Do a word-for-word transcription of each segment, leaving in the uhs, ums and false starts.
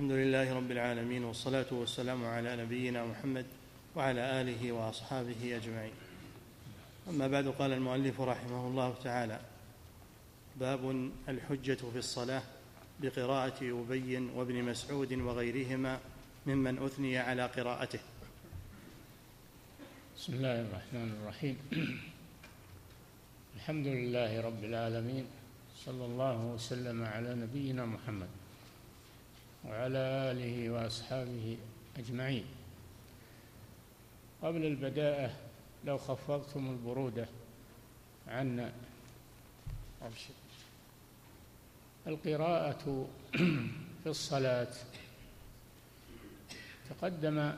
الحمد لله رب العالمين، والصلاة والسلام على نبينا محمد وعلى آله وأصحابه أجمعين. أما بعد، قال المؤلف رحمه الله تعالى: باب الحجة في الصلاة بقراءة أبي وابن مسعود وغيرهما ممن أثني على قراءته. بسم الله الرحمن الرحيم. الحمد لله رب العالمين، صلى الله وسلم على نبينا محمد وعلى آله وأصحابه أجمعين. قبل البداءة لو خفضتم البرودة عنا. القراءة في الصلاة تقدم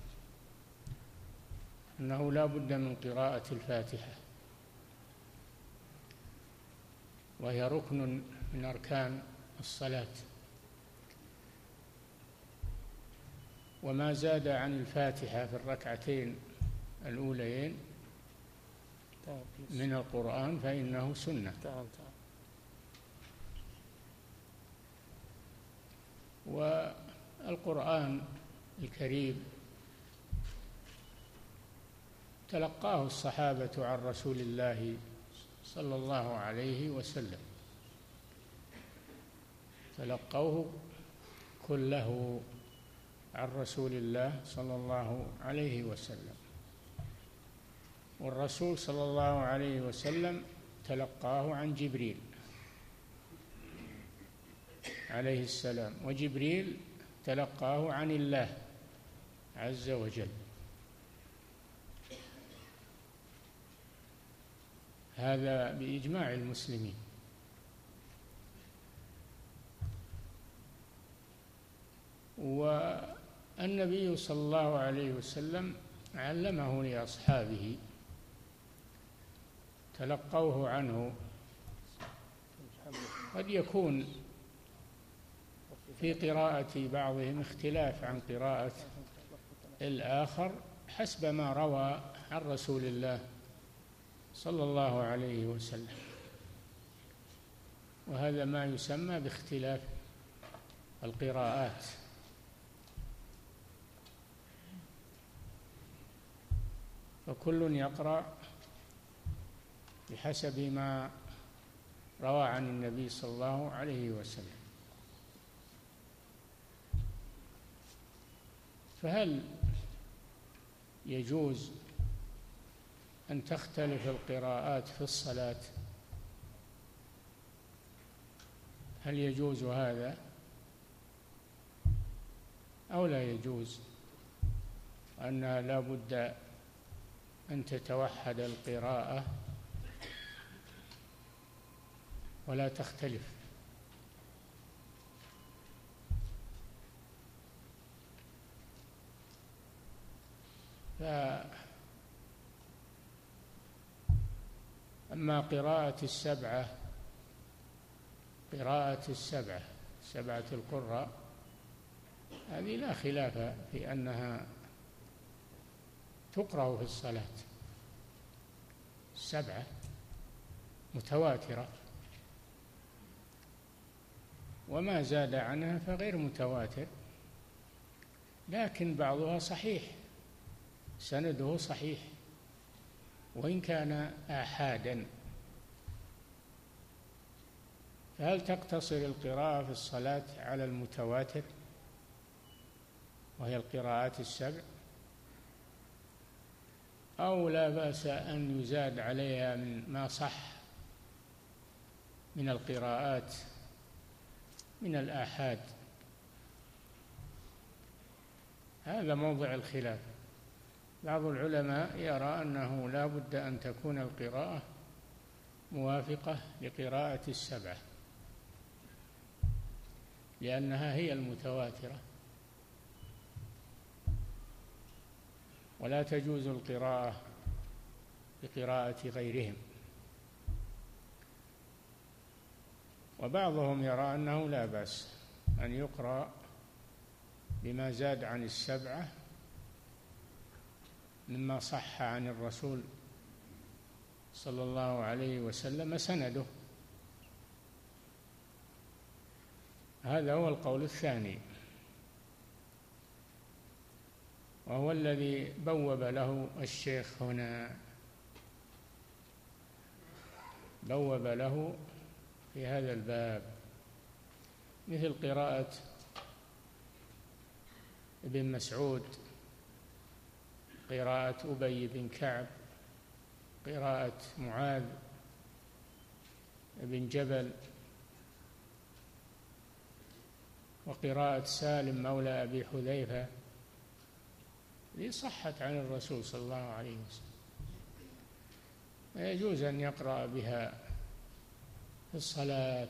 أنه لا بد من قراءة الفاتحة، وهي ركن من أركان الصلاة، وما زاد عن الفاتحة في الركعتين الأوليين من القرآن فإنه سنة. والقرآن الكريم تلقاه الصحابة عن رسول الله صلى الله عليه وسلم، تلقوه كله عن رسول الله صلى الله عليه وسلم، والرسول صلى الله عليه وسلم تلقاه عن جبريل عليه السلام، وجبريل تلقاه عن الله عز وجل. هذا بإجماع المسلمين. والنبي صلى الله عليه وسلم علمه لأصحابه، تلقوه عنه. قد يكون في قراءة بعضهم اختلاف عن قراءة الآخر حسب ما روى عن رسول الله صلى الله عليه وسلم، وهذا ما يسمى باختلاف القراءات. فكل يقرأ بحسب ما روى عن النبي صلى الله عليه وسلم. فهل يجوز أن تختلف القراءات في الصلاة؟ هل يجوز هذا أو لا يجوز؟ أنها لا بد أن تتوحد القراءة ولا تختلف. أما قراءة السبعة قراءة السبعة سبعة القراء هذه لا خلاف في أنها تقرأ في الصلاة، السبعة متواترة، وما زاد عنها فغير متواتر، لكن بعضها صحيح، سنده صحيح وإن كان آحادا. فهل تقتصر القراءة في الصلاة على المتواتر وهي القراءات السبع، أو لا بأس أن يزاد عليها من ما صح من القراءات من الآحاد؟ هذا موضع الخلاف. بعض العلماء يرى أنه لا بد أن تكون القراءة موافقة لقراءة السبعة، لأنها هي المتواترة، ولا تجوز القراءة بقراءة غيرهم. وبعضهم يرى أنه لا بأس أن يقرأ بما زاد عن السبعة مما صح عن الرسول صلى الله عليه وسلم سنده. هذا هو القول الثاني. وهو الذي بوب له الشيخ هنا، بوب له في هذا الباب، مثل قراءة ابن مسعود، قراءة أبي بن كعب، قراءة معاذ بن جبل، وقراءة سالم مولى أبي حذيفة، هذه صحت عن الرسول صلى الله عليه وسلم، ويجوز أن يقرأ بها في الصلاة.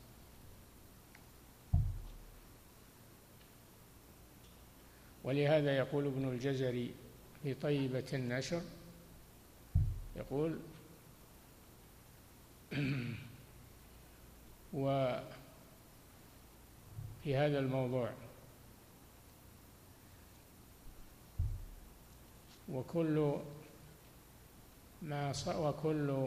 ولهذا يقول ابن الجزري في طيبة النشر، يقول وفي هذا الموضوع: وكل ما وكل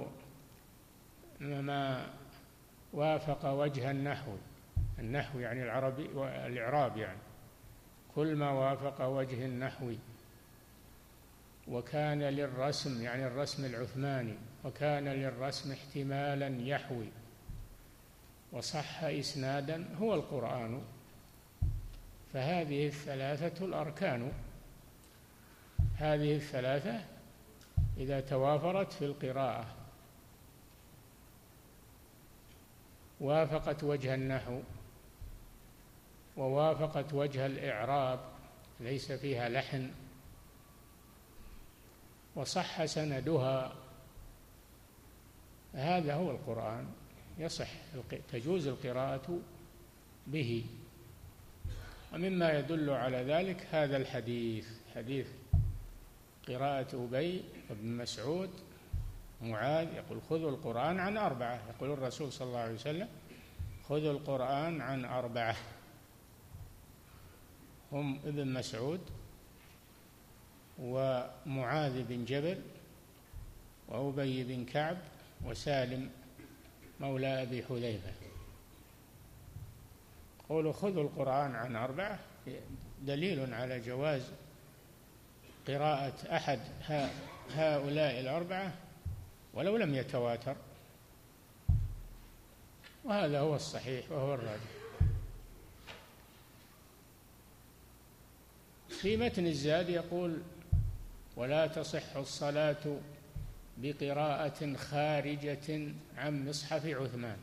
ما وافق وجه النحو، النحو يعني العربي والإعراب، يعني كل ما وافق وجه النحو وكان للرسم، يعني الرسم العثماني، وكان للرسم احتمالا يحوي وصح إسنادا هو القرآن. فهذه الثلاثة الأركان، هذه الثلاثة إذا توافرت في القراءة، وافقت وجه النحو ووافقت وجه الإعراب ليس فيها لحن، وصح سندها، هذا هو القرآن، يصح تجوز القراءة به. ومما يدل على ذلك هذا الحديث، حديث قراءة أبي بن مسعود معاذ، يقول: خذوا القرآن عن أربعة، يقول الرسول صلى الله عليه وسلم: خذوا القرآن عن أربعة، هم ابن مسعود ومعاذ بن جبل وأبي بن كعب وسالم مولى أبي حذيفة. قولوا خذوا القرآن عن أربعة دليل على جواز قراءة أحد هؤلاء الأربعة ولو لم يتواتر، وهذا هو الصحيح وهو الراجح. في متن الزاد يقول: ولا تصح الصلاة بقراءة خارجة عن مصحف عثمان،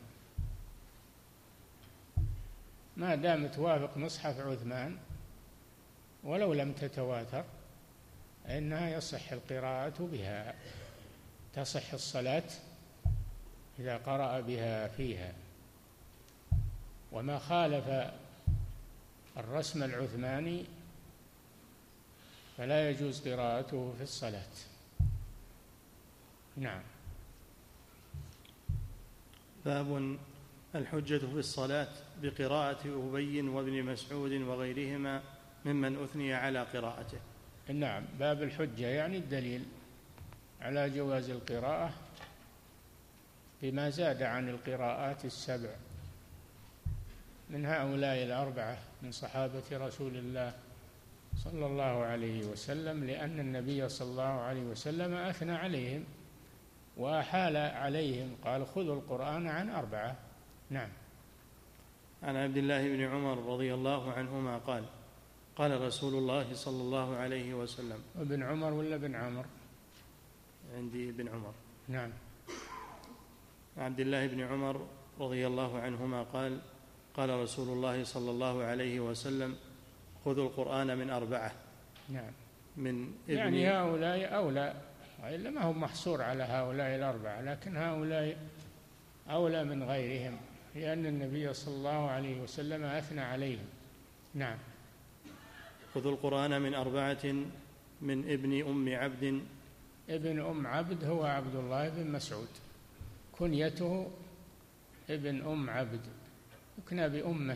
ما دام توافق مصحف عثمان ولو لم تتواتر إنها يصح القراءة بها، تصح الصلاة إذا قرأ بها فيها. وما خالف الرسم العثماني فلا يجوز قراءته في الصلاة. نعم. باب الحجة في الصلاة بقراءة أبي وابن مسعود وغيرهما ممن أثني على قراءته. نعم، باب الحجة يعني الدليل على جواز القراءة بما زاد عن القراءات السبع من هؤلاء الأربعة من صحابة رسول الله صلى الله عليه وسلم، لأن النبي صلى الله عليه وسلم أثنى عليهم وأحال عليهم، قال: خذوا القرآن عن أربعة. نعم. عن عبد الله بن عمر رضي الله عنهما قال: قال رسول الله صلى الله عليه وسلم. ابن عمر ولا بن عمر؟ عندي ابن عمر. نعم. عبد الله بن عمر رضي الله عنهما قال: قال رسول الله صلى الله عليه وسلم: خذوا القرآن من أربعة. نعم. من ابن يعني هؤلاء أولى، إلا ما هو محصور على هؤلاء الأربعة، لكن هؤلاء أولى من غيرهم، لأن النبي صلى الله عليه وسلم أثنى عليهم. نعم. خذوا القرآن من أربعة من ابن أم عبد. ابن أم عبد هو عبد الله بن مسعود، كنيته ابن أم عبد، يكنى بأمه.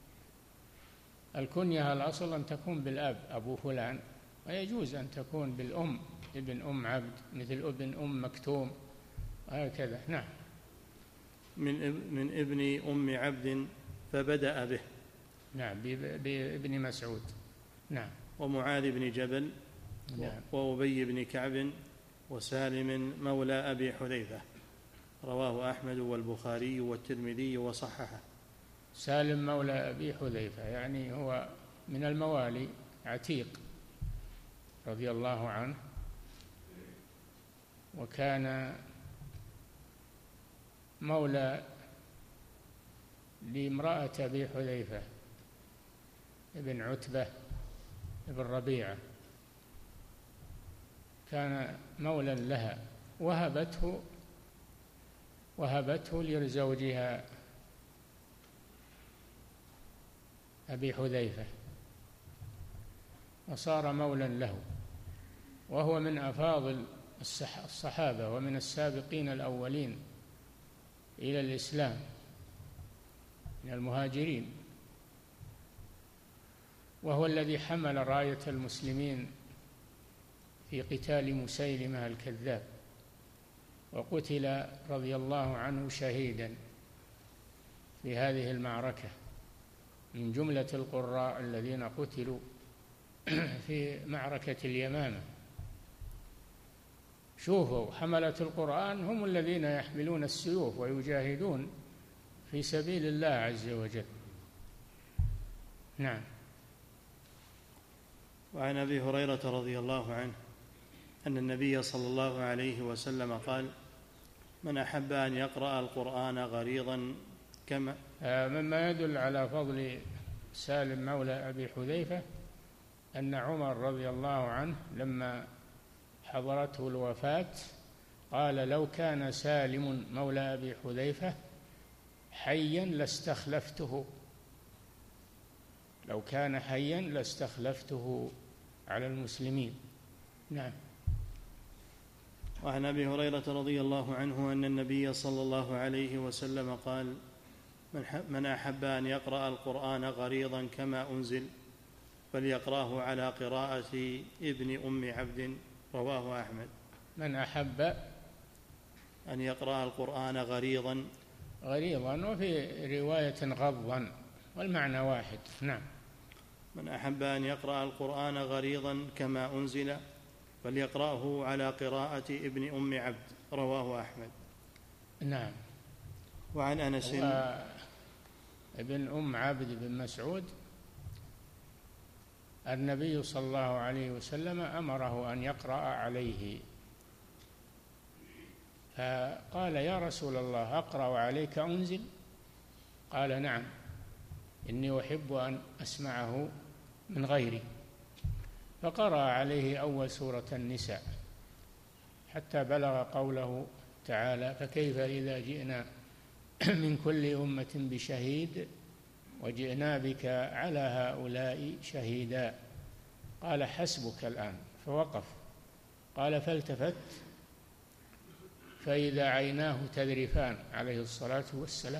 الكنية الأصل أن تكون بالأب، أبو فلان، ويجوز أن تكون بالأم، ابن أم عبد، مثل ابن أم مكتوم هكذا. نعم. من من ابن أم عبد فبدأ به. نعم، بابن مسعود. نعم. ومعاذ بن جبل نعم. وأبي بن كعب وسالم مولى أبي حذيفة. رواه أحمد والبخاري والترمذي وصححه. سالم مولى أبي حذيفة يعني هو من الموالي، عتيق رضي الله عنه، وكان مولى لامرأة أبي حذيفة ابن عتبة ابن ربيعة، كان مولى لها، وهبته وهبته لزوجها أبي حذيفة، وصار مولى له، وهو من أفاضل الصحابة ومن السابقين الأولين إلى الإسلام من المهاجرين، وهو الذي حمل راية المسلمين في قتال مسيلمة الكذاب، وقتل رضي الله عنه شهيدا في هذه المعركة من جملة القراء الذين قتلوا في معركة اليمامة. شوفوا، حملة القرآن هم الذين يحملون السيوف ويجاهدون في سبيل الله عز وجل. نعم. وعن أبي هريرة رضي الله عنه أن النبي صلى الله عليه وسلم قال: من أحب أن يقرأ القرآن غريضا كما مما يدل على فضل سالم مولى أبي حذيفة أن عمر رضي الله عنه لما حضرته الوفاة قال: لو كان سالم مولى أبي حذيفة حيا لاستخلفته، لو كان حيا لاستخلفته على المسلمين. نعم. وعن أبي هريرة رضي الله عنه أن النبي صلى الله عليه وسلم قال: من أحب أن يقرأ القرآن غريضا كما أنزل فليقرأه على قراءة ابن أم عبد. رواه أحمد. من أحب أن يقرأ القرآن غريضا غريضا وفي رواية غضا، والمعنى واحد. نعم. من أحب أن يقرأ القرآن غريضا كما أنزل فليقرأه على قراءة ابن أم عبد. رواه أحمد. نعم. وعن أنس ابن أم عبد بن مسعود النبي صلى الله عليه وسلم أمره أن يقرأ عليه، فقال: يا رسول الله أقرأ عليك أنزل؟ قال: نعم، إني أحب أن أسمعه من غيري. فقرأ عليه أول سورة النساء حتى بلغ قوله تعالى: فكيف إذا جئنا من كل أمة بشهيد وجئنا بك على هؤلاء شهيدا. قال: حسبك الآن. فوقف. قال: فالتفت فإذا عيناه تذرفان عليه الصلاة والسلام.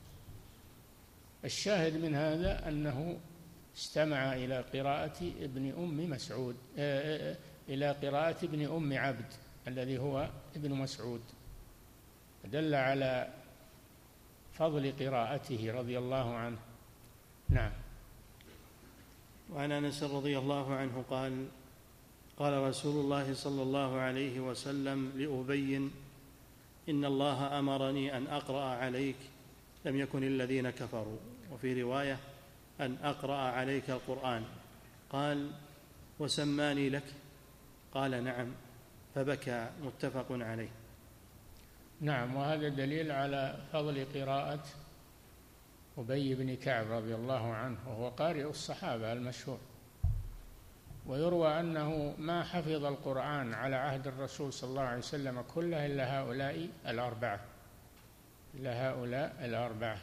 الشاهد من هذا أنه استمع إلى قراءة ابن أم مسعود إلى قراءة ابن أم عبد الذي هو ابن مسعود، دل على فضل قراءته رضي الله عنه. نعم. وعن أنس رضي الله عنه قال: قال رسول الله صلى الله عليه وسلم لأبي: إن الله أمرني أن أقرأ عليك لم يكن الذين كفروا، وفي رواية أن أقرأ عليك القرآن. قال: وسماني لك؟ قال: نعم. فبكى. متفق عليه. نعم. وهذا دليل على فضل قراءة أبي بن كعب رضي الله عنه، وهو قارئ الصحابة المشهور. ويروى أنه ما حفظ القرآن على عهد الرسول صلى الله عليه وسلم كله إلا هؤلاء الأربعة إلا هؤلاء الأربعة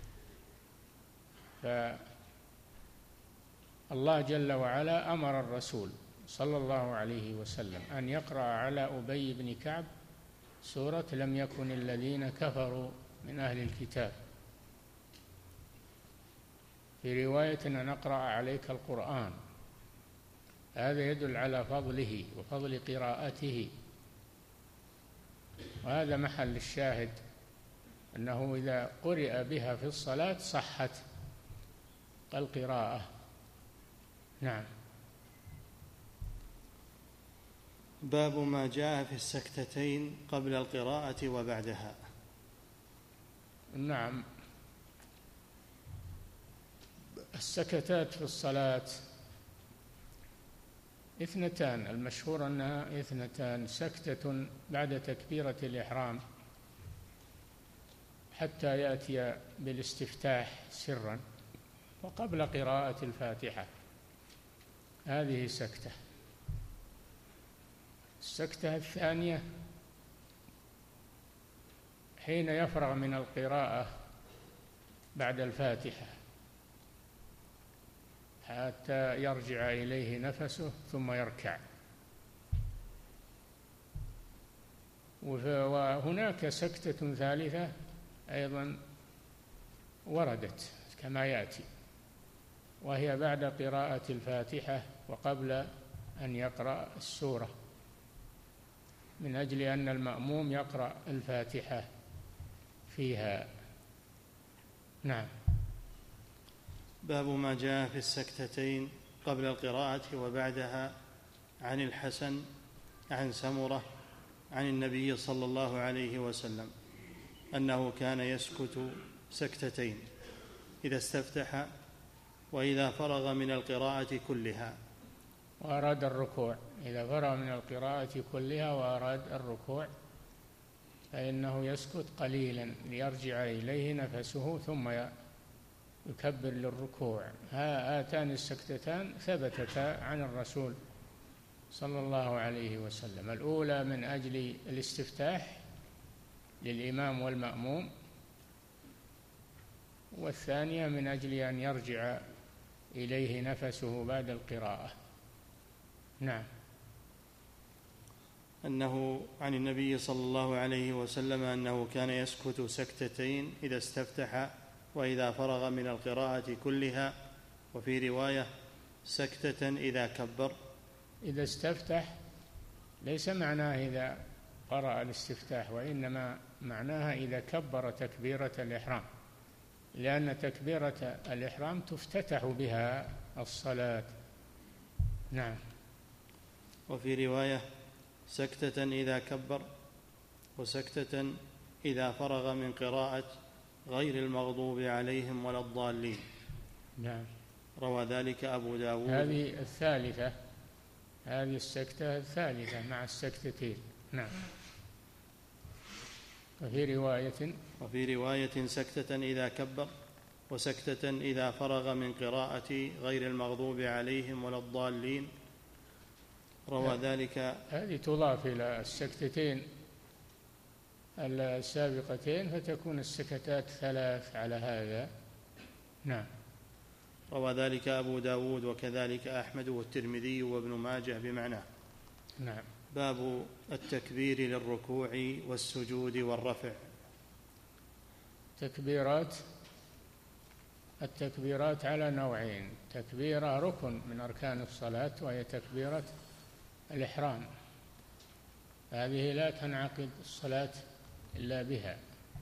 فالله جل وعلا أمر الرسول صلى الله عليه وسلم أن يقرأ على أبي بن كعب سورة لم يكن الذين كفروا من أهل الكتاب، في رواية أن نقرأ عليك القرآن. هذا يدل على فضله وفضل قراءته، وهذا محل الشاهد أنه إذا قرئ بها في الصلاة صحت القراءة. نعم. باب ما جاء في السكتتين قبل القراءة وبعدها. نعم، السكتات في الصلاة اثنتان، المشهور أنها اثنتان: سكتة بعد تكبيرة الإحرام حتى يأتي بالاستفتاح سرا، وقبل قراءة الفاتحة، هذه سكتة. السكتة الثانية حين يفرغ من القراءة بعد الفاتحة حتى يرجع إليه نفسه ثم يركع. وهناك سكتة ثالثة أيضا وردت كما يأتي، وهي بعد قراءة الفاتحة وقبل أن يقرأ السورة، من أجل أن المأموم يقرأ الفاتحة فيها. نعم. باب ما جاء في السكتتين قبل القراءة وبعدها. عن الحسن عن سمرة عن النبي صلى الله عليه وسلم أنه كان يسكت سكتتين إذا استفتح وإذا فرغ من القراءة كلها وأراد الركوع. إذا فرغ من القراءة كلها وأراد الركوع فإنه يسكت قليلا ليرجع إليه نفسه ثم يكبر للركوع. هاتان السكتتان ثبتتا عن الرسول صلى الله عليه وسلم: الأولى من أجل الاستفتاح للإمام والمأموم، والثانية من أجل أن يرجع إليه نفسه بعد القراءة. نعم. أنه عن النبي صلى الله عليه وسلم أنه كان يسكت سكتتين إذا استفتح وإذا فرغ من القراءة كلها، وفي رواية سكتة إذا كبر. إذا استفتح ليس معناه إذا قرأ الاستفتاح، وإنما معناها إذا كبر تكبيرة الإحرام، لأن تكبيرة الإحرام تفتتح بها الصلاة. نعم. وفي رواية سكتة إذا كبر، وسكتة إذا فرغ من قراءة غير المغضوب عليهم ولا الضالين. نعم. روى ذلك أبو داود. هذه الثالثة، هذه السكتة الثالثة مع السكتتين. نعم. وفي رواية وفي رواية سكتة إذا كبر، وسكتة إذا فرغ من قراءة غير المغضوب عليهم ولا الضالين. روى ذلك. هذه تضاف إلى السكتتين السابقتين فتكون السكتات ثلاث على هذا. نعم. روى ذلك أبو داود وكذلك أحمد والترمذي وابن ماجه بمعناه. نعم. باب التكبير للركوع والسجود والرفع. تكبيرات التكبيرات على نوعين: تكبيرة ركن من أركان الصلاة وهي تكبيرة الإحرام، هذه لا تنعقد الصلاة إلا بها.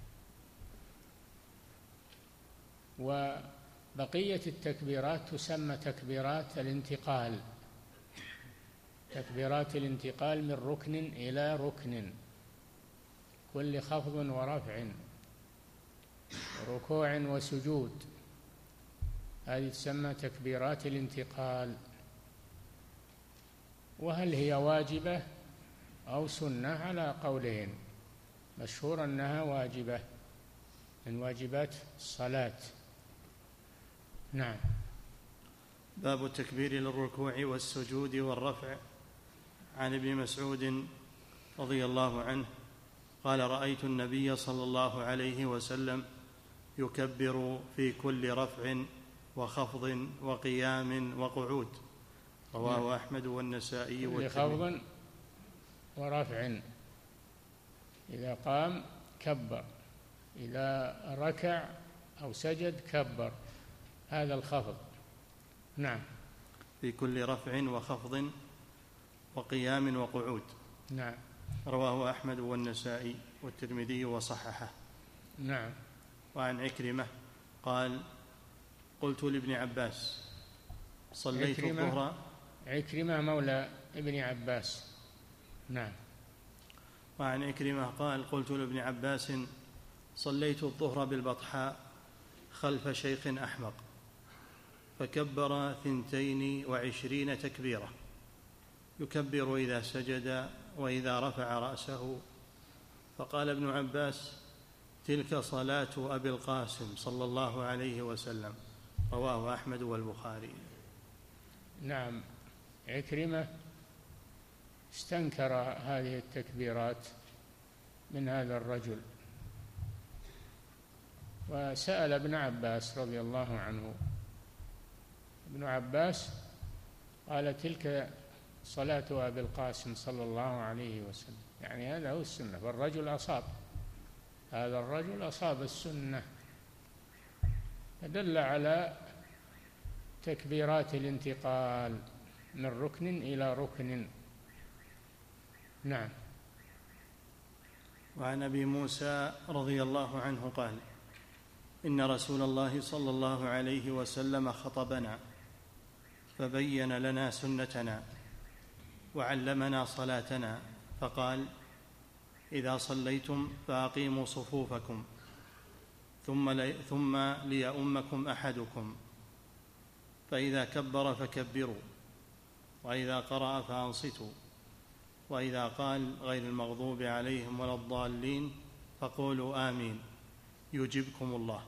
وبقية التكبيرات تسمى تكبيرات الانتقال، تكبيرات الانتقال من ركن إلى ركن، كل خفض ورفع ركوع وسجود، هذه تسمى تكبيرات الانتقال. وهل هي واجبة أو سنة على قولين، مشهور أنها واجبة من واجبات الصلاة. نعم. باب التكبير للركوع والسجود والرفع. عن ابن مسعود رضي الله عنه قال: رأيت النبي صلى الله عليه وسلم يكبر في كل رفع وخفض وقيام وقعود. رواه أحمد والنسائي والترمذي. خفض ورفع، إذا قام كبر، إذا ركع أو سجد كبر، هذا الخفض. نعم. في كل رفع وخفض وقيام وقعود. نعم. رواه أحمد والنسائي والترمذي وصححه. نعم. وعن عكرمة قال: قلت لابن عباس: صليت عكرمة الظهر. عكرمة مولى ابن عباس نعم. وعن عكرمة قال قلت لابن عباس صليت الظهر بالبطحاء خلف شيخ أحمق فكبر ثنتين وعشرين تكبيرة يكبر إذا سجد وإذا رفع رأسه، فقال ابن عباس تلك صلاة أبي القاسم صلى الله عليه وسلم، رواه أحمد والبخاري. نعم. عكرمة استنكر هذه التكبيرات من هذا الرجل، وسأل ابن عباس رضي الله عنه. ابن عباس قال تلك صلاة أبي القاسم صلى الله عليه وسلم، يعني هذا هو السنة، فالرجل أصاب، هذا الرجل أصاب السنة، فدل على تكبيرات الانتقال من ركن إلى ركن. نعم. وعن أبي موسى رضي الله عنه قال إن رسول الله صلى الله عليه وسلم خطبنا فبين لنا سنتنا وعلمنا صلاتنا، فقال إذا صليتم فأقيموا صفوفكم ثم, لي ثم ليؤمكم أحدكم، فإذا كبر فكبروا، وإذا قرأ فأنصتوا، وإذا قال غير المغضوب عليهم ولا الضالين فقولوا آمين يجبكم الله،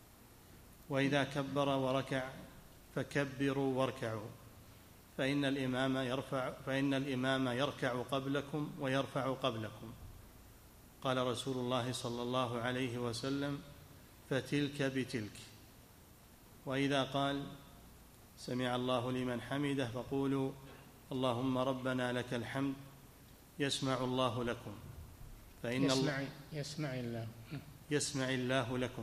وإذا كبر وركع فكبروا واركعوا، فإن الإمام يرفع فإن الإمام يركع قبلكم ويرفع قبلكم. قال رسول الله صلى الله عليه وسلم فتلك بتلك. وإذا قال سمع الله لمن حمده فقولوا اللهم ربنا لك الحمد يسمع الله لكم، فإن يسمع, يسمع الله يسمع الله لكم،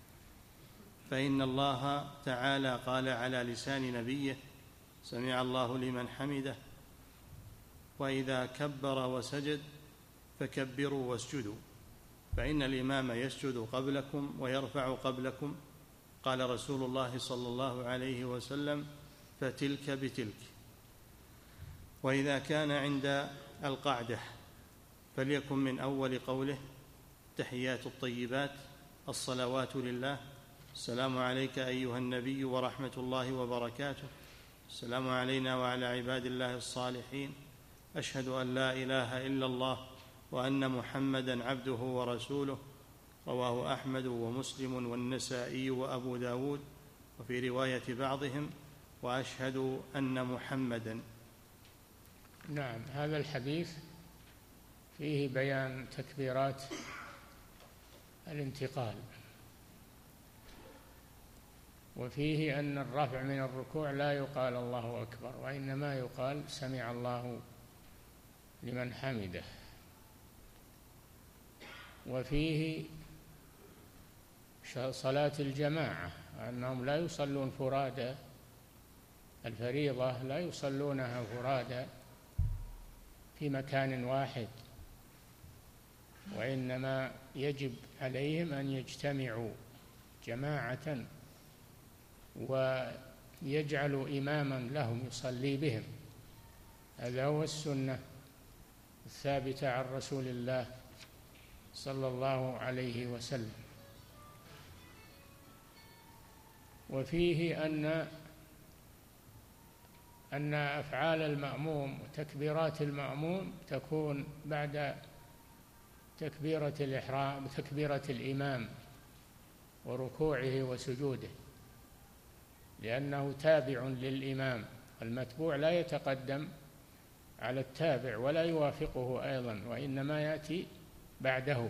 فإن الله تعالى قال على لسان نبيه سمع الله لمن حمده. وإذا كبر وسجد فكبروا واسجدوا، فإن الإمام يسجد قبلكم ويرفع قبلكم. قال رسول الله صلى الله عليه وسلم فتلك بتلك. وإذا كان عند القعدة فليكن من أول قوله تحيات الطيبات الصلوات لله، السلام عليك أيها النبي ورحمة الله وبركاته، السلام علينا وعلى عباد الله الصالحين، أشهد أن لا إله إلا الله وأن محمدا عبده ورسوله، رواه أحمد ومسلم والنسائي وأبو داود، وفي رواية بعضهم وأشهد أن محمدا. نعم. هذا الحديث فيه بيان تكبيرات الانتقال، وفيه أن الرفع من الركوع لا يقال الله أكبر، وإنما يقال سمع الله لمن حمده. وفيه صلاة الجماعة، أنهم لا يصلون فرادى، الفريضة لا يصلونها فرادى في مكان واحد، وإنما يجب عليهم أن يجتمعوا جماعة ويجعلوا إماما لهم يصلي بهم. هذا هو السنة الثابتة عن رسول الله صلى الله عليه وسلم. وفيه أن أن أفعال المأموم وتكبيرات المأموم تكون بعد تكبيرة الإحرام، تكبيرة الإمام وركوعه وسجوده، لأنه تابع للإمام، المتبوع لا يتقدم على التابع ولا يوافقه أيضا، وإنما يأتي بعده.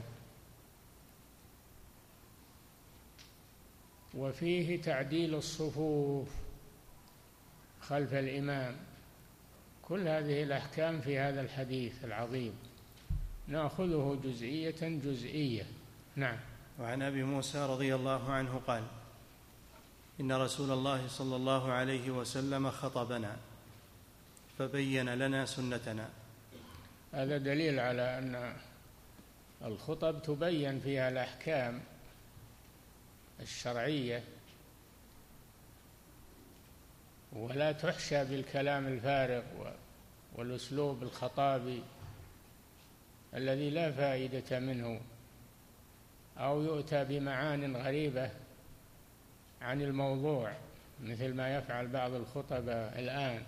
وفيه تعديل الصفوف خلف الإمام. كل هذه الأحكام في هذا الحديث العظيم نأخذه جزئية جزئية. نعم. وعن أبي موسى رضي الله عنه قال إن رسول الله صلى الله عليه وسلم خطبنا فبين لنا سنتنا. هذا دليل على أن الخطب تبين فيها الأحكام الشرعية، ولا تحشى بالكلام الفارغ والأسلوب الخطابي الذي لا فائدة منه، أو يؤتى بمعان غريبة عن الموضوع مثل ما يفعل بعض الخطباء الآن.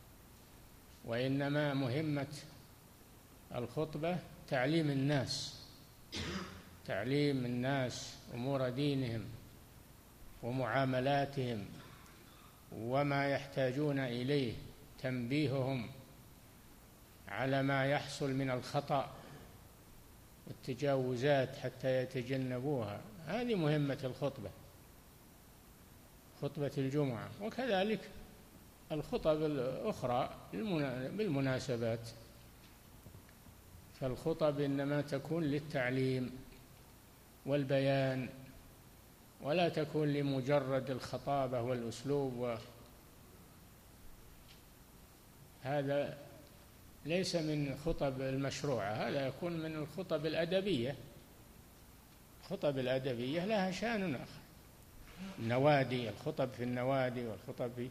وإنما مهمة الخطبة تعليم الناس تعليم الناس أمور دينهم ومعاملاتهم وما يحتاجون إليه، تنبيههم على ما يحصل من الخطأ والتجاوزات حتى يتجنبوها. هذه مهمة الخطبة، خطبة الجمعة. وكذلك الخطب الأخرى بالمناسبات، فالخطب إنما تكون للتعليم والبيان، ولا تكون لمجرد الخطابة والأسلوب، هذا ليس من خطب المشروعة، هذا يكون من الخطب الأدبية. الخطب الأدبية لها شأن آخر، النوادي، الخطب في النوادي والخطب في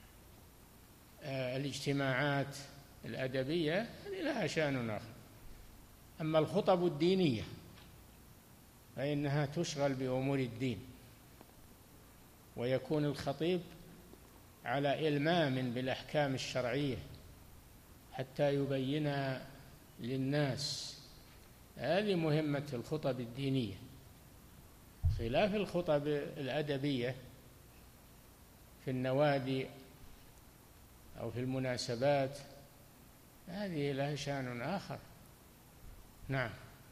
الاجتماعات الأدبية هذه لها شأن آخر. أما الخطب الدينية فإنها تشغل بأمور الدين، ويكون الخطيب على إلمام بالأحكام الشرعية حتى يبين للناس. هذه مهمة الخطب الدينية، خلاف الخطب الأدبية في النوادي أو في المناسبات، هذه لها شأن آخر. نعم.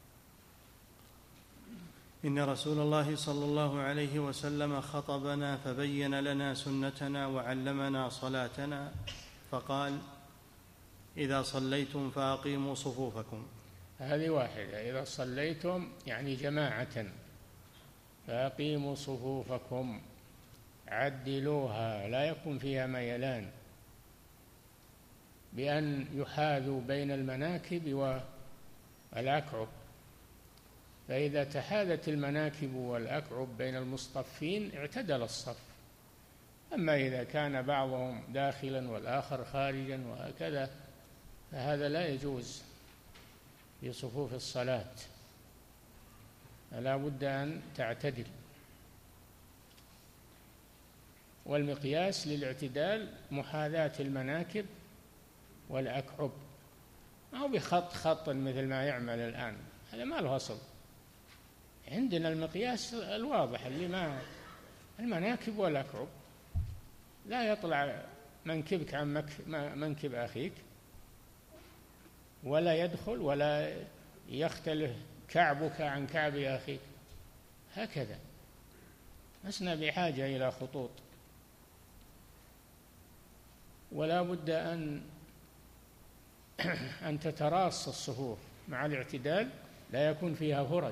إن رسول الله صلى الله عليه وسلم خطبنا فبين لنا سنتنا وعلمنا صلاتنا، فقال: إذا صليتم فأقيموا صفوفكم. هذه واحدة، إذا صليتم يعني جماعة فأقيموا صفوفكم، عدلوها، لا يكون فيها ميلان، بأن يحاذوا بين المناكب والأكعب، فإذا تحاذت المناكب والأكعب بين المصطفين اعتدل الصف. أما إذا كان بعضهم داخلا والآخر خارجا وهكذا فهذا لا يجوز في صفوف الصلاة، لا بد أن تعتدل. والمقياس للاعتدال محاذاة المناكب والأكعب، أو بخط خط مثل ما يعمل الآن، هذا ما له أصل. عندنا المقياس الواضح اللي ما المناكب والأكعب، لا يطلع منكبك عن منكب أخيك، ولا يدخل ولا يختلف كعبك عن كعب أخيك، هكذا. لسنا بحاجة إلى خطوط. ولا بد أن أن تتراص الصفوف مع الاعتدال، لا يكون فيها فرج،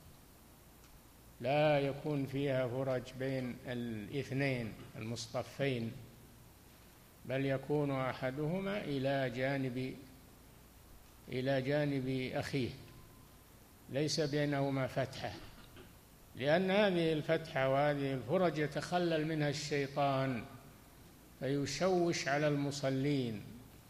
لا يكون فيها فرج بين الاثنين المصطفين، بل يكون أحدهما إلى جانب إلى جانب أخيه، ليس بينهما فتحة، لأن هذه الفتحة وهذه الفرج يتخلل منها الشيطان فيشوش على المصلين.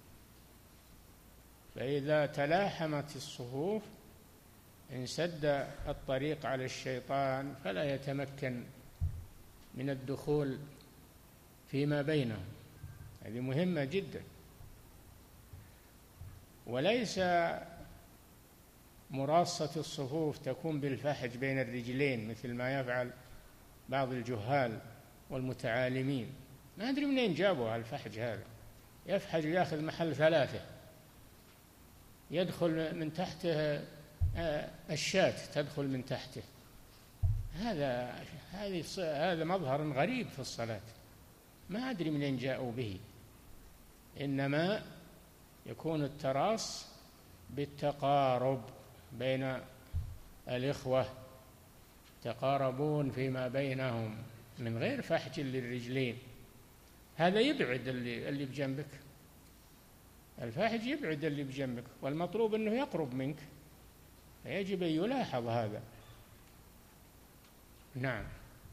فإذا تلاحمت الصفوف انسد الطريق على الشيطان فلا يتمكن من الدخول فيما بينهم. هذه مهمة جدا. وليس مراصة الصفوف تكون بالفحج بين الرجلين مثل ما يفعل بعض الجهال والمتعالمين، ما أدري منين جابوا الفحج هذا، يفحج ويأخذ محل ثلاثة، يدخل من تحته الشاة تدخل من تحته، هذا هذه هذا مظهر غريب في الصلاة، ما أدري منين جاءوا به. إنما يكون التراص بالتقارب بين الإخوة، تقاربون فيما بينهم من غير فحج للرجلين، هذا يبعد اللي اللي بجنبك، الفاحج يبعد اللي بجنبك، والمطلوب أنه يقرب منك، يجب أن يلاحظ هذا. نعم.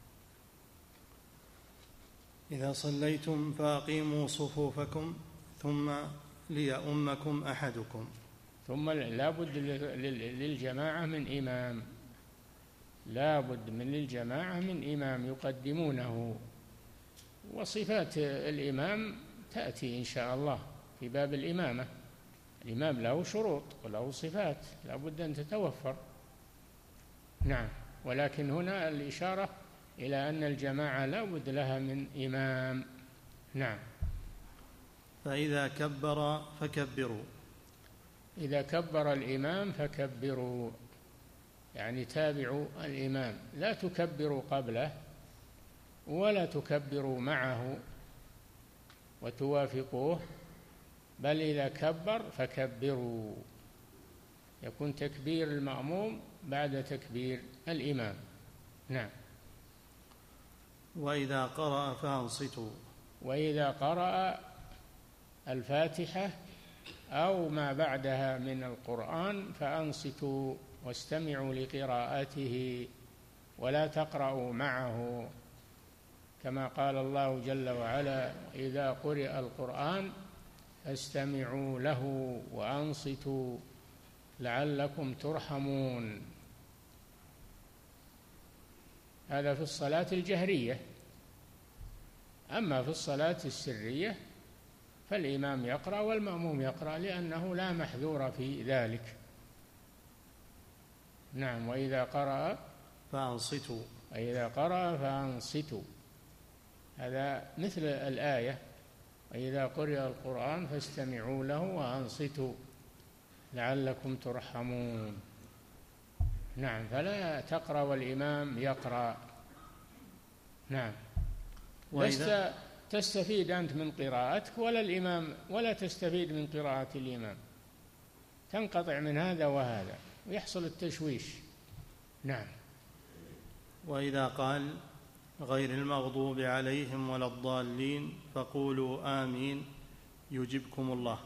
إذا صليتم فأقيموا صفوفكم ثم ليؤمكم أحدكم. ثم لا بد للجماعة من إمام، لا بد من للجماعة من إمام يقدمونه. وصفات الإمام تأتي إن شاء الله في باب الإمامة. الإمام له شروط وله صفات لا بد أن تتوفر. نعم، ولكن هنا الإشارة إلى أن الجماعة لا بد لها من إمام. نعم. فإذا كبر فكبروا. إذا كبر الإمام فكبروا، يعني تابعوا الإمام، لا تكبروا قبله ولا تكبروا معه وتوافقوه، بل إذا كبر فكبروا، يكون تكبير المأموم بعد تكبير الإمام. نعم. وإذا قرأ فأنصتوا. وإذا قرأ الفاتحة أو ما بعدها من القرآن فأنصتوا واستمعوا لقراءته ولا تقرأوا معه، كما قال الله جل وعلا: إذا قرئ القرآن فاستمعوا له وأنصتوا لعلكم ترحمون. هذا في الصلاة الجهرية. أما في الصلاة السرية فالإمام يقرأ والمأموم يقرأ، لأنه لا محذور في ذلك. نعم. وإذا قرأ فأنصتوا. وإذا قرأ فأنصتوا، هذا مثل الآية: وإذا قرئ القرآن فاستمعوا له وأنصتوا لعلكم ترحمون. نعم. فلا تقرأ والإمام يقرأ. نعم. لست تستفيد أنت من قراءتك ولا الإمام، ولا تستفيد من قراءة الإمام، تنقطع من هذا وهذا ويحصل التشويش. نعم. وإذا قال: غير المغضوب عليهم ولا الضالين فقولوا آمين يجبكم الله.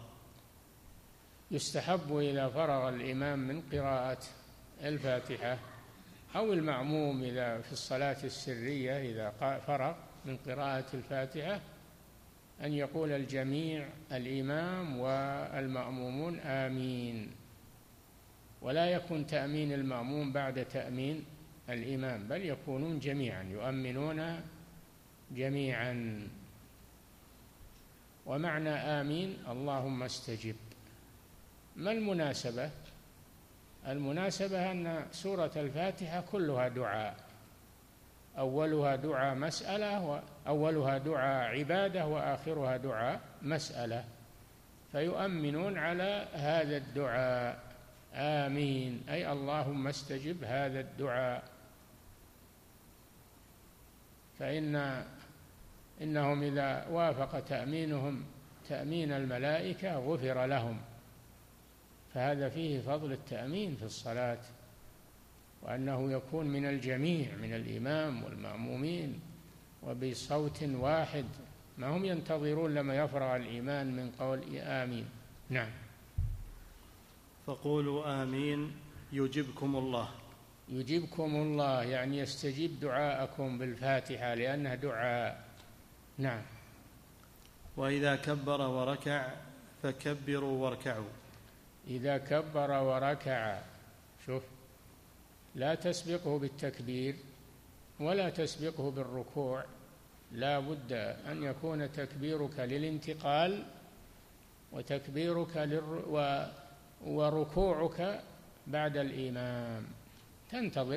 يستحب إذا فرغ الإمام من قراءة الفاتحة أو المأموم إذا في الصلاة السرية إذا فرغ من قراءة الفاتحة أن يقول الجميع، الإمام والمأمومون، آمين، ولا يكون تأمين المأموم بعد تأمين الإمام، بل يكونون جميعا يؤمنون جميعا. ومعنى آمين اللهم استجب. ما المناسبة؟ المناسبة أن سورة الفاتحة كلها دعاء، أولها دعاء مسألة، أولها دعاء عبادة وآخرها دعاء مسألة، فيؤمنون على هذا الدعاء، آمين أي اللهم استجب هذا الدعاء. فإن إنهم إذا وافق تأمينهم تأمين الملائكة غفر لهم، فهذا فيه فضل التأمين في الصلاة، وأنه يكون من الجميع، من الإمام والمأمومين وبصوت واحد، ما هم ينتظرون لما يفرغ الإمام من قول آمين. نعم. فقولوا آمين يجبكم الله. يجيبكم الله يعني يستجيب دعاءكم بالفاتحة لأنها دعاء. نعم. وإذا كبر وركع فكبروا واركعوا. إذا كبر وركع، شوف، لا تسبقه بالتكبير ولا تسبقه بالركوع، لا بد أن يكون تكبيرك للانتقال وتكبيرك للر... و... وركوعك بعد الإمام، تنتظر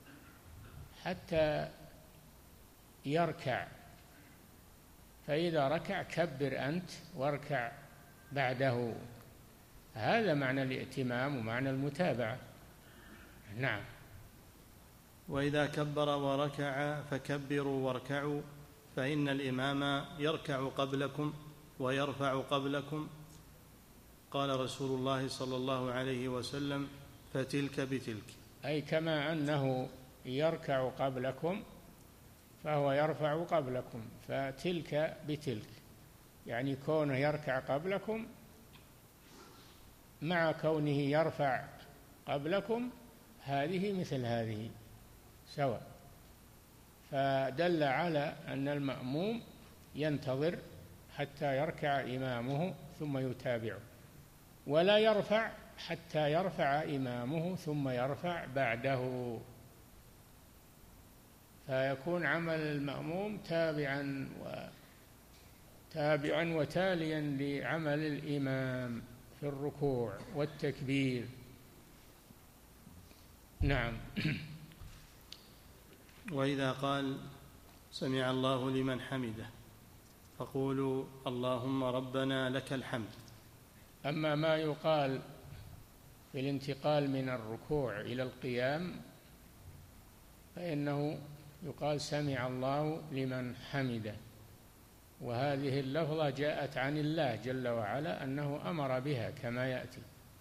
حتى يركع، فإذا ركع كبر أنت واركع بعده. هذا معنى الائتمام ومعنى المتابعة. نعم. وإذا كبر وركع فكبروا واركعوا، فإن الإمام يركع قبلكم ويرفع قبلكم، قال رسول الله صلى الله عليه وسلم: فتلك بتلك. أي كما أنه يركع قبلكم فهو يرفع قبلكم، فتلك بتلك، يعني كونه يركع قبلكم مع كونه يرفع قبلكم هذه مثل هذه سواء. فدل على أن المأموم ينتظر حتى يركع إمامه ثم يتابعه، ولا يرفع حتى يرفع إمامه ثم يرفع بعده، فيكون عمل المأموم تابعا وتابعا وتاليا لعمل الإمام في الركوع والتكبير. نعم. وإذا قال سمع الله لمن حمده فقولوا اللهم ربنا لك الحمد. أما ما يقال في الانتقال من الركوع إلى القيام فإنه يقال سمع الله لمن حمده، وهذه اللفظة جاءت عن الله جل وعلا أنه أمر بها كما يأتي.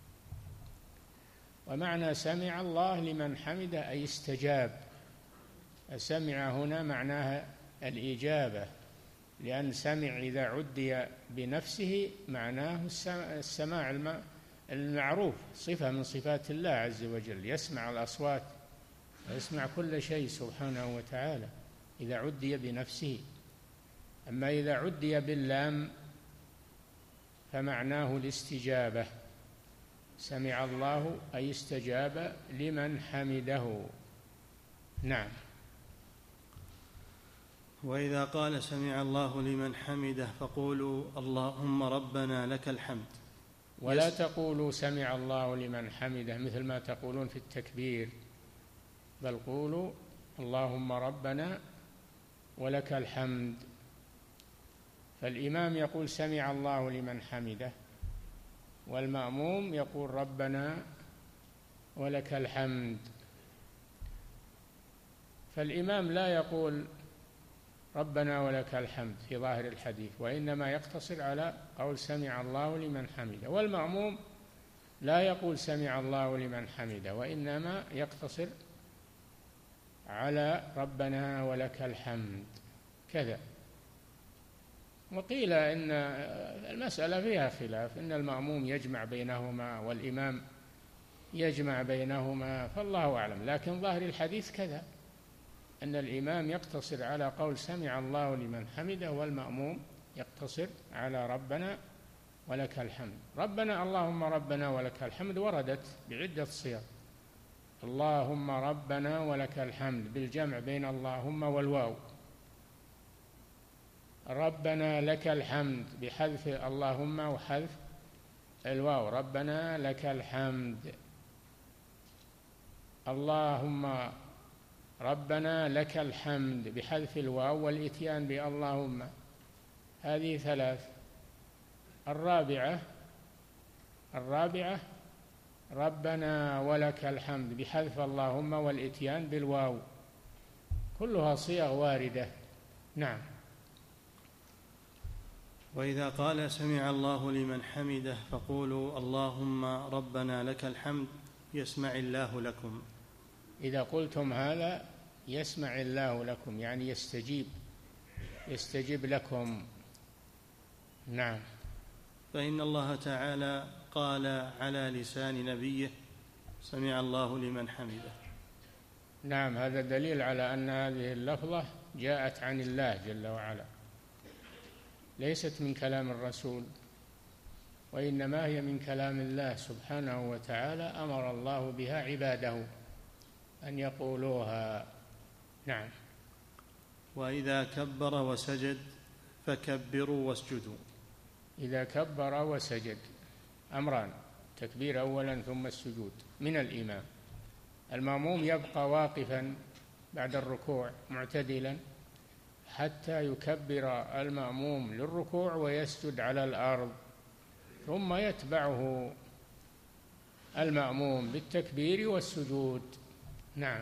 ومعنى سمع الله لمن حمده أي استجاب. سمع هنا معناها الإجابة، لأن سمع إذا عدي بنفسه معناه السماع المعروف، صفة من صفات الله عز وجل، يسمع الأصوات ويسمع كل شيء سبحانه وتعالى إذا عدي بنفسه. أما إذا عدي باللام فمعناه الاستجابة، سمع الله أي استجاب لمن حمده. نعم. وإذا قال سمع الله لمن حمده فقولوا اللهم ربنا لك الحمد. ولا تقولوا سمع الله لمن حمده مثل ما تقولون في التكبير، بل قولوا اللهم ربنا ولك الحمد. فالإمام يقول سمع الله لمن حمده، والمأموم يقول ربنا ولك الحمد. فالإمام لا يقول ربنا ولك الحمد في ظاهر الحديث، وإنما يقتصر على قول سمع الله لمن حمده، والمأموم لا يقول سمع الله لمن حمده، وإنما يقتصر على ربنا ولك الحمد كذا. وقيل إن المسألة فيها خلاف، إن المأموم يجمع بينهما والإمام يجمع بينهما، فالله أعلم. لكن ظاهر الحديث كذا، أن الإمام يقتصر على قول سمع الله لمن حمده، والمأموم يقتصر على ربنا ولك الحمد. ربنا اللهم ربنا ولك الحمد وردت بعدة صيغ، اللهم ربنا ولك الحمد بالجمع بين اللهم والواو، ربنا لك الحمد بحذف اللهم وحذف الواو، ربنا لك الحمد، اللهم ربنا لك الحمد بحذف الواو والإتيان باللهم. هذه ثلاث. الرابعة الرابعة ربنا ولك الحمد بحذف اللهم والإتيان بالواو، كلها صيغ واردة. نعم. وإذا قال سمع الله لمن حمده فقولوا اللهم ربنا لك الحمد يسمع الله لكم. إذا قلتم هذا يسمع الله لكم، يعني يستجيب يستجيب لكم. نعم. فإن الله تعالى قال على لسان نبيه سمع الله لمن حمده. نعم، هذا دليل على أن هذه اللفظة جاءت عن الله جل وعلا، ليست من كلام الرسول، وإنما هي من كلام الله سبحانه وتعالى، أمر الله بها عباده أن يقولوها. نعم. وإذا كبر وسجد فكبروا واسجدوا. إذا كبر وسجد أمران، تكبير أولا ثم السجود من الإمام. المأموم يبقى واقفا بعد الركوع معتدلا حتى يكبر المأموم للركوع ويسجد على الأرض، ثم يتبعه المأموم بالتكبير والسجود. نعم.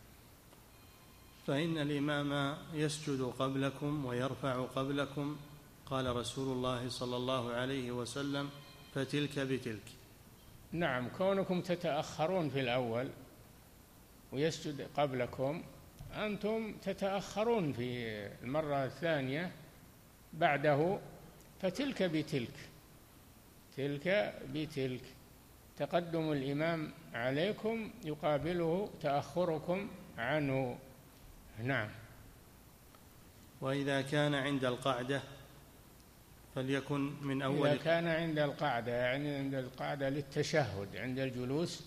فإن الإمام يسجد قبلكم ويرفع قبلكم، قال رسول الله صلى الله عليه وسلم فتلك بتلك. نعم، كونكم تتأخرون في الأول ويسجد قبلكم، أنتم تتأخرون في المرة الثانية بعده، فتلك بتلك، تلك بتلك، تقدم الإمام عليكم يقابله تأخركم عنه. نعم. وإذا كان عند القعدة فليكن من أول. إذا كان عند القعدة، يعني عند القعدة للتشهد، عند الجلوس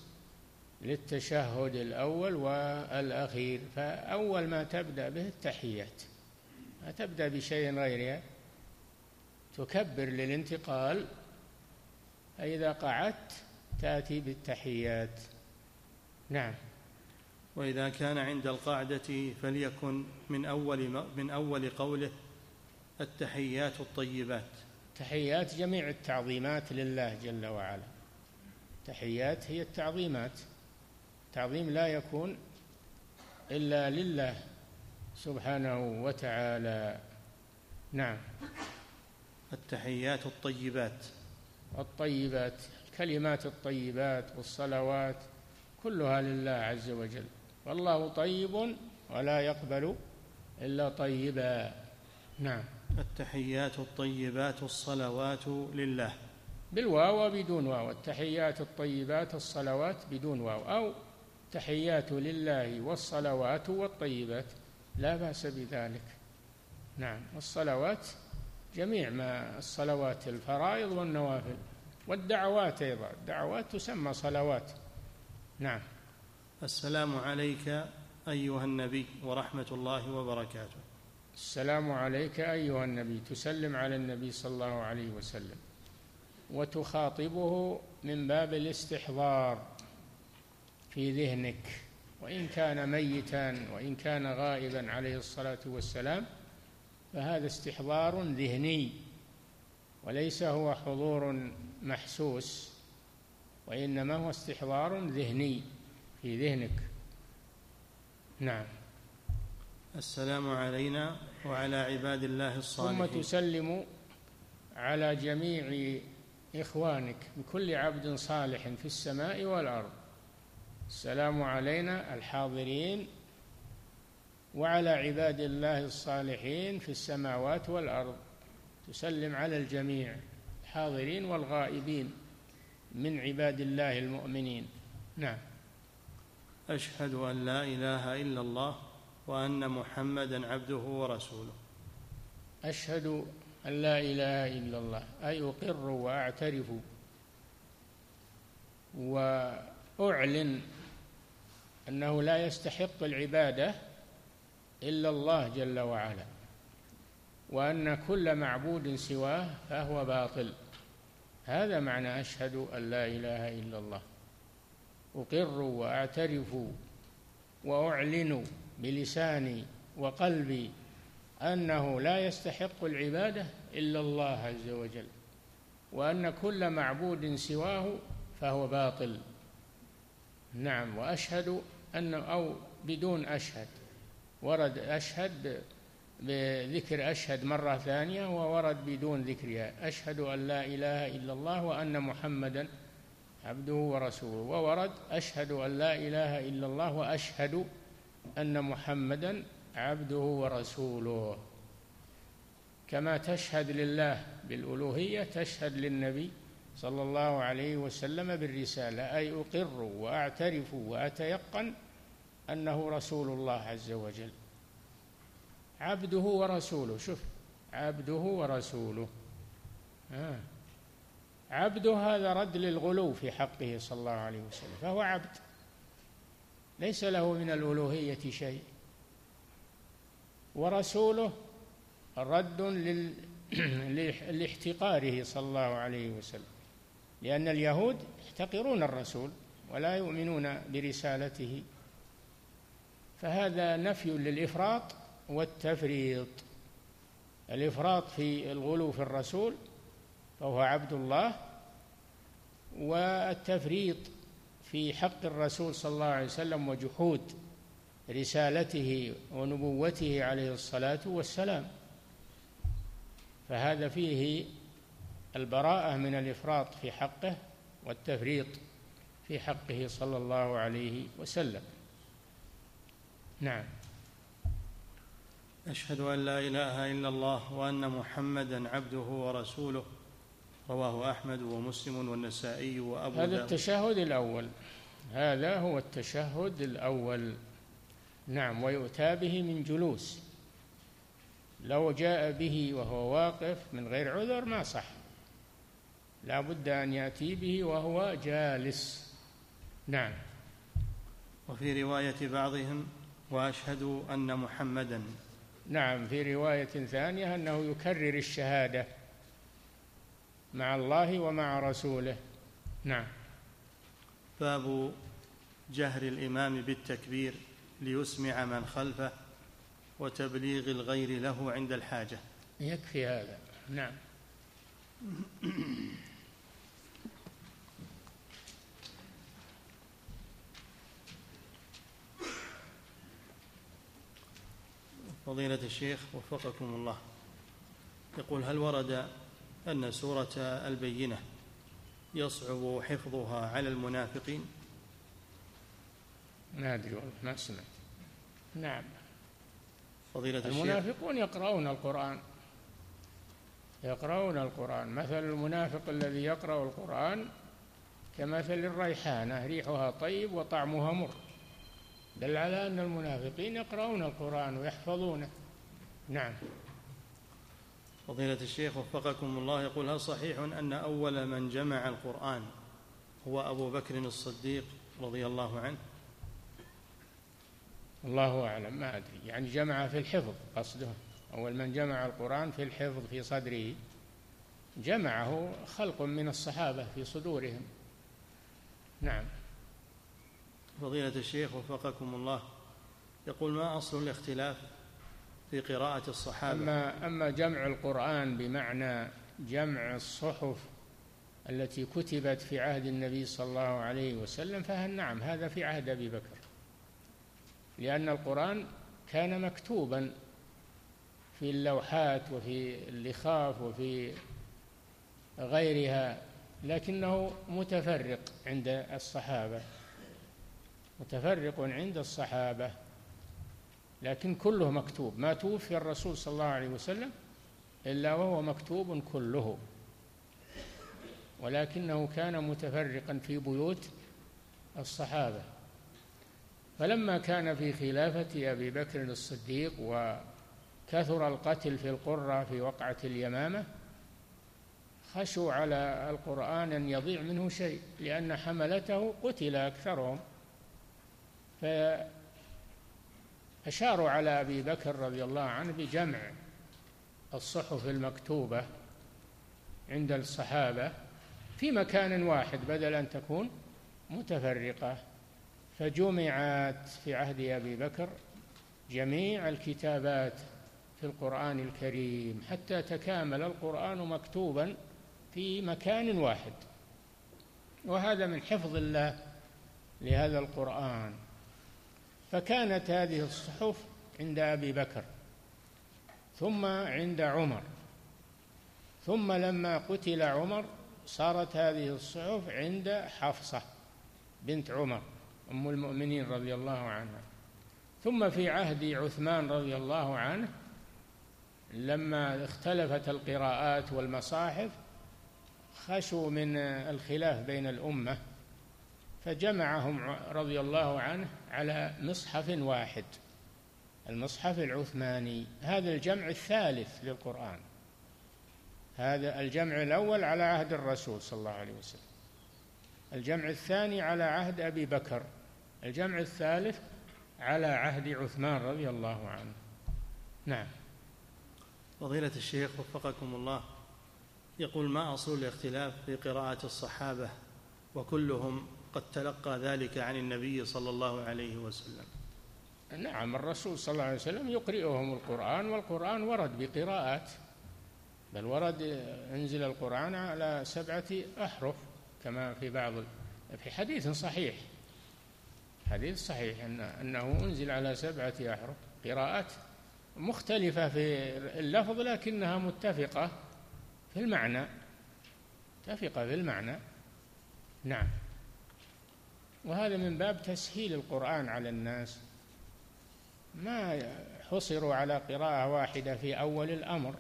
للتشهد الأول والأخير، فأول ما تبدأ به التحيات، ما تبدأ بشيء غيرها، تكبر للانتقال، فإذا قعدت تأتي بالتحيات. نعم. وإذا كان عند القعدة فليكن من أول من أول قوله التحيات الطيبات. تحيات جميع التعظيمات لله جل وعلا، تحيات هي التعظيمات، التعظيم لا يكون إلا لله سبحانه وتعالى. نعم. التحيات الطيبات. الطيبات، الكلمات الطيبات والصلوات كلها لله عز وجل، والله طيب ولا يقبل إلا طيبا. نعم. التحيات الطيبات الصلوات لله بالواو وبدون واو، التحيات الطيبات الصلوات بدون واو، أو تحيات لله والصلوات والطيبات، لا بأس بذلك. نعم. والصلوات جميع ما الصلوات الفرائض والنوافل، والدعوات أيضا، الدعوات تسمى صلوات. نعم. السلام عليك أيها النبي ورحمة الله وبركاته. السلام عليك أيها النبي، تسلم على النبي صلى الله عليه وسلم وتخاطبه من باب الاستحضار في ذهنك، وإن كان ميتا وإن كان غائبا عليه الصلاة والسلام، فهذا استحضار ذهني وليس هو حضور محسوس، وإنما هو استحضار ذهني في ذهنك. نعم. السلام علينا وعلى عباد الله الصالحين. ثم تسلم على جميع إخوانك بكل عبد صالح في السماء والأرض. السلام علينا الحاضرين وعلى عباد الله الصالحين في السماوات والأرض، تسلم على الجميع الحاضرين والغائبين من عباد الله المؤمنين. نعم. أشهد أن لا إله إلا الله وأن محمدا عبده ورسوله. أشهد أن لا إله إلا الله، أي أقر وأعترف وأعلن أنه لا يستحق العبادة إلا الله جل وعلا، وأن كل معبود سواه فهو باطل. هذا معنى أشهد أن لا إله إلا الله، أقر وأعترف وأعلن بلساني وقلبي أنه لا يستحق العبادة إلا الله عز وجل، وأن كل معبود سواه فهو باطل. نعم. وأشهد أن، أو بدون أشهد، ورد أشهد بذكر أشهد مرة ثانية، وورد بدون ذكرها، أشهد أن لا إله إلا الله وأن محمدا عبده ورسوله، وورد أشهد أن لا إله إلا الله وأشهد أن محمدا عبده ورسوله. كما تشهد لله بالألوهية تشهد للنبي صلى الله عليه وسلم بالرسالة، أي أقر وأعترف وأتيقن أنه رسول الله عز وجل، عبده ورسوله. شوف، عبده ورسوله. آه. عبده هذا رد للغلو في حقه صلى الله عليه وسلم، فهو عبد ليس له من الألوهية شيء. ورسوله رد لل... لاحتقاره صلى الله عليه وسلم، لأن اليهود يحتقرون الرسول ولا يؤمنون برسالته، فهذا نفي للإفراط والتفريط. الإفراط في الغلو في الرسول فهو عبد الله، والتفريط في حق الرسول صلى الله عليه وسلم وجحود رسالته ونبوته عليه الصلاة والسلام، فهذا فيه البراءة من الإفراط في حقه والتفريط في حقه صلى الله عليه وسلم. نعم. أشهد أن لا إله إلا الله وأن محمدا عبده ورسوله. رواه أحمد ومسلم والنسائي وأبو داود. هذا التشهد الأول، هذا هو التشهد الأول. نعم. ويؤتى به من جلوس، لو جاء به وهو واقف من غير عذر ما صح، لا بد أن يأتي به وهو جالس. نعم. وفي رواية بعضهم وأشهد أن محمدا. نعم، في رواية ثانية أنه يكرر الشهادة مع الله ومع رسوله. نعم. باب جهر الإمام بالتكبير ليسمع من خلفه وتبليغ الغير له عند الحاجة. يكفي هذا. نعم. فضيلة الشيخ وفقكم الله، يقول: هل ورد أن سورة البينة يصعب حفظها على المنافقين؟ ما أدري والله، ما سمعت. نعم. فضيلة الشيخ، المنافقون يقرؤون القرآن، يقرؤون القرآن. مثل المنافق الذي يقرأ القرآن كمثل الريحانة ريحها طيب وطعمها مر، دل على أن المنافقين يقرؤون القرآن ويحفظونه. نعم. فضيلة الشيخ وفقكم الله، يقول: هل صحيح أن أول من جمع القرآن هو أبو بكر الصديق رضي الله عنه؟ الله أعلم، ما أدري، يعني جمع في الحفظ قصده، أول من جمع القرآن في الحفظ في صدره، جمعه خلق من الصحابة في صدورهم. نعم. فضيلة الشيخ وفقكم الله، يقول: ما أصل الاختلاف في قراءة الصحابة؟ أما, أما جمع القرآن بمعنى جمع الصحف التي كتبت في عهد النبي صلى الله عليه وسلم فهل نعم، هذا في عهد أبي بكر، لأن القرآن كان مكتوبا في اللوحات وفي اللخاف وفي غيرها، لكنه متفرق عند الصحابة، متفرق عند الصحابة، لكن كله مكتوب. ما توفي الرسول صلى الله عليه وسلم إلا وهو مكتوب كله، ولكنه كان متفرقا في بيوت الصحابة. فلما كان في خلافة أبي بكر الصديق وكثر القتل في القرى في وقعة اليمامة، خشوا على القرآن أن يضيع منه شيء، لأن حملته قتل أكثرهم، فأشاروا على أبي بكر رضي الله عنه بجمع الصحف المكتوبة عند الصحابة في مكان واحد بدل أن تكون متفرقة، فجمعت في عهد أبي بكر جميع الكتابات في القرآن الكريم حتى تكامل القرآن مكتوبا في مكان واحد، وهذا من حفظ الله لهذا القرآن. فكانت هذه الصحف عند أبي بكر، ثم عند عمر، ثم لما قتل عمر صارت هذه الصحف عند حفصة بنت عمر أم المؤمنين رضي الله عنها، ثم في عهد عثمان رضي الله عنه لما اختلفت القراءات والمصاحف خشوا من الخلاف بين الأمة فجمعهم رضي الله عنه على مصحف واحد، المصحف العثماني. هذا الجمع الثالث للقرآن، هذا الجمع الأول على عهد الرسول صلى الله عليه وسلم، الجمع الثاني على عهد أبي بكر، الجمع الثالث على عهد عثمان رضي الله عنه. نعم. فضيلة الشيخ وفقكم الله، يقول: ما أصل الاختلاف في قراءة الصحابة وكلهم قد تلقى ذلك عن النبي صلى الله عليه وسلم؟ نعم، الرسول صلى الله عليه وسلم يقرئهم القرآن، والقرآن ورد بقراءات، بل ورد انزل القرآن على سبعة أحرف كما في بعض في حديث صحيح، حديث صحيح أن أنه أنزل على سبعة أحرف، قراءات مختلفة في اللفظ لكنها متفقة في المعنى، متفقة في المعنى. نعم. وهذا من باب تسهيل القرآن على الناس، ما حصروا على قراءة واحدة في أول الأمر،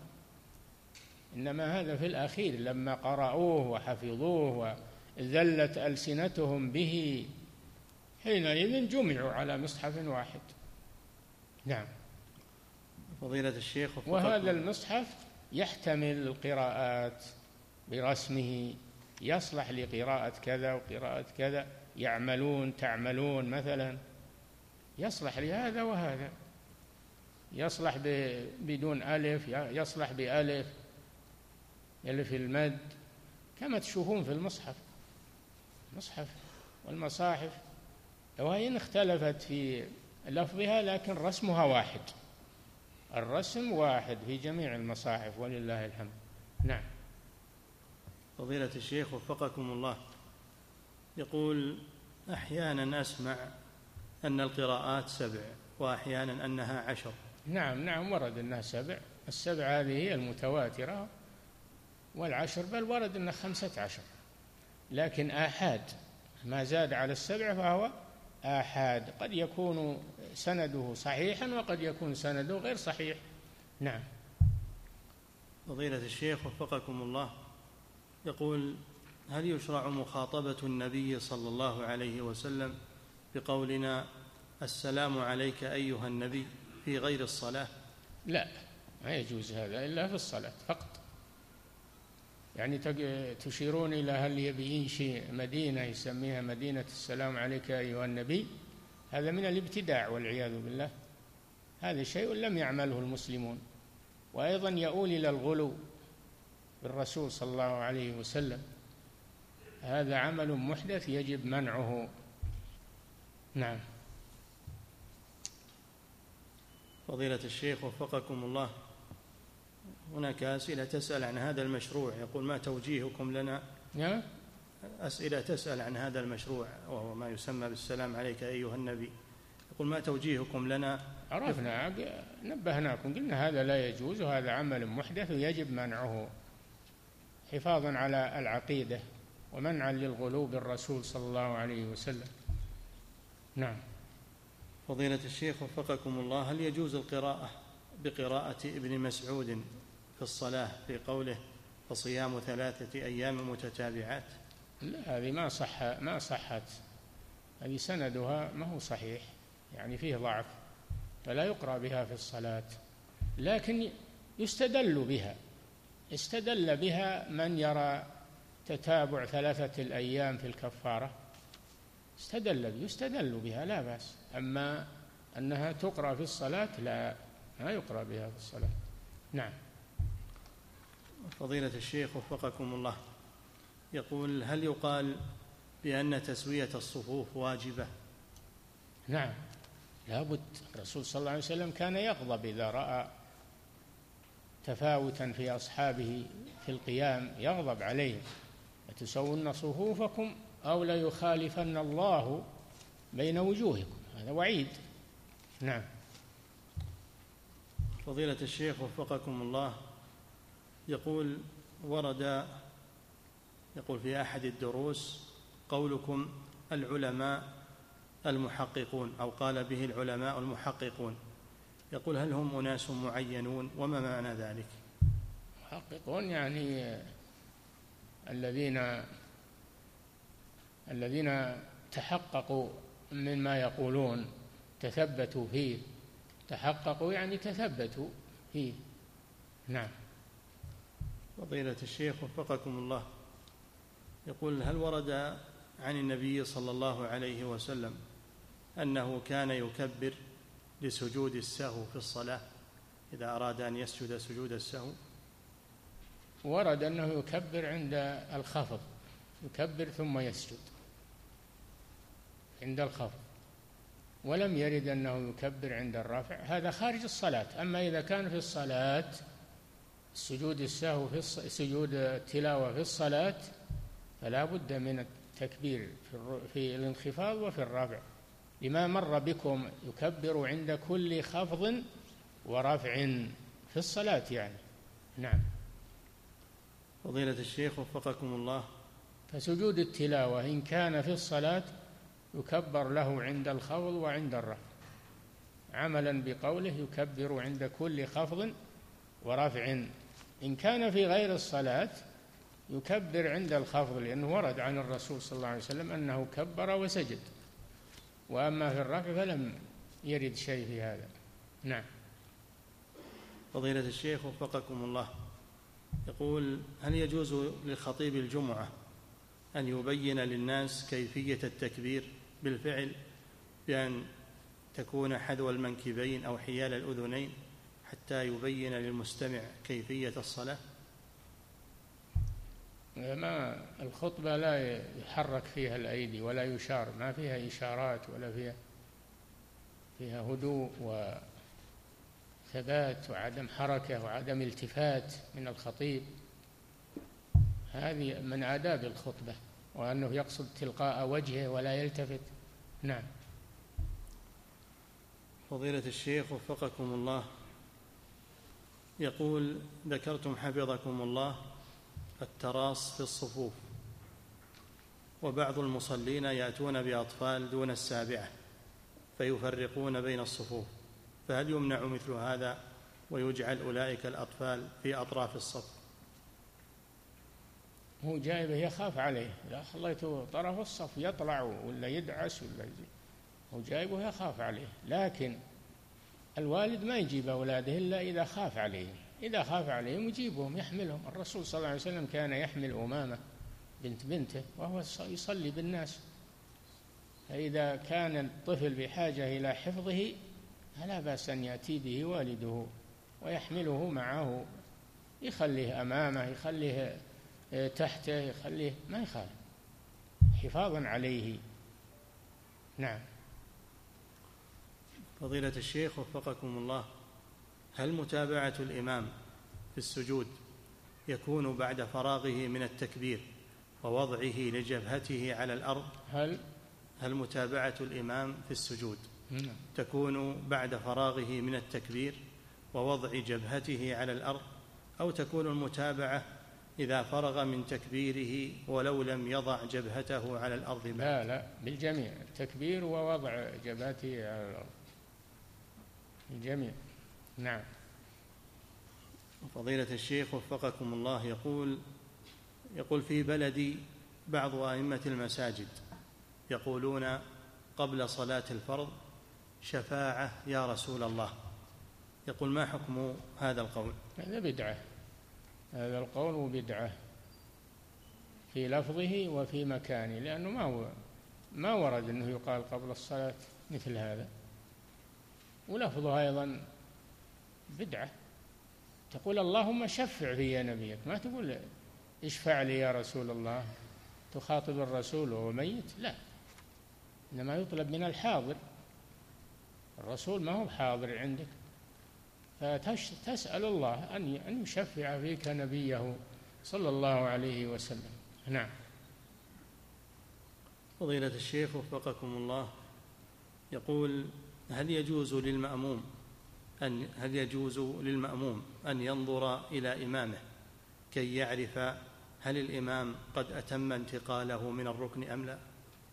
إنما هذا في الأخير لما قرأوه وحفظوه وذلت ألسنتهم به حينئذ جمعوا على مصحف واحد. نعم. فضيلة الشيخ. وهذا المصحف يحتمل القراءات برسمه، يصلح لقراءة كذا وقراءة كذا، يعملون تعملون مثلا، يصلح لهذا وهذا، يصلح بدون ألف، يصلح بألف، ألف المد، كما تشوفون في المصحف. المصحف والمصاحف وإن اختلفت في لفظها لكن رسمها واحد، الرسم واحد في جميع المصاحف ولله الحمد. نعم. فضيلة الشيخ وفقكم الله، يقول: أحيانا أسمع أن القراءات سبع وأحيانا أنها عشر. نعم نعم ورد أنها سبع، السبع هذه هي المتواترة، والعشر بل ورد أنها خمسة عشر، لكن آحاد ما زاد على السبع فهو آحاد، قد يكون سنده صحيحا وقد يكون سنده غير صحيح. نعم. فضيلة الشيخ وفقكم الله، يقول: هل يشرع مخاطبة النبي صلى الله عليه وسلم بقولنا السلام عليك أيها النبي في غير الصلاة؟ لا، ما يجوز هذا إلا في الصلاة فقط. يعني تشيرون إلى هل يبي ينشئ مدينة يسميها مدينة السلام عليك أيها النبي، هذا من الابتداع والعياذ بالله، هذا شيء لم يعمله المسلمون، وأيضا يؤول إلى الغلو بالرسول صلى الله عليه وسلم، هذا عمل محدث يجب منعه. نعم. فضيلة الشيخ وفقكم الله، هناك أسئلة تسأل عن هذا المشروع، يقول: ما توجيهكم لنا؟ نعم. أسئلة تسأل عن هذا المشروع وهو ما يسمى بالسلام عليك أيها النبي، يقول: ما توجيهكم لنا؟ عرفنا، نبهناكم، قلنا هذا لا يجوز وهذا عمل محدث ويجب منعه حفاظا على العقيدة ومنعا للغلو بالرسول صلى الله عليه وسلم. نعم. فضيلة الشيخ وفقكم الله، هل يجوز القراءة بقراءة ابن مسعود في الصلاة في قوله فصيام ثلاثة أيام متتابعات؟ لا، هذه ما صح ما صحت، هذه سندها ما هو صحيح، يعني فيه ضعف، فلا يقرأ بها في الصلاة، لكن يستدل بها، استدل بها من يرى تتابع ثلاثة الأيام في الكفارة، استدل يستدل بها لا بأس، أما أنها تقرأ في الصلاة لا، ما يقرأ بها في الصلاة. نعم. فضيلة الشيخ وفقكم الله، يقول: هل يقال بأن تسوية الصفوف واجبة؟ نعم لا بد، الرسول صلى الله عليه وسلم كان يغضب إذا رأى تفاوتا في أصحابه في القيام، يغضب عليهم: لتسون صفوفكم أو ليخالفن الله بين وجوهكم، هذا وعيد. نعم. فضيلة الشيخ وفقكم الله، يقول: ورد يقول في أحد الدروس قولكم العلماء المحققون، أو قال به العلماء المحققون، يقول: هل هم أناس معينون وما معنى ذلك؟ محققون يعني الذين الذين تحققوا مما يقولون، تثبتوا فيه، تحققوا يعني تثبتوا فيه. نعم. فضيلة الشيخ وفقكم الله، يقول: هل ورد عن النبي صلى الله عليه وسلم أنه كان يكبر لسجود السهو في الصلاة إذا أراد أن يسجد سجود السهو؟ ورد أنه يكبر عند الخفض، يكبر ثم يسجد عند الخفض، ولم يرد أنه يكبر عند الرفع، هذا خارج الصلاة. أما إذا كان في الصلاة سجود السهو في سجود التلاوة في الصلاة فلا بد من التكبير في الانخفاض وفي الرفع، لما مر بكم يكبر عند كل خفض ورفع في الصلاة يعني. نعم. فضيلة الشيخ وفقكم الله، فسجود التلاوة إن كان في الصلاة يكبر له عند الخفض وعند الرفع، عملا بقوله يكبر عند كل خفض ورفع. إن كان في غير الصلاة يكبر عند الخفض، لأنه ورد عن الرسول صلى الله عليه وسلم أنه كبر وسجد، وأما في الرفع فلم يرد شيء في هذا. نعم. فضيلة الشيخ وفقكم الله، يقول: هل يجوز لخطيب الجمعة أن يبين للناس كيفية التكبير بالفعل، بأن تكون حذو المنكبين أو حيال الأذنين حتى يبين للمستمع كيفية الصلاة؟ ما الخطبة لا يحرك فيها الأيدي ولا يشار، ما فيها إشارات ولا فيها فيها هدوء وثبات وعدم حركة وعدم التفات من الخطيب. هذه من آداب الخطبة، وأنه يقصد تلقاء وجهه ولا يلتفت. نعم. فضيلة الشيخ وفقكم الله، يقول: ذكرتم حفظكم الله التراص في الصفوف، وبعض المصلين يأتون بأطفال دون السابعة فيفرقون بين الصفوف، فهل يمنع مثل هذا ويجعل أولئك الأطفال في أطراف الصف؟ هو جايبه يخاف عليه، إذا خليته طرف الصف يطلع ولا يدعس ولا يجي، هو جايبه يخاف عليه. لكن الوالد ما يجيب أولاده إلا إذا خاف عليهم، إذا خاف عليهم يجيبهم يحملهم. الرسول صلى الله عليه وسلم كان يحمل أمامة بنت بنته وهو يصلي بالناس، فإذا كان الطفل بحاجة إلى حفظه فلا بأس أن يأتي به والده ويحمله معه، يخليه أمامه، يخليه تحته، يخليه، ما يخالف، حفاظا عليه. نعم. فضيلة الشيخ وفقكم الله، هل متابعة الإمام في السجود يكون بعد فراغه من التكبير ووضعه لجبهته على الأرض؟ هل هل متابعة الإمام في السجود نعم. تكون بعد فراغه من التكبير ووضع جبهته على الأرض، أو تكون المتابعة إذا فرغ من تكبيره ولو لم يضع جبهته على الأرض؟ لا لا، بالجميع، التكبير ووضع جبهته على الأرض، الجميع. نعم. فضيلة الشيخ وفقكم الله، يقول يقول في بلدي بعض أئمة المساجد يقولون قبل صلاة الفرض: شفاعة يا رسول الله. يقول: ما حكم هذا القول؟ هذا بدعة، هذا القول بدعة في لفظه وفي مكانه، لأنه ما هو ما ورد أنه يقال قبل الصلاة مثل هذا، ولفظه أيضا بدعة. تقول اللهم شفع في نبيك، ما تقول اشفع لي يا رسول الله، تخاطب الرسول وهو ميت، لا، إنما يطلب من الحاضر، الرسول ما هو حاضر عندك، فتسأل الله أن يشفع فيك نبيه صلى الله عليه وسلم. نعم. فضيلة الشيخ وفقكم الله، يقول: هل يجوز للمأموم أن هل يجوز للمأموم أن ينظر إلى إمامه كي يعرف هل الإمام قد أتم انتقاله من الركن أم لا؟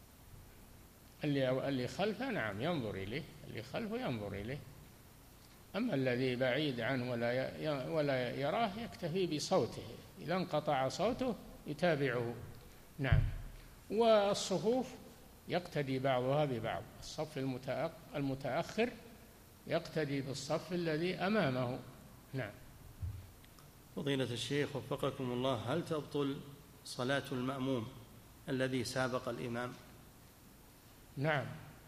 اللي اللي خلفه نعم ينظر إليه، اللي خلفه ينظر إليه، أما الذي بعيد عنه ولا ولا يراه يكتفي بصوته، إذا انقطع صوته يتابعه. نعم. والصفوف يقتدي بعضها ببعض، الصف المتأخر يقتدي بالصف الذي أمامه. نعم. فضيلة الشيخ وفقكم الله، هل تبطل صلاة المأموم الذي سابق الإمام؟ نعم،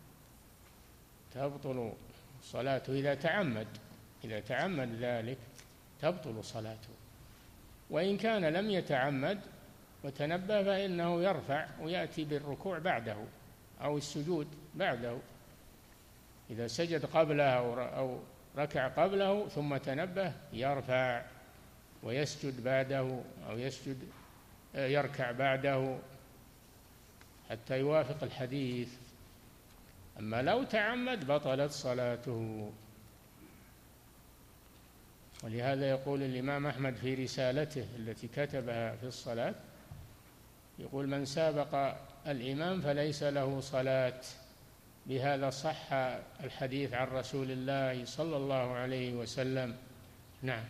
تبطل صلاته إذا تعمد، إذا تعمد ذلك تبطل صلاته، وإن كان لم يتعمد وتنبه فإنه يرفع ويأتي بالركوع بعده أو السجود بعده، إذا سجد قبله أو ركع قبله ثم تنبه يرفع ويسجد بعده أو يسجد يركع بعده حتى يوافق الحديث. أما لو تعمد بطلت صلاته. ولهذا يقول الإمام أحمد في رسالته التي كتبها في الصلاة، يقول: من سابق الإمام فليس له صلاة. بهذا صح الحديث عن رسول الله صلى الله عليه وسلم. نعم.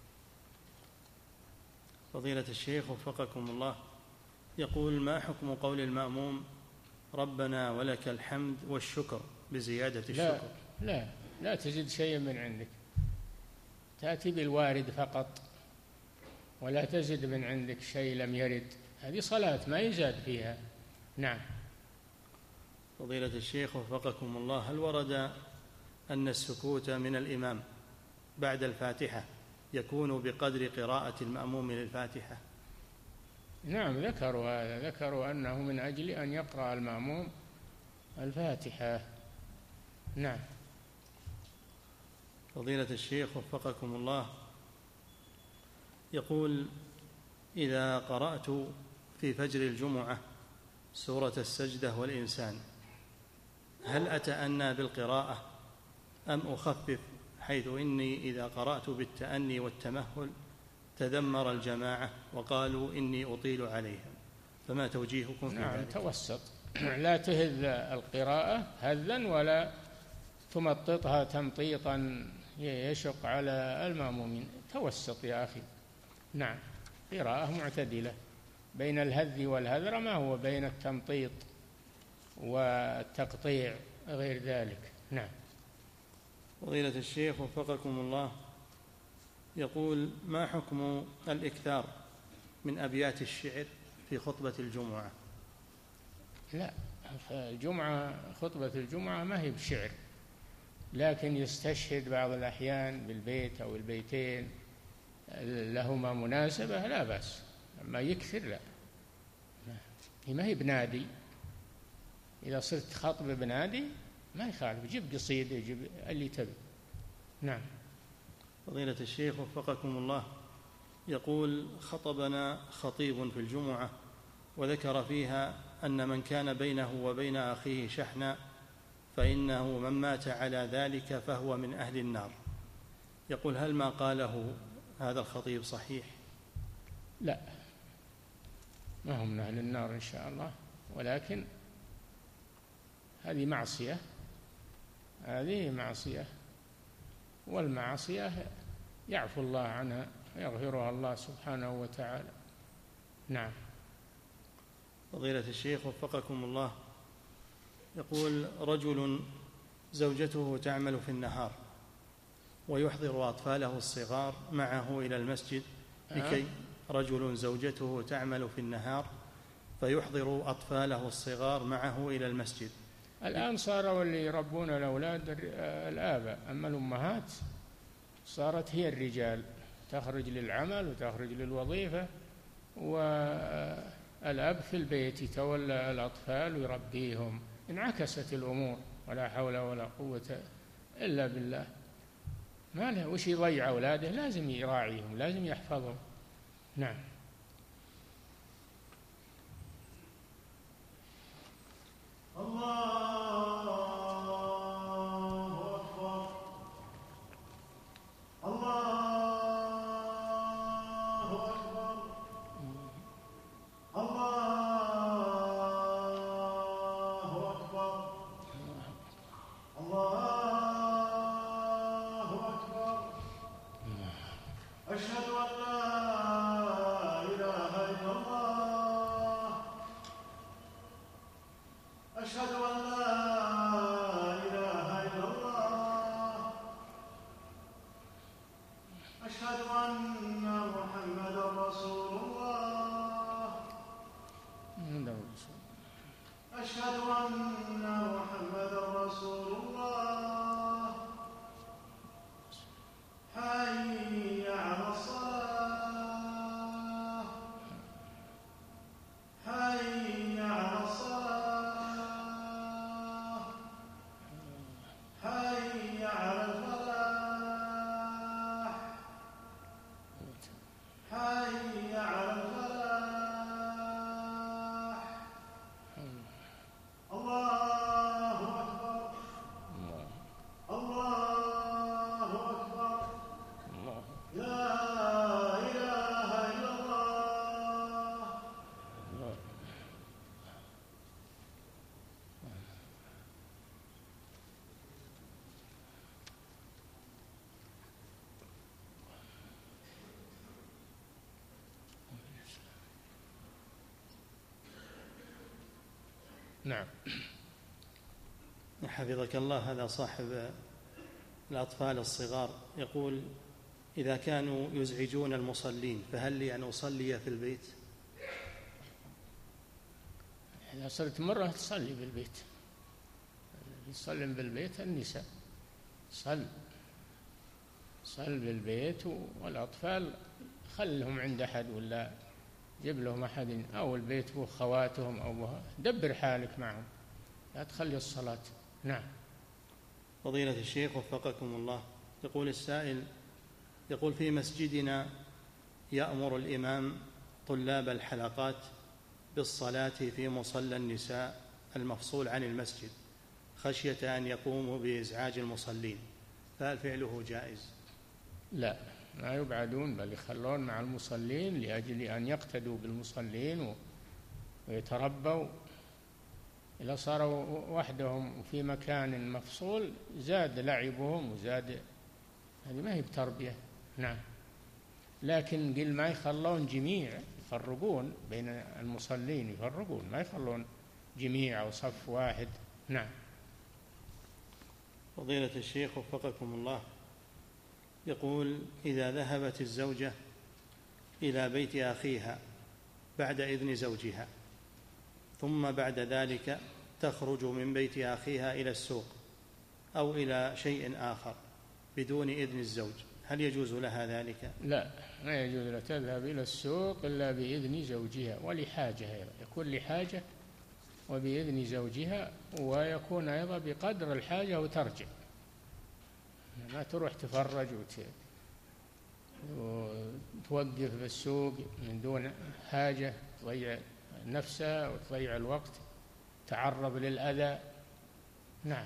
فضيلة الشيخ وفقكم الله، يقول: ما حكم قول المأموم ربنا ولك الحمد والشكر بزيادة الشكر؟ لا لا, لا تزيد شيئا من عندك، تأتي بالوارد فقط ولا تزد من عندك شيء لم يرد، هذه صلاة ما يزاد فيها. نعم. فضيلة الشيخ وفقكم الله، هل ورد أن السكوت من الإمام بعد الفاتحة يكون بقدر قراءة المأموم للفاتحة؟ نعم ذكروا هذا، ذكروا أنه من أجل أن يقرأ المأموم الفاتحة. نعم. فضيلة الشيخ وفقكم الله، يقول: إذا قرأت في فجر الجمعة سورة السجدة والإنسان هل أتأنى بالقراءة أم أخفف، حيث إني إذا قرأت بالتأني والتمهل تذمر الجماعة وقالوا إني أطيل عليهم، فما توجيهكم في ذلك؟ نعم توسط، لا تهذ القراءة هذا ولا تمططها تمطيطا يشق على المأمومين، توسط يا أخي. نعم، قراءة معتدلة بين الهذ والهذر، ما هو بين التمطيط والتقطيع غير ذلك. نعم. فضيلة الشيخ وفقكم الله، يقول: ما حكم الإكثار من أبيات الشعر في خطبة الجمعة؟ لا، الجمعة خطبة الجمعة ما هي بشعر، لكن يستشهد بعض الأحيان بالبيت أو البيتين لهما مناسبة، لا بأس. أما يكثر لا، هي ما هي بنادي. إذا صرت خطب بنادي ما يخالف، جيب قصيدة، جيب اللي تبي. نعم. فضيلة الشيخ وفقكم الله، يقول: خطبنا خطيب في الجمعة وذكر فيها أن من كان بينه وبين أخيه شحنا فإنه من مات على ذلك فهو من أهل النار. يقول: هل ما قاله هذا الخطيب صحيح؟ لا، ما هم من أهل النار إن شاء الله، ولكن هذه معصية، هذه معصية، والمعصية يعفو الله عنها ويغفرها الله سبحانه وتعالى. نعم. فضيلة الشيخ وفقكم الله، يقول: رجل زوجته تعمل في النهار ويحضر أطفاله الصغار معه إلى المسجد لكي رجل زوجته تعمل في النهار فيحضر أطفاله الصغار معه إلى المسجد. الآن صاروا اللي يربون الأولاد الآباء، أما الأمهات صارت هي الرجال، تخرج للعمل وتخرج للوظيفة، والأب في البيت يتولى الأطفال ويربيهم. انعكست الأمور، ولا حول ولا قوة إلا بالله. ما له وش يضيع أولاده، لازم يراعيهم، لازم يحفظهم. نعم. الله أكبر، الله أكبر، الله أكبر، الله أكبر. أشهد أن لا إله إلا الله، أشهد أن لا إله إلا الله، أشهد أن محمدا رسول الله، أشهد أن محمدا رسول الله. حي على الصلاة، حي على الصلاة، حي على الفلاح، حي على الفلاح. الله أكبر، الله أكبر، لا إله إلا الله. نعم. حفظك الله، هذا صاحب الأطفال الصغار يقول: إذا كانوا يزعجون المصلين فهل لي أن أصلي في البيت؟ إذا صرت مرة تصلي بالبيت، يصلي بالبيت النساء، صل صل بالبيت، والأطفال خلهم عند أحد ولا جيب لهم أحد، أو البيت بو خواتهم أو دبر حالك معهم، لا تخلي الصلاة. نعم. فضيلة الشيخ وفقكم الله، يقول السائل، يقول في مسجدنا يأمر الإمام طلاب الحلقات بالصلاة في مصلى النساء المفصول عن المسجد خشية أن يقوموا بإزعاج المصلين، فهل فعله جائز؟ لا، ما يبعدون، بل يخلون مع المصلين لأجل أن يقتدوا بالمصلين ويتربوا. إذا صاروا وحدهم في مكان مفصول زاد لعبهم وزاد، هذه ما هي بتربية. نعم. لكن قل ما يخلون جميع، يفرقون بين المصلين، يفرقون، ما يخلون جميع أو صف واحد. نعم. فضيلة الشيخ وفقكم الله، يقول إذا ذهبت الزوجة إلى بيت أخيها بعد إذن زوجها، ثم بعد ذلك تخرج من بيت أخيها إلى السوق أو إلى شيء آخر بدون إذن الزوج، هل يجوز لها ذلك؟ لا، ما يجوز لها تذهب إلى السوق إلا بإذن زوجها، ولحاجة أيضا، يكون لحاجة وبإذن زوجها، ويكون أيضا بقدر الحاجة وترجع، ما تروح تفرج وتوقف بالسوق من دون حاجة، تضيع نفسها وتضيع الوقت، تعرض للأذى. نعم.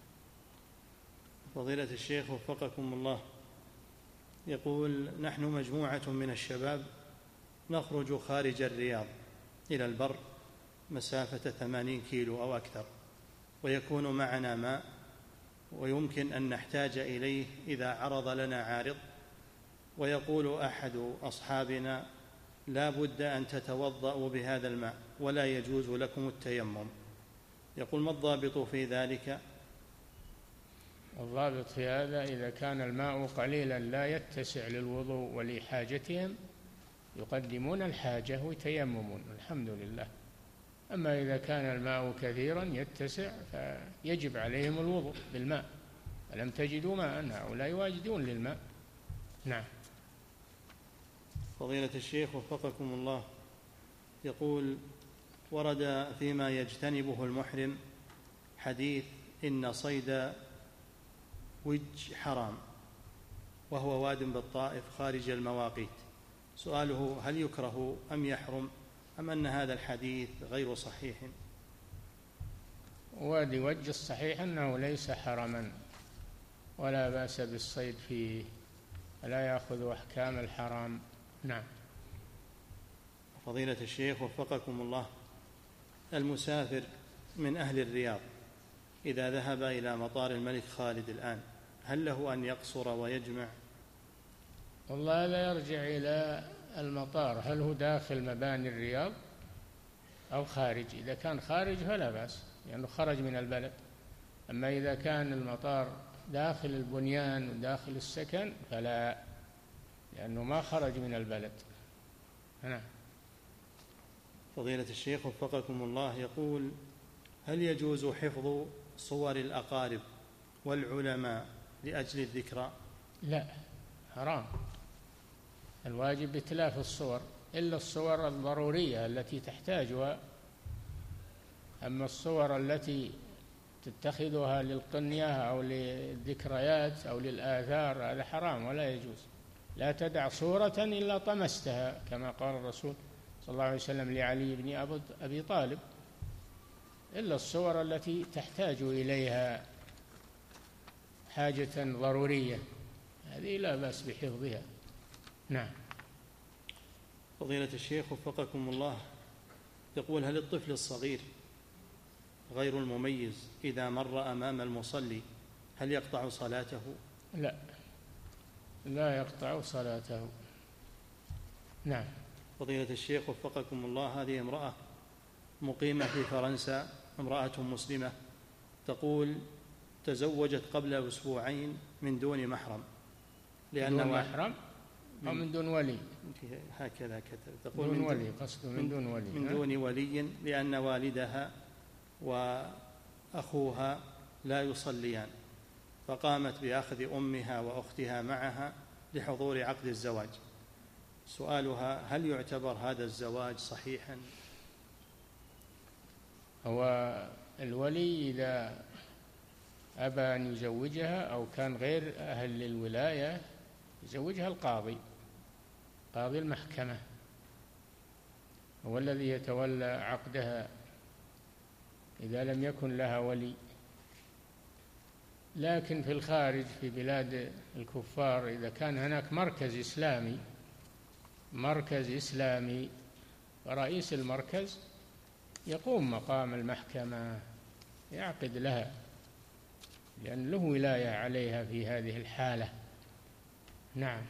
فضيلة الشيخ وفقكم الله، يقول نحن مجموعة من الشباب نخرج خارج الرياض إلى البر مسافة ثمانين كيلو أو أكثر، ويكون معنا ماء ويمكن أن نحتاج إليه إذا عرض لنا عارض، ويقول أحد أصحابنا لا بد أن تتوضأوا بهذا الماء ولا يجوز لكم التيمم، يقول ما الضابط في ذلك؟ الضابط في هذا إذا كان الماء قليلا لا يتسع للوضوء ولحاجتهم يقدمون الحاجة ويتيممون، الحمد لله. أما إذا كان الماء كثيرا يتسع فيجب عليهم الوضوء بالماء، فلم تجدوا ماء هؤلاء واجدون للماء. نعم. فضيلة الشيخ وفقكم الله، يقول ورد فيما يجتنبه المحرم حديث إن صيد وج حرام وهو واد بالطائف خارج المواقيت، سؤاله هل يكره أم يحرم أم أن هذا الحديث غير صحيح؟ وادي وج الصحيح أنه ليس حرما ولا بأس بالصيد فيه، لا يأخذ أحكام الحرام. نعم. فضيلة الشيخ وفقكم الله، المسافر من أهل الرياض إذا ذهب إلى مطار الملك خالد الآن هل له أن يقصر ويجمع؟ والله لا يرجع إلى المطار، هل هو داخل مباني الرياض أو خارج؟ إذا كان خارج فلا بأس لأنه يعني خرج من البلد، أما إذا كان المطار داخل البنيان وداخل السكن فلا، لأنه ما خرج من البلد. نعم. فضيلة الشيخ وفقكم الله، يقول هل يجوز حفظ صور الأقارب والعلماء لأجل الذكرى؟ لا، حرام، الواجب إتلاف الصور إلا الصور الضرورية التي تحتاجها، أما الصور التي تتخذها للقنية أو للذكريات أو للآثار هذا حرام ولا يجوز. لا تدع صورة إلا طمستها كما قال الرسول صلى الله عليه وسلم لعلي بن أبي طالب، إلا الصور التي تحتاج إليها حاجة ضرورية هذه لا بأس بحفظها. نعم. فضيلة الشيخ وفقكم الله، يقول هل الطفل الصغير غير المميز إذا مر أمام المصلي هل يقطع صلاته؟ لا، لا يقطع صلاته. نعم. فضيلة الشيخ وفقكم الله، هذه امرأة مقيمة في فرنسا، امرأة مسلمة، تقول تزوجت قبل أسبوعين من دون محرم، لأن دون محرم أو من دون ولي؟ هكذا كتب، تقول دون من ولي، قصده من دون ولي، من دون ولي، لأن والدها وأخوها لا يصليان، فقامت بأخذ أمها وأختها معها لحضور عقد الزواج. سؤالها: هل يعتبر هذا الزواج صحيحا؟ هو الولي إذا أبى أن يزوجها أو كان غير أهل للولاية يزوجها القاضي، قاضي المحكمة هو الذي يتولى عقدها إذا لم يكن لها ولي. لكن في الخارج في بلاد الكفار إذا كان هناك مركز إسلامي مركز إسلامي ورئيس المركز يقوم مقام المحكمة يعقد لها، لأن له ولاية عليها في هذه الحالة. نعم.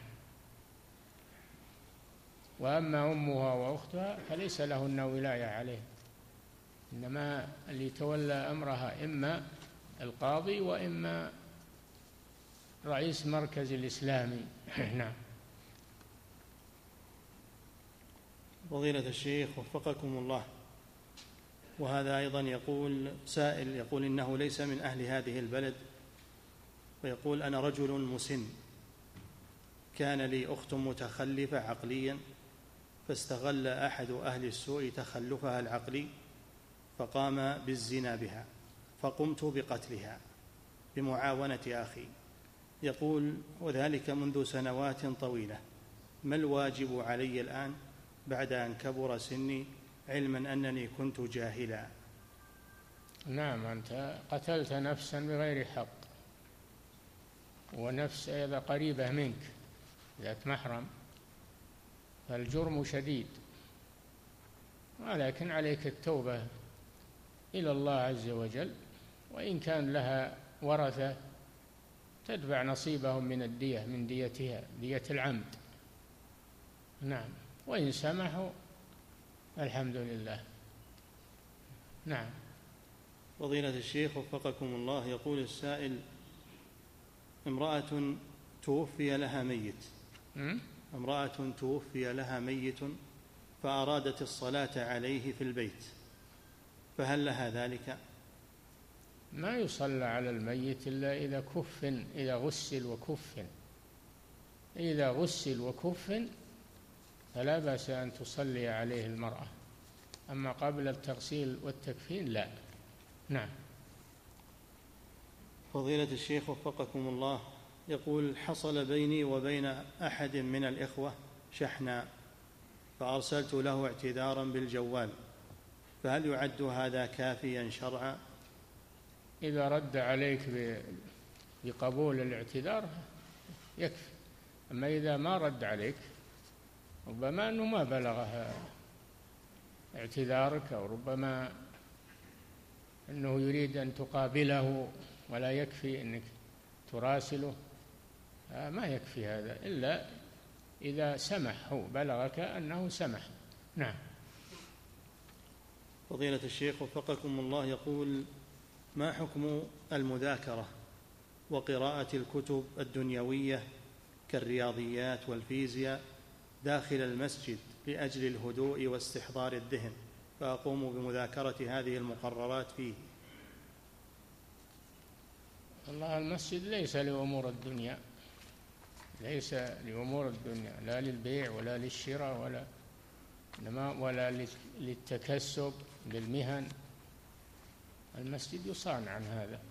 وأما أمها وأختها فليس لهن ولاية عليه، إنما اللي يتولى أمرها إما القاضي وإما رئيس مركز الإسلامي. نعم. فضيلة الشيخ وفقكم الله، وهذا أيضا يقول سائل يقول إنه ليس من أهل هذه البلد، ويقول: أنا رجل مسن، كان لي أخت متخلفة عقليا، فاستغل أحد أهل السوء تخلفها العقلي فقام بالزنا بها، فقمت بقتلها بمعاونة أخي. يقول: وذلك منذ سنوات طويلة، ما الواجب علي الآن بعد أن كبر سني، علما أنني كنت جاهلا؟ نعم، أنت قتلت نفسا بغير حق، ونفس إذا قريبة منك ذات محرم فالجرم شديد، ولكن عليك التوبة إلى الله عز وجل، وإن كان لها ورثة تدفع نصيبهم من الدية من ديتها دية العمد. نعم، وإن سمحوا الحمد لله. نعم. فضيلة الشيخ وفقكم الله، يقول السائل: امرأة توفي لها ميت امرأة توفي لها ميت فأرادت الصلاة عليه في البيت، فهل لها ذلك؟ ما يصلى على الميت إلا إذا كفن، إذا غسل وكفن. إذا غسل وكفن فلا بأس أن تصلي عليه المرأة، أما قبل التغسيل والتكفين لا. نعم. فضيلة الشيخ وفقكم الله، يقول: حصل بيني وبين أحد من الإخوة شحناء، فأرسلت له اعتذارا بالجوال، فهل يعد هذا كافيا شرعا؟ إذا رد عليك بقبول الاعتذار يكفي، أما إذا ما رد عليك ربما أنه ما بلغه اعتذارك، أو ربما أنه يريد أن تقابله ولا يكفي أنك تراسله، ما يكفي هذا إلا إذا سمح، هو بلغك أنه سمح. نعم. فضيلة الشيخ وفقكم الله، يقول: ما حكم المذاكرة وقراءة الكتب الدنيوية كالرياضيات والفيزياء داخل المسجد لأجل الهدوء واستحضار الذهن، فأقوم بمذاكرة هذه المقررات فيه؟ والله المسجد ليس لأمور الدنيا، ليس لأمور الدنيا، لا للبيع ولا للشراء ولا ولا للتكسب بالمهن. المسجد يصان عن هذا،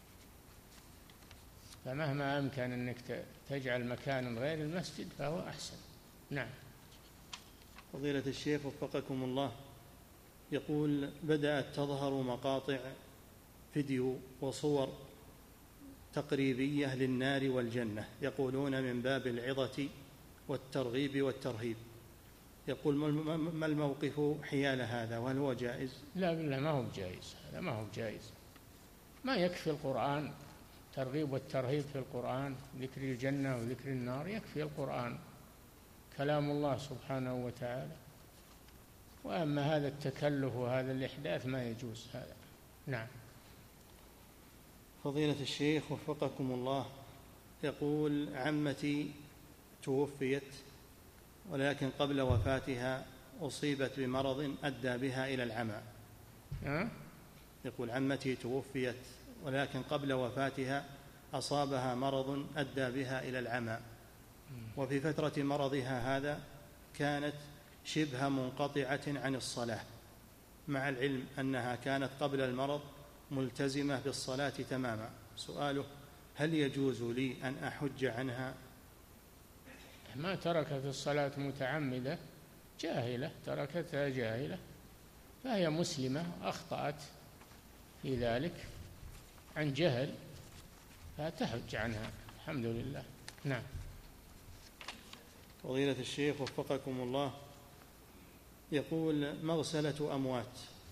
فمهما أمكن أنك تجعل مكانا غير المسجد فهو أحسن. نعم. فضيلة الشيخ وفقكم الله، يقول: بدأت تظهر مقاطع فيديو وصور تقريبية للنار والجنة، يقولون من باب العظة والترغيب والترهيب. يقول: ما الموقف حيال هذا، وهل هو جائز؟ لا بالله ما هو جائز، هذا ما هو جائز. ما يكفي القرآن ترغيب والترهيب في القرآن، ذكر الجنة وذكر النار، يكفي القرآن كلام الله سبحانه وتعالى. وأما هذا التكلف وهذا الإحداث ما يجوز هذا. نعم. فضيلة الشيخ وفقكم الله، يقول: عمتي توفيت، ولكن قبل وفاتها أصيبت بمرض أدى بها إلى العمى. أه؟ يقول: عمتي توفيت، ولكن قبل وفاتها أصابها مرض أدى بها إلى العمى، وفي فترة مرضها هذا كانت شبه منقطعة عن الصلاة، مع العلم أنها كانت قبل المرض ملتزمة بالصلاة تماما. سؤاله: هل يجوز لي أن أحج عنها؟ ما تركت الصلاة متعمدة، جاهلة، تركتها جاهلة، فهي مسلمة، أخطأت في ذلك عن جهل، فتحج عنها الحمد لله. نعم. فضيلة الشيخ وفقكم الله، يقول: مغسلة أموات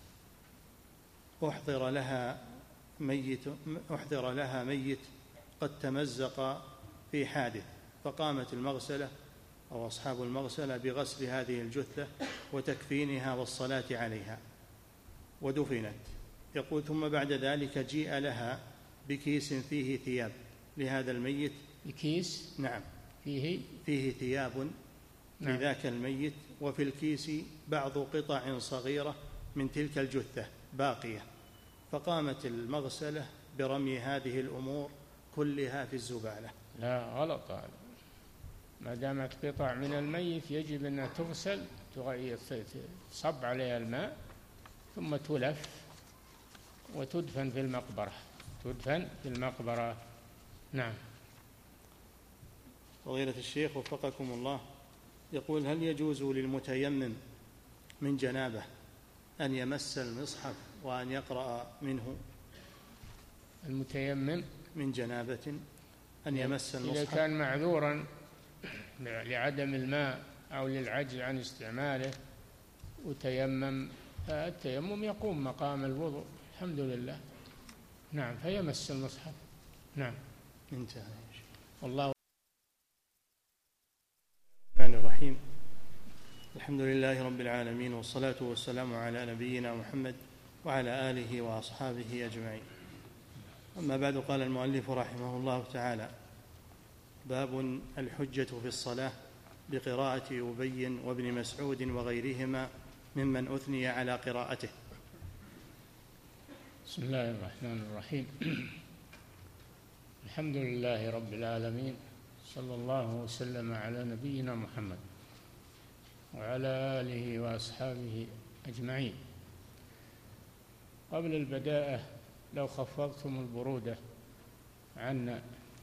أحضر لها ميت أحضر لها ميت قد تمزق في حادث، فقامت المغسلة أو أصحاب المغسلة بغسل هذه الجثة وتكفينها والصلاة عليها ودفنت. يقول: ثم بعد ذلك جيء لها بكيس فيه ثياب لهذا الميت. الكيس؟ نعم، فيه فيه ثياب نعم. لذاك الميت، وفي الكيس بعض قطع صغيرة من تلك الجثة باقية، فقامت المغسلة برمي هذه الأمور كلها في الزبالة. لا، غلط هذا. ما دامت قطع من الميت يجب أنها تغسل، تصب عليها الماء ثم تلف وتدفن في المقبرة تدفن في المقبرة. نعم. فضيلة الشيخ وفقكم الله، يقول: هل يجوز للمتيمم من جنابه أن يمس المصحف وأن يقرأ منه؟ المتيمم من جنابة أن يمس المصحف إذا كان معذورا لعدم الماء أو للعجز عن استعماله وتيمم، فالتيمم يقوم مقام الوضوء الحمد لله. نعم، فيمس المصحف. نعم. انتهى. والله الرحمن الرحيم. الحمد لله رب العالمين، والصلاة والسلام على نبينا محمد وعلى آله وأصحابه أجمعين. أما بعد، قال المؤلف رحمه الله تعالى: باب الحجة في الصلاة بقراءة أبي وابن مسعود وغيرهما ممن أثني على قراءته. بسم الله الرحمن الرحيم. الحمد لله رب العالمين، صلى الله وسلم على نبينا محمد وعلى آله وأصحابه أجمعين. قبل البداءة لو خفضتم البرودة عنا.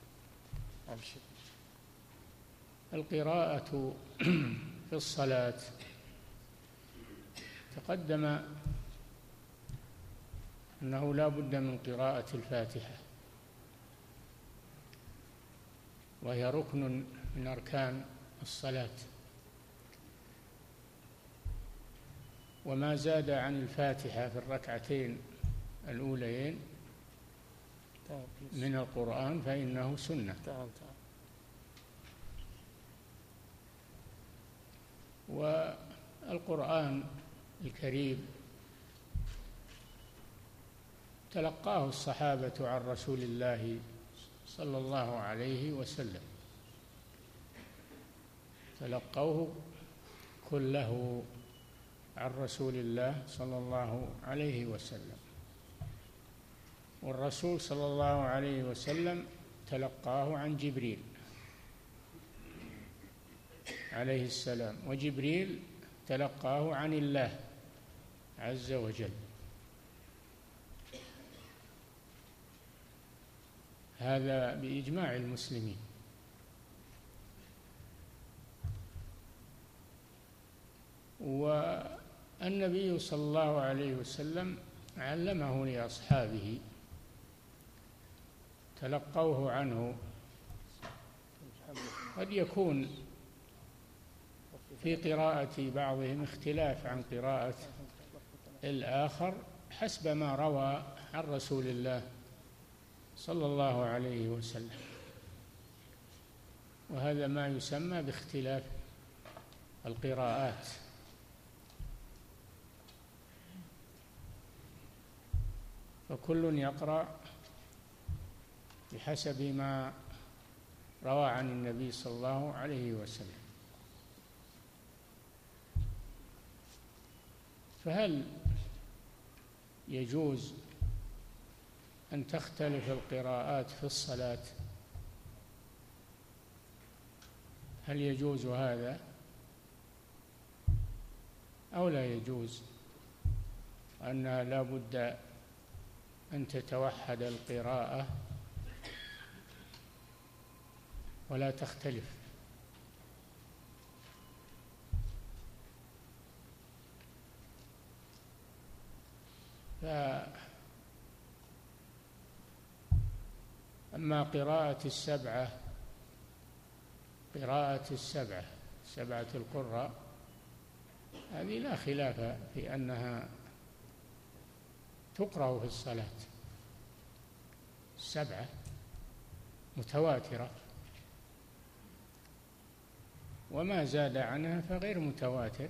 القراءة في الصلاة تقدم أنه لا بد من قراءة الفاتحة، وهي ركن من أركان الصلاة، وما زاد عن الفاتحة في الركعتين الأوليين من القرآن فإنه سنة. والقرآن الكريم تلقاه الصحابة عن رسول الله صلى الله عليه وسلم، تلقوه كله عن رسول الله صلى الله عليه وسلم، والرسول صلى الله عليه وسلم تلقاه عن جبريل عليه السلام، وجبريل تلقاه عن الله عز وجل. هذا بإجماع المسلمين. والنبي صلى الله عليه وسلم علمه لأصحابه، تلقوه عنه. قد يكون في قراءة بعضهم اختلاف عن قراءة الآخر حسب ما روى عن رسول الله صلى الله عليه وسلم، وهذا ما يسمى باختلاف القراءات. فكل يقرأ بحسب ما روى عن النبي صلى الله عليه وسلم. فهل يجوز أن تختلف القراءات في الصلاة؟ هل يجوز هذا أو لا يجوز؟ أن لا بد أن تتوحد القراءة ولا تختلف. أما قراءة السبعة قراءة السبعة سبعة القراء هذه لا خلاف في أنها تقرأ في الصلاة، السبعة متواترة، وما زاد عنها فغير متواتر،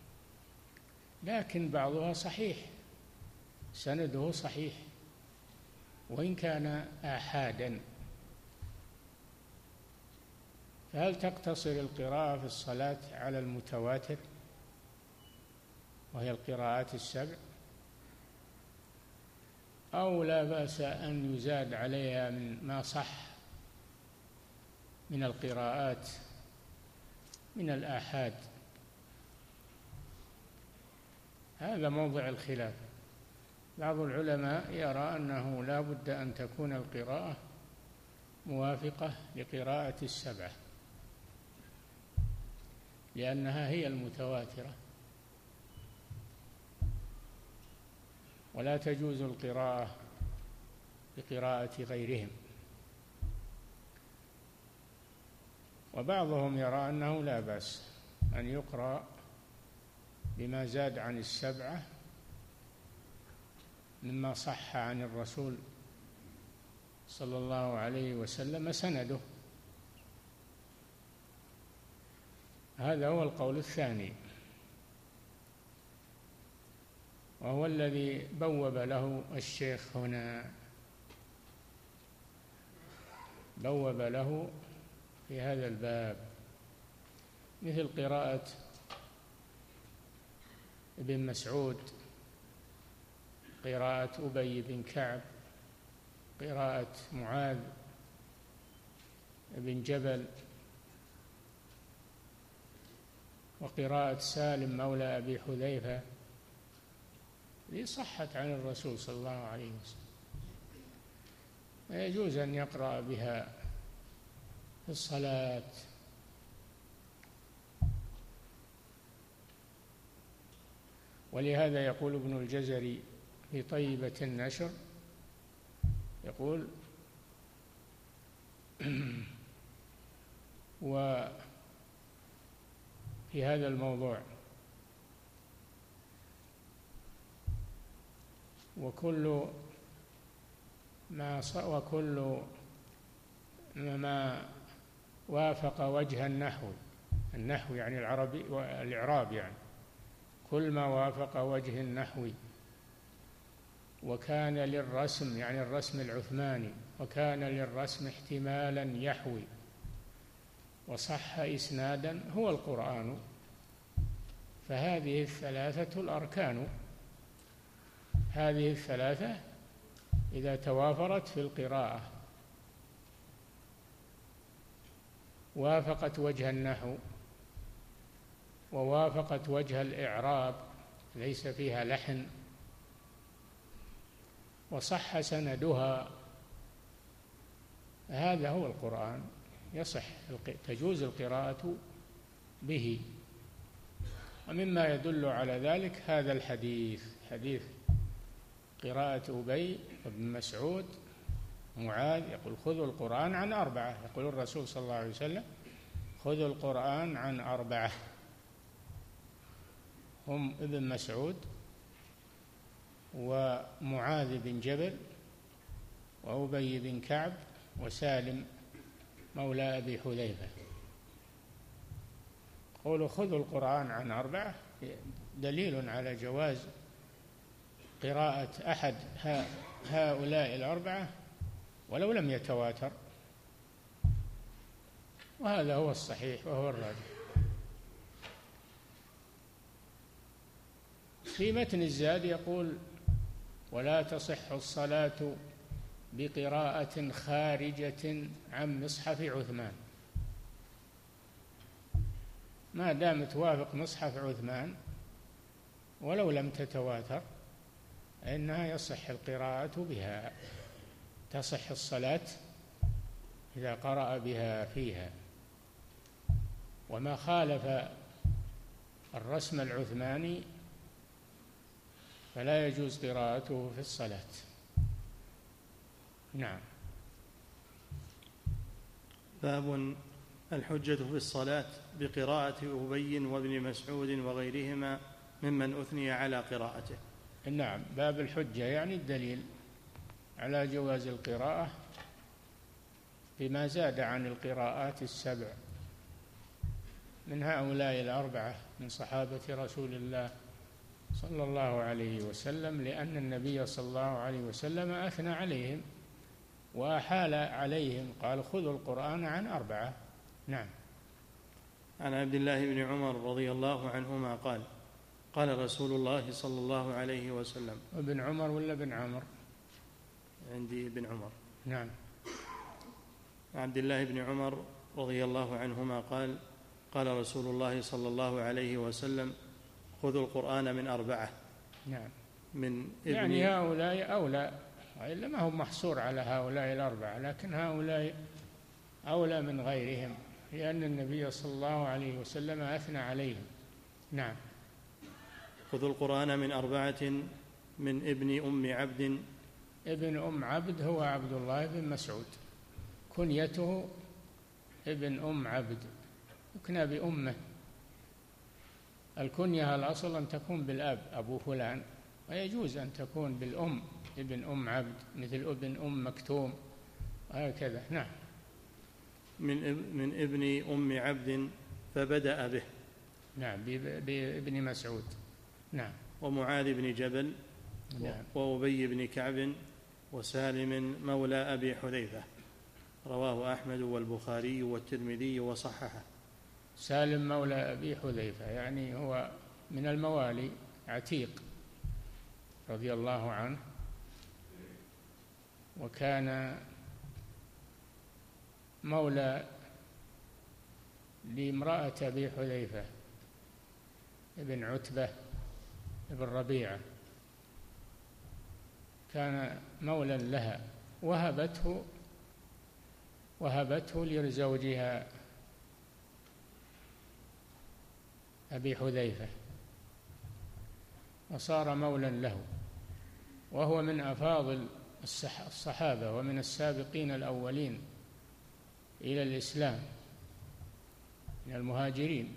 لكن بعضها صحيح سنده صحيح وإن كان آحادا. فهل تقتصر القراءة في الصلاة على المتواتر وهي القراءات السبع، أو لا بأس أن يزاد عليها من ما صح من القراءات من الآحاد؟ هذا موضع الخلاف. بعض العلماء يرى أنه لا بد أن تكون القراءة موافقة لقراءة السبعة لأنها هي المتواترة، ولا تجوز القراءة بقراءة غيرهم. وبعضهم يرى أنه لا بأس أن يقرأ بما زاد عن السبعة مما صح عن الرسول صلى الله عليه وسلم سنده. هذا هو القول الثاني، وهو الذي بوب له الشيخ هنا، بوب له في هذا الباب، مثل قراءة ابن مسعود، قراءة أبي بن كعب، قراءة معاذ بن جبل، وقراءة سالم مولى أبي حذيفة، هذه صحت عن الرسول صلى الله عليه وسلم، ويجوز أن يقرأ بها في الصلاة. ولهذا يقول ابن الجزري في طيبة النشر، يقول وفي هذا الموضوع: وكل ما وكل ما وافق وجه النحو، النحو يعني العربي والإعراب، يعني كل ما وافق وجه النحو وكان للرسم، يعني الرسم العثماني، وكان للرسم احتمالا يحوي وصح إسنادا هو القرآن. فهذه الثلاثة الأركان، هذه الثلاثة إذا توافرت في القراءة وافقت وجه النحو ووافقت وجه الإعراب ليس فيها لحن وصح سندها، هذا هو القرآن، يصح تجوز القراءة به. ومما يدل على ذلك هذا الحديث، حديث قراءة أبي بن مسعود معاذ، يقول خذوا القرآن عن أربعة، يقول الرسول صلى الله عليه وسلم خذوا القرآن عن أربعة، هم ابن مسعود ومعاذ بن جبل وأبي بن كعب وسالم مولى أبي حذيفة. قولوا خذوا القرآن عن أربعة دليل على جواز قراءة أحد هؤلاء الأربعة ولو لم يتواتر، وهذا هو الصحيح وهو الراجح. في متن الزاد يقول: ولا تصح الصلاة بقراءة خارجة عن مصحف عثمان، ما دام توافق مصحف عثمان ولو لم تتواتر إنها يصح القراءة بها، تصح الصلاة إذا قرأ بها فيها. وما خالف الرسم العثماني فلا يجوز قراءته في الصلاة. نعم. باب الحجة في الصلاة بقراءة أبي وابن مسعود وغيرهما ممن أثني على قراءته. نعم، باب الحجة يعني الدليل على جواز القراءة بما زاد عن القراءات السبع من هؤلاء الأربعة من صحابة رسول الله صلى الله عليه وسلم، لأن النبي صلى الله عليه وسلم أثنى عليهم وأحال عليهم، قال: خذوا القرآن عن أربعة. نعم. عن عبد الله بن عمر رضي الله عنهما قال: قال رسول الله صلى الله عليه وسلم. ابن عمر ولا بن عمر؟ عندي ابن عمر. نعم. عبد الله بن عمر رضي الله عنهما قال: قال رسول الله صلى الله عليه وسلم: خذوا القرآن من أربعة. نعم. من ابن يعني هؤلاء أولى، إلا ما هو محصور على هؤلاء الأربعة، لكن هؤلاء أولى من غيرهم لأن النبي صلى الله عليه وسلم أثنى عليهم. نعم. خذوا القرآن من أربعة من ابن أم عبد. ابن أم عبد هو عبد الله بن مسعود، كنيته ابن أم عبد، يكنى بأمه. الكنية الأصل أن تكون بالأب، أبو فلان، ويجوز أن تكون بالأم، ابن أم عبد، مثل ابن أم مكتوم هكذا. نعم. من من ابن أم عبد فبدأ به. نعم، بابن مسعود. نعم. ومعاذ بن جبل. نعم. وأبي بن كعب وسالم مولى أبي حذيفة، رواه أحمد والبخاري والترمذي وصححه. سالم مولى أبي حذيفة يعني هو من الموالي، عتيق رضي الله عنه، وكان مولى لامرأة أبي حذيفة ابن عتبة ابن ربيعة، كان مولى لها، وهبته وهبته لزوجها أبي حذيفة، وصار مولى له، وهو من أفاضل الصحابة ومن السابقين الأولين إلى الإسلام من المهاجرين،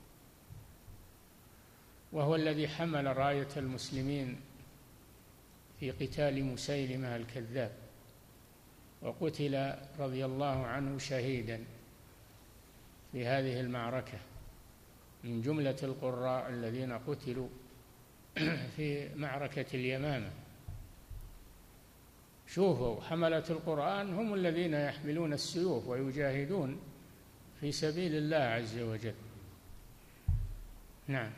وهو الذي حمل راية المسلمين في قتال مسيلمة الكذاب، وقتل رضي الله عنه شهيدا في هذه المعركة، من جملة القراء الذين قتلوا في معركة اليمامة. شوفوا، حملة القرآن هم الذين يحملون السيوف ويجاهدون في سبيل الله عز وجل. نعم.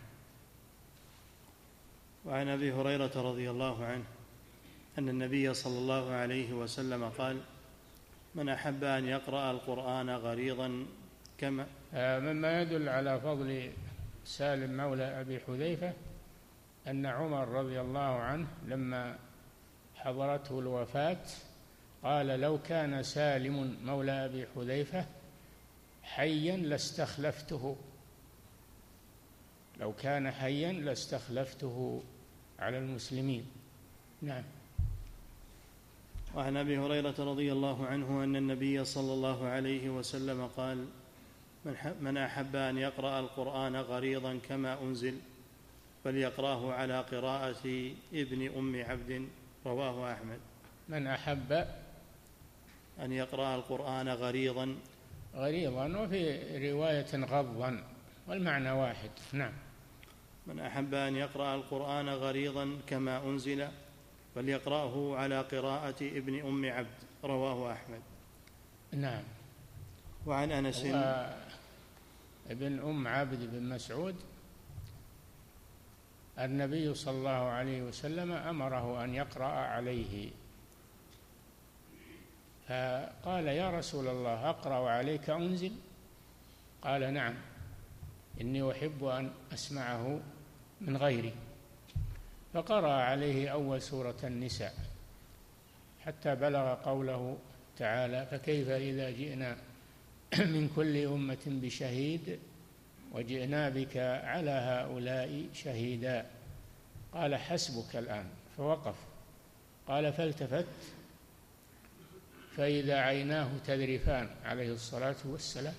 وعن أبي هريرة رضي الله عنه أن النبي صلى الله عليه وسلم قال: من أحب أن يقرأ القرآن غريضا كما مما يدل على فضل سالم مولى أبي حذيفة أن عمر رضي الله عنه لما حضرته الوفاة قال: لو كان سالم مولى أبي حذيفة حيا لاستخلفته، لو كان حيا لاستخلفته على المسلمين. نعم. وعن أبي هريرة رضي الله عنه أن النبي صلى الله عليه وسلم قال: من أحب أن يقرأ القرآن غريضا كما أنزل فليقرأه على قراءة ابن أم عبد، رواه أحمد. من أحب أن يقرأ القرآن غريضا غريضا وفي رواية غضا، والمعنى واحد. نعم. من أحب أن يقرأ القرآن غريضا كما أنزل فليقرأه على قراءة ابن أم عبد، رواه أحمد. نعم. وعن أنس ابن أم عبد بن مسعود النبي صلى الله عليه وسلم أمره أن يقرأ عليه، فقال: يا رسول الله، أقرأ عليك أنزل؟ قال: نعم، إني أحب أن أسمعه من غيري. فقرأ عليه أول سورة النساء حتى بلغ قوله تعالى: فكيف إذا جئنا من كل أمة بشهيد وجئنا بك على هؤلاء شهيدا. قال: حسبك الآن. فوقف. قال: فالتفت فإذا عيناه تذرفان عليه الصلاة والسلام.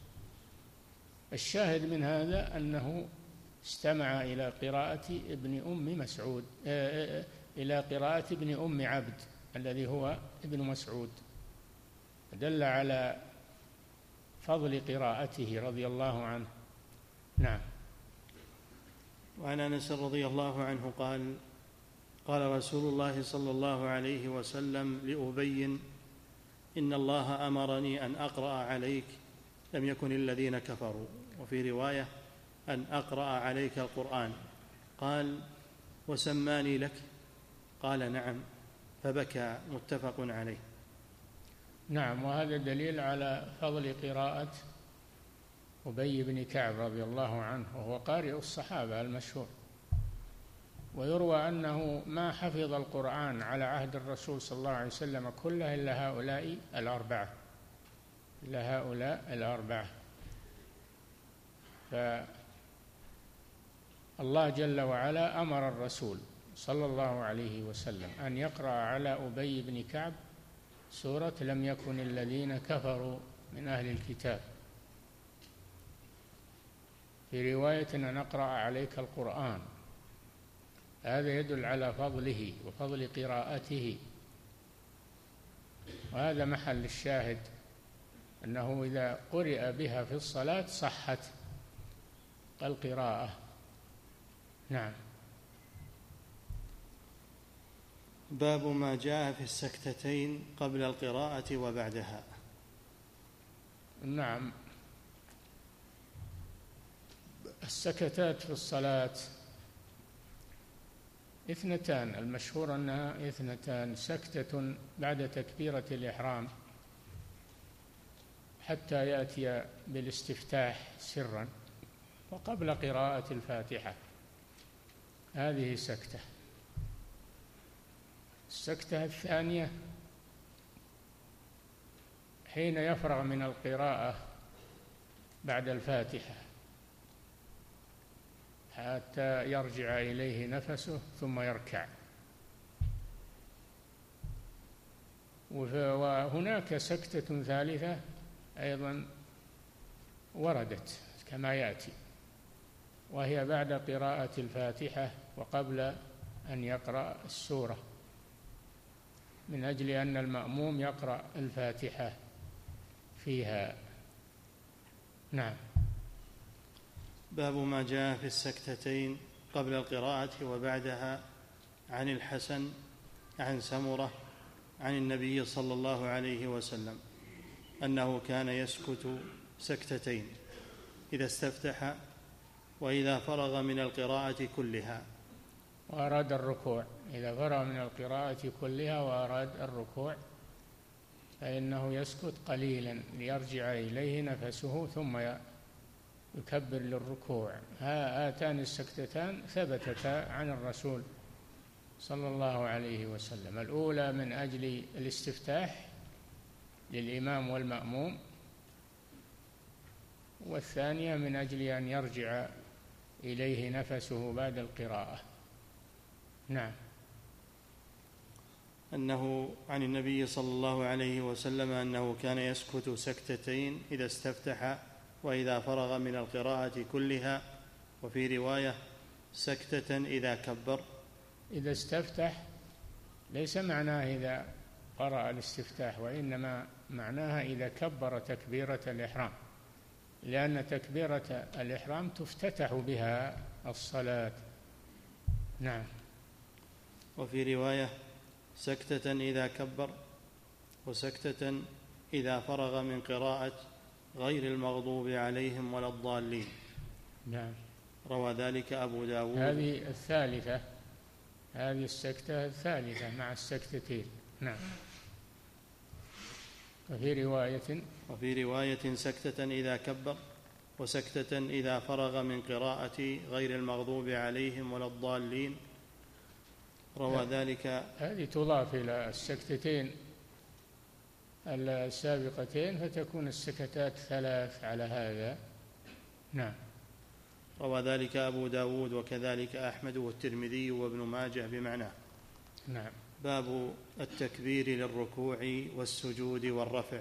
الشاهد من هذا أنه استمع إلى قراءة ابن أم مسعود إلى قراءة ابن أم عبد الذي هو ابن مسعود، دل على فضل قراءته رضي الله عنه. نعم. وعن أنس رضي الله عنه قال: قال رسول الله صلى الله عليه وسلم لأبي: إن الله أمرني أن أقرأ عليك لم يكن الذين كفروا، وفي رواية أن أقرأ عليك القرآن. قال: وسماني لك؟ قال: نعم. فبكى. متفق عليه. نعم. وهذا دليل على فضل قراءة أبي بن كعب رضي الله عنه، وهو قارئ الصحابة المشهور. ويروى أنه ما حفظ القرآن على عهد الرسول صلى الله عليه وسلم كله إلا هؤلاء الأربعة إلا هؤلاء الأربعة فالله جل وعلا أمر الرسول صلى الله عليه وسلم أن يقرأ على أبي بن كعب سورة لم يكن الذين كفروا من أهل الكتاب، في رواية أن نقرأ عليك القرآن. هذا يدل على فضله وفضل قراءته، وهذا محل الشاهد، أنه إذا قرئ بها في الصلاة صحت القراءة. نعم. باب ما جاء في السكتتين قبل القراءة وبعدها. نعم. السكتات في الصلاة اثنتان، المشهور أنها اثنتان: سكتة بعد تكبيرة الإحرام حتى يأتي بالاستفتاح سرا، وقبل قراءة الفاتحة، هذه سكتة. السكتة الثانية حين يفرغ من القراءة بعد الفاتحة حتى يرجع إليه نفسه ثم يركع. وهناك سكتة ثالثة أيضا وردت كما يأتي، وهي بعد قراءة الفاتحة وقبل أن يقرأ السورة، من أجل أن المأموم يقرأ الفاتحة فيها. نعم. باب ما جاء في السكتتين قبل القراءة وبعدها. عن الحسن عن سمرة عن النبي صلى الله عليه وسلم أنه كان يسكت سكتتين إذا استفتح وإذا فرغ من القراءة كلها. وأراد الركوع، إذا فرغ من القراءة كلها وأراد الركوع فإنه يسكت قليلا ليرجع إليه نفسه ثم يكبر للركوع. هاتان السكتتان ثبتتا عن الرسول صلى الله عليه وسلم: الأولى من أجل الاستفتاح للإمام والمأموم، والثانية من أجل أن يرجع إليه نفسه بعد القراءة. نعم. أنه عن النبي صلى الله عليه وسلم أنه كان يسكت سكتتين إذا استفتح وإذا فرغ من القراءة كلها، وفي رواية سكتة إذا كبر. إذا استفتح ليس معناه إذا قرأ الاستفتاح، وإنما معناها إذا كبر تكبيرة الإحرام، لأن تكبيرة الإحرام تفتتح بها الصلاة. نعم. وفي رواية سكتة إذا كبر، وسكتة إذا فرغ من قراءة غير المغضوب عليهم ولا الضالين. نعم. روى ذلك أبو داود. هذه الثالثة، هذه السكتة الثالثة مع السكتتين. نعم. وفي رواية وفي رواية سكتة إذا كبر، وسكتة إذا فرغ من قراءة غير المغضوب عليهم ولا الضالين. روى ذلك. هذه تضاف إلى السكتتين السابقتين فتكون السكتات ثلاث على هذا. نعم. روى ذلك أبو داود وكذلك أحمد والترمذي وابن ماجه بمعناه. نعم. باب التكبير للركوع والسجود والرفع.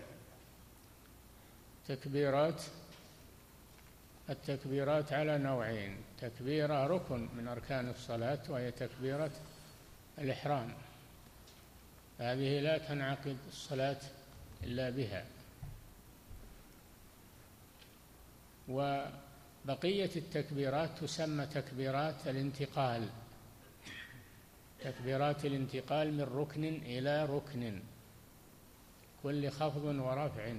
تكبيرات التكبيرات على نوعين: تكبيرة ركن من أركان الصلاة وهي تكبيرة الإحرام، هذه لا تنعقد الصلاة إلا بها. وبقية التكبيرات تسمى تكبيرات الانتقال، تكبيرات الانتقال من ركن إلى ركن، كل خفض ورفع،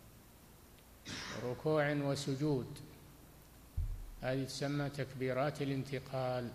ركوع وسجود، هذه تسمى تكبيرات الانتقال.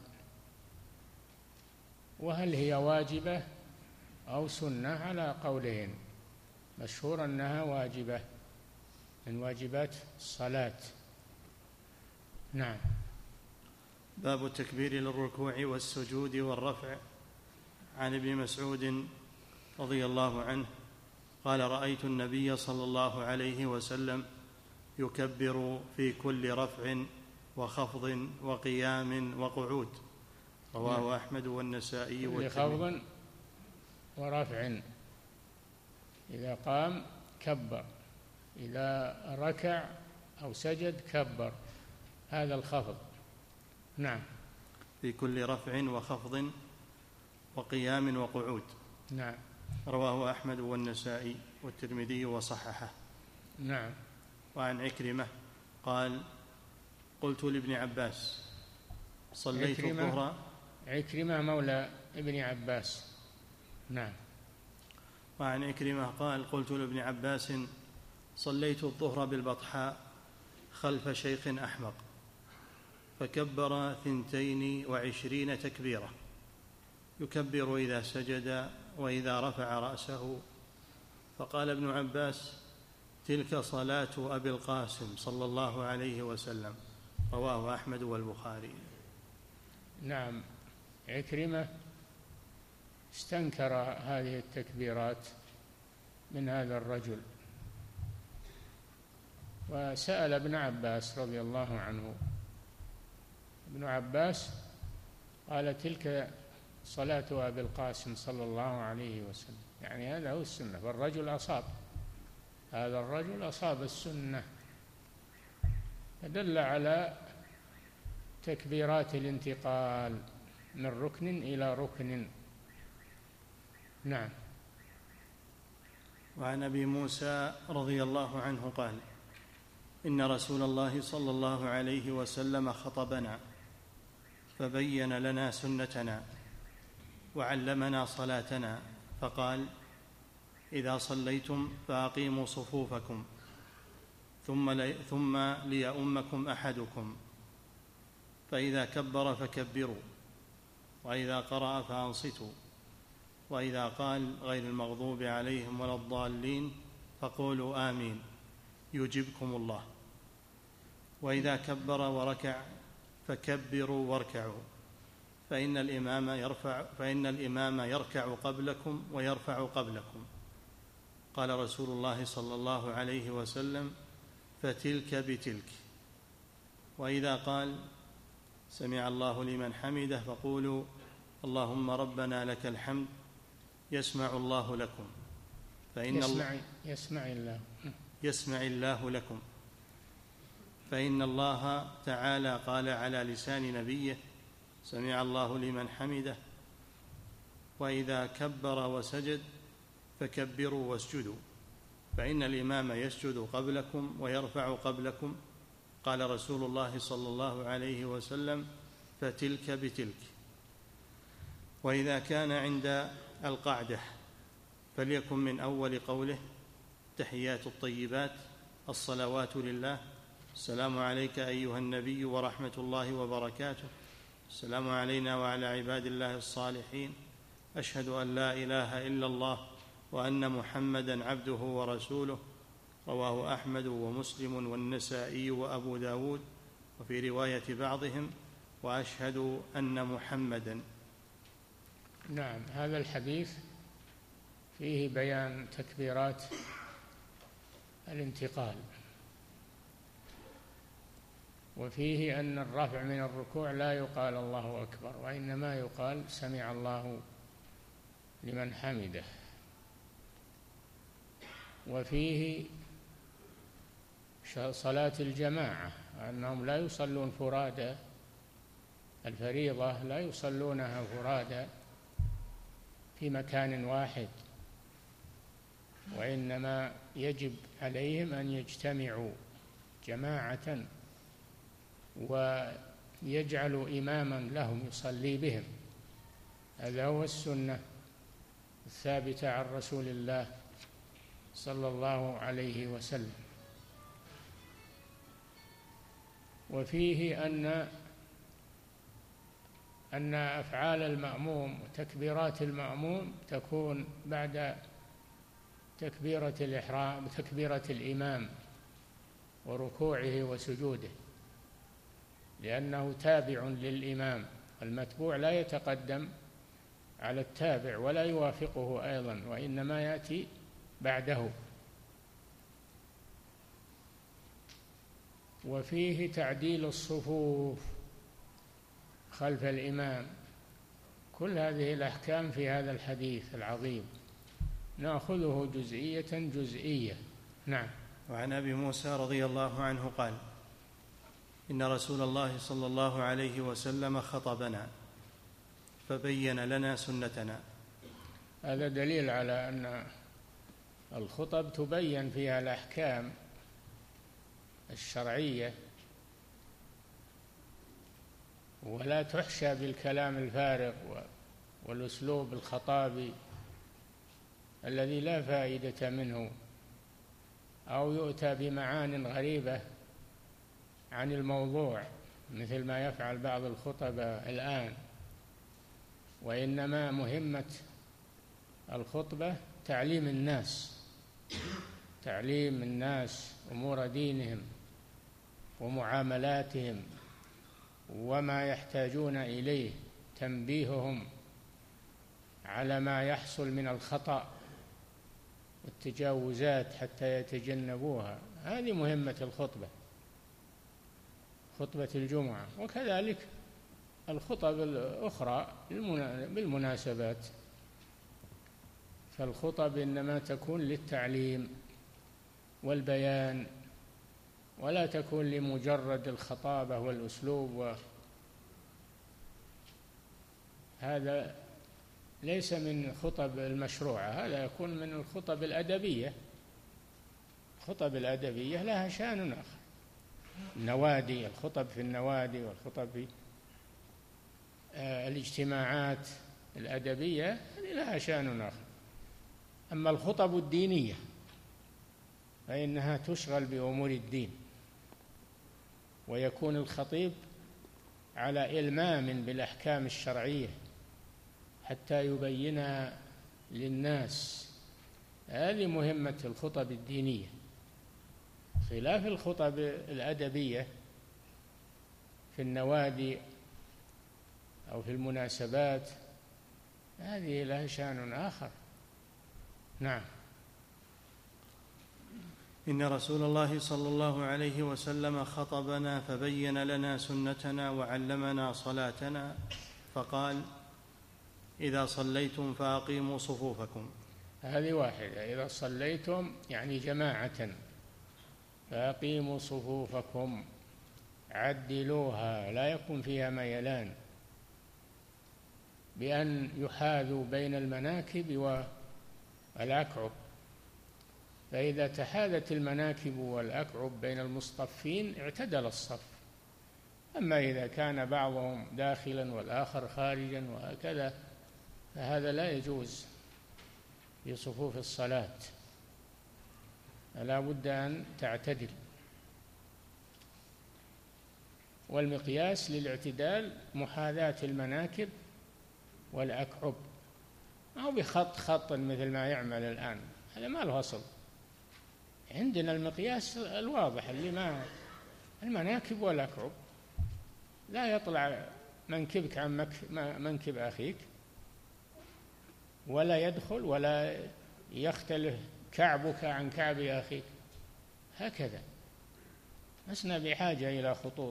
وهل هي واجبة أو سنة؟ على قولين، مشهور أنها واجبة من واجبات الصلاة. نعم. باب التكبير للركوع والسجود والرفع. عن ابن مسعود رضي الله عنه قال: رأيت النبي صلى الله عليه وسلم يكبر في كل رفع وخفض وقيام وقعود. رواه أحمد والنسائي والترمذي. خفض ورفع، إذا قام كبر، إذا ركع أو سجد كبر، هذا الخفض. نعم. في كل رفع وخفض وقيام وقعود. نعم. رواه أحمد والنسائي والترمذي وصححه. نعم. وعن عكرمة قال: قلت لابن عباس: صليت الظهر. عكرمة مولى ابن عباس. نعم. وعن عكرمة قال: قلت لابن عباس: صليت الظهر بالبطحاء خلف شيخ أحمق، فكبر ثنتين وعشرين تكبيرة، يكبر إذا سجد وإذا رفع رأسه. فقال ابن عباس: تلك صلاة أبي القاسم صلى الله عليه وسلم. رواه أحمد والبخاري. نعم. عكرمة استنكر هذه التكبيرات من هذا الرجل، وسأل ابن عباس رضي الله عنه. ابن عباس قال: تلك صلاة أبي القاسم صلى الله عليه وسلم، يعني هذا هو السنة. فالرجل أصاب، هذا الرجل أصاب السنة، فدل على تكبيرات الانتقال من ركن إلى ركن. نعم. وعن أبي موسى رضي الله عنه قال: إن رسول الله صلى الله عليه وسلم خطبنا فبين لنا سنتنا وعلمنا صلاتنا، فقال: إذا صليتم فأقيموا صفوفكم ثم, لي ثم ليؤمكم أحدكم، فإذا كبر فكبروا، وإذا قرأ فأنصتوا، وإذا قال غير المغضوب عليهم ولا الضالين فقولوا آمين يجبكم الله، وإذا كبر وركع فكبروا واركعوا، فإن الإمام يرفع فإن الإمام يركع قبلكم ويرفع قبلكم. قال رسول الله صلى الله عليه وسلم: فتلك بتلك. وإذا قال سمع الله لمن حمده فقولوا اللهم ربنا لك الحمد يسمع الله لكم، فإن يسمع, يسمع الله يسمع الله لكم فإن الله تعالى قال على لسان نبيه: سمع الله لمن حمده. وإذا كبر وسجد فكبروا واسجدوا، فإن الإمام يسجد قبلكم ويرفع قبلكم. قال رسول الله صلى الله عليه وسلم: فتلك بتلك. وإذا كان عند القعدة فليكن من أول قوله: تحيات الطيبات الصلوات لله. السلام عليك أيها النبي ورحمة الله وبركاته. السلام علينا وعلى عباد الله الصالحين. أشهد أن لا إله إلا الله وأن محمدًا عبده ورسوله. رواه أحمد ومسلم والنسائي وأبو داود، وفي رواية بعضهم: وأشهد أن محمدًا. نعم، هذا الحديث فيه بيان تكبيرات الانتقال، وفيه أن الرفع من الركوع لا يقال الله أكبر، وإنما يقال سمع الله لمن حمده. وفيه صلاة الجماعة، أنهم لا يصلون فرادى، الفريضة لا يصلونها فرادى في مكان واحد، وإنما يجب عليهم أن يجتمعوا جماعة ويجعلوا إماما لهم يصلي بهم. هذا هو السنة الثابتة عن رسول الله صلى الله عليه وسلم. وفيه أن أن أفعال المأموم وتكبيرات المأموم تكون بعد تكبيرة الإحرام، تكبيرة الإمام وركوعه وسجوده، لأنه تابع للإمام. المتبوع لا يتقدم على التابع ولا يوافقه أيضا، وإنما يأتي بعده. وفيه تعديل الصفوف خلف الإمام. كل هذه الأحكام في هذا الحديث العظيم نأخذه جزئية جزئية. نعم. وعن أبي موسى رضي الله عنه قال: إن رسول الله صلى الله عليه وسلم خطبنا فبين لنا سنتنا. هذا دليل على أن الخطب تبين فيها الأحكام الشرعية، ولا تحشى بالكلام الفارغ والأسلوب الخطابي الذي لا فائدة منه، أو يؤتى بمعان غريبة عن الموضوع مثل ما يفعل بعض الخطباء الآن. وإنما مهمة الخطبة تعليم الناس، تعليم الناس أمور دينهم ومعاملاتهم وما يحتاجون إليه، تنبيههم على ما يحصل من الخطأ والتجاوزات حتى يتجنبوها. هذه مهمة الخطبة، خطبة الجمعة. وكذلك الخطب الأخرى بالمناسبات، فالخطب إنما تكون للتعليم والبيان، ولا تكون لمجرد الخطابة والأسلوب. هذا ليس من خطب المشروعة، هذا يكون من الخطب الأدبية. الخطب الأدبية لها شأن آخر، النوادي، الخطب في النوادي والخطب في الاجتماعات الأدبية لها شأن آخر. أما الخطب الدينية فإنها تشغل بأمور الدين، ويكون الخطيب على إلمام بالأحكام الشرعية حتى يبينها للناس. هذه مهمة الخطب الدينية، خلاف الخطب الأدبية في النوادي أو في المناسبات، هذه لها شأن آخر. نعم. إن رسول الله صلى الله عليه وسلم خطبنا فبين لنا سنتنا وعلمنا صلاتنا، فقال: إذا صليتم فأقيموا صفوفكم. هذه واحدة، إذا صليتم يعني جماعة، فأقيموا صفوفكم، عدلوها، لا يكون فيها ميلان، بأن يحاذوا بين المناكب والأكعب. فإذا تحاذت المناكب والأكعب بين المصطفين اعتدل الصف. أما إذا كان بعضهم داخلا والآخر خارجا وهكذا فهذا لا يجوز في صفوف الصلاة. لا بد أن تعتدل. والمقياس للاعتدال محاذاة المناكب والأكعب، أو بخط خط مثل ما يعمل الآن، هذا ما له أصل. عندنا المقياس الواضح اللي ما المناكب والأكعب، لا يطلع منكبك عن منكب أخيك، ولا يدخل ولا يختلف كعبك عن كعب أخيك، هكذا. لسنا بحاجة إلى خطوط.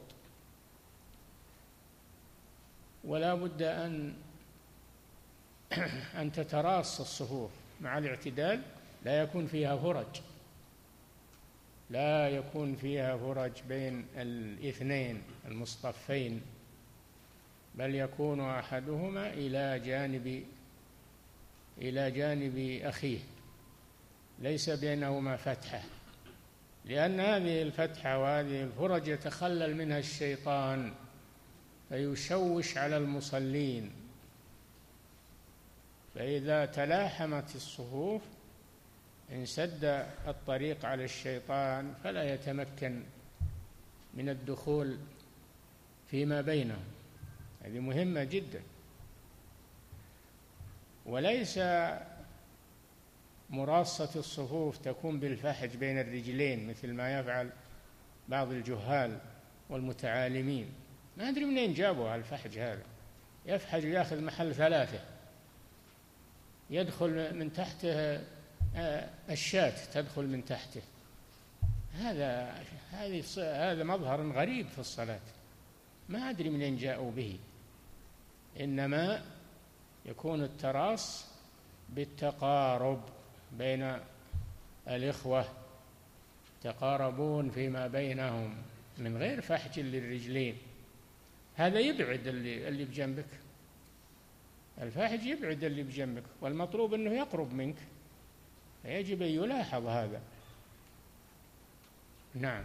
ولا بد أن أن تتراص الصفوف مع الاعتدال، لا يكون فيها فرج، لا يكون فيها فرج بين الاثنين المصطفين، بل يكون أحدهما إلى جانب إلى جانب أخيه، ليس بينهما فتحة، لأن هذه الفتحة وهذه الفرج يتخلل منها الشيطان فيشوش على المصلين. فإذا تلاحمت الصفوف انسد الطريق على الشيطان فلا يتمكن من الدخول فيما بينهم. هذه مهمة جدا. وليس مراصة الصفوف تكون بالفحج بين الرجلين مثل ما يفعل بعض الجهال والمتعالمين، ما أدري منين جابوا الفحج هذا، يفحج ويأخذ محل ثلاثة، يدخل من تحته الشاة تدخل من تحته. هذا هذه هذا مظهر غريب في الصلاة، ما أدري منين جاءوا به. إنما يكون التراص بالتقارب بين الإخوة، تقاربون فيما بينهم من غير فحج للرجلين. هذا يبعد اللي اللي بجنبك، الفاحج يبعد اللي بجنبك، والمطلوب أنه يقرب منك، يجب أن يلاحظ هذا. نعم.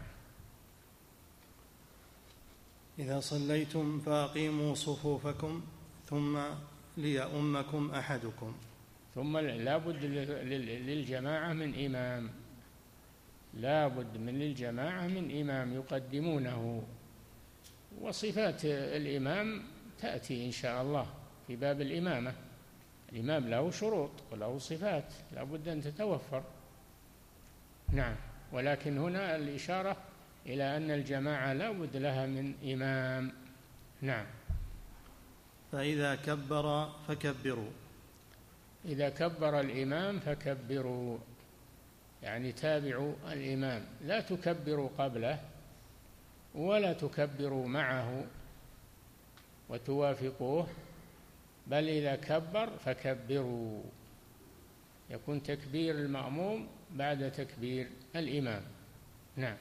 إذا صليتم فأقيموا صفوفكم ثم ليؤمكم أحدكم. ثم لا بد للجماعة من إمام، لا بد من للجماعة من إمام يقدمونه. وصفات الإمام تأتي إن شاء الله في باب الإمامة. الإمام له شروط وله صفات لا بد أن تتوفر. نعم. ولكن هنا الإشارة إلى أن الجماعة لا بد لها من إمام. نعم. فإذا كبر فكبروا. إذا كبر الإمام فكبروا، يعني تابعوا الإمام، لا تكبروا قبله ولا تكبروا معه وتوافقوه، بل إذا كبر فكبروا، يكون تكبير المأموم بعد تكبير الإمام. نعم.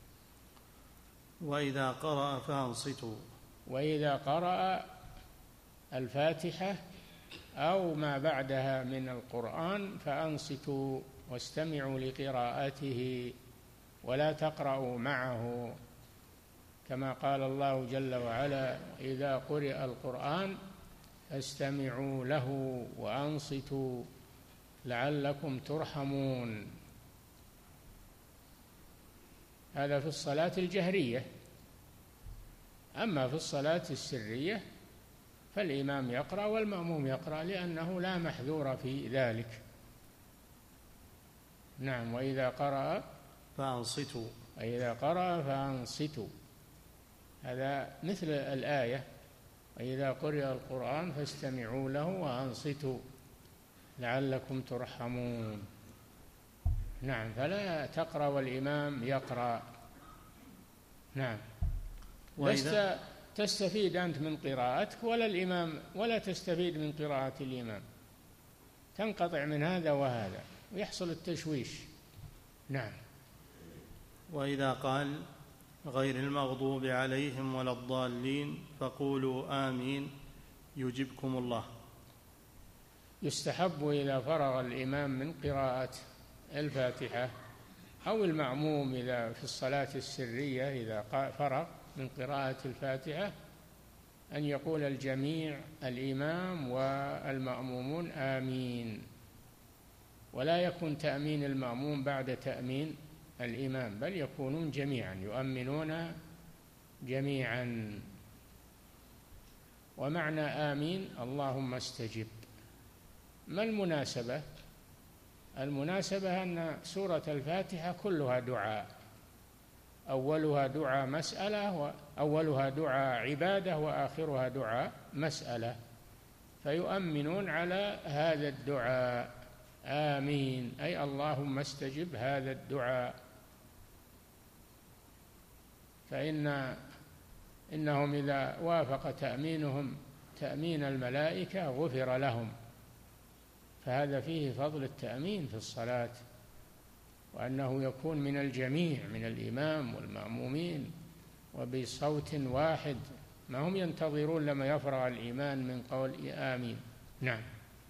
وإذا قرأ فأنصتوا. وإذا قرأ الفاتحة أو ما بعدها من القرآن فأنصتوا واستمعوا لقراءته ولا تقرأوا معه، كما قال الله جل وعلا: إذا قرئ القرآن فاستمعوا له وأنصتوا لعلكم ترحمون. هذا في الصلاة الجهرية. أما في الصلاة السرية فالإمام يقرأ والمأموم يقرأ، لأنه لا محذور في ذلك. نعم. وإذا قرأ فأنصتوا. وإذا قرأ فأنصتوا، هذا مثل الآية: وإذا قرئ القرآن فاستمعوا له وأنصتوا لعلكم ترحمون. نعم. فلا تقرأ والإمام يقرأ. نعم. لست تستفيد أنت من قراءتك ولا الإمام، ولا تستفيد من قراءة الإمام، تنقطع من هذا وهذا ويحصل التشويش. نعم. وإذا قال غير المغضوب عليهم ولا الضالين فقولوا آمين يجبكم الله. يستحب إذا فرغ الإمام من قراءة الفاتحة أو المأموم إذا في الصلاة السرية إذا فرغ من قراءة الفاتحة أن يقول الجميع الإمام والمأمومون آمين، ولا يكون تأمين المأموم بعد تأمين الإمام، بل يكونون جميعا يؤمنون جميعا. ومعنى آمين اللهم استجب. ما المناسبة؟ المناسبة أن سورة الفاتحة كلها دعاء، أولها دعاء مسألة، وأولها دعاء عبادة، وآخرها دعاء مسألة، فيؤمنون على هذا الدعاء. آمين أي اللهم استجب هذا الدعاء. فإن إنهم إذا وافق تأمينهم تأمين الملائكة غفر لهم، فهذا فيه فضل التأمين في الصلاة، وأنه يكون من الجميع، من الإمام والمأمومين وبصوت واحد، ما هم ينتظرون لما يفرغ الإمام من قول آمين. نعم.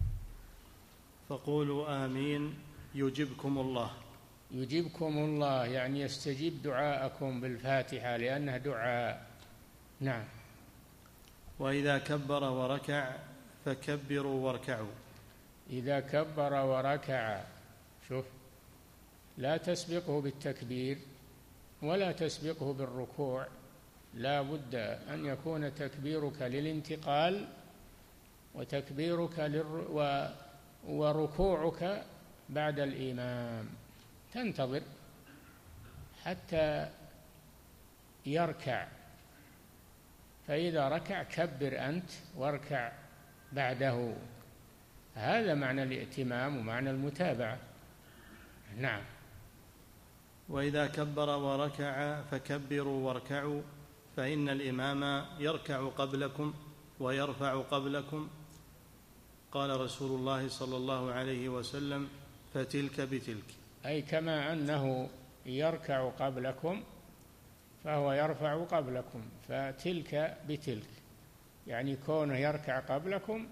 فقولوا آمين يجبكم الله. يجيبكم الله يعني يستجيب دعاءكم بالفاتحة لأنها دعاء. نعم. وإذا كبر وركع فكبروا واركعوا. إذا كبر وركع، شوف، لا تسبقه بالتكبير ولا تسبقه بالركوع، لا بد أن يكون تكبيرك للانتقال وتكبيرك للر... و... وركوعك بعد الإمام، تنتظر حتى يركع، فإذا ركع كبر أنت واركع بعده. هذا معنى الائتمام ومعنى المتابعة. نعم. وإذا كبر وركع فكبروا واركعوا، فإن الإمام يركع قبلكم ويرفع قبلكم. قال رسول الله صلى الله عليه وسلم: فتلك بتلك. أي كما أنه يركع قبلكم فهو يرفع قبلكم، فتلك بتلك، يعني كونه يركع قبلكم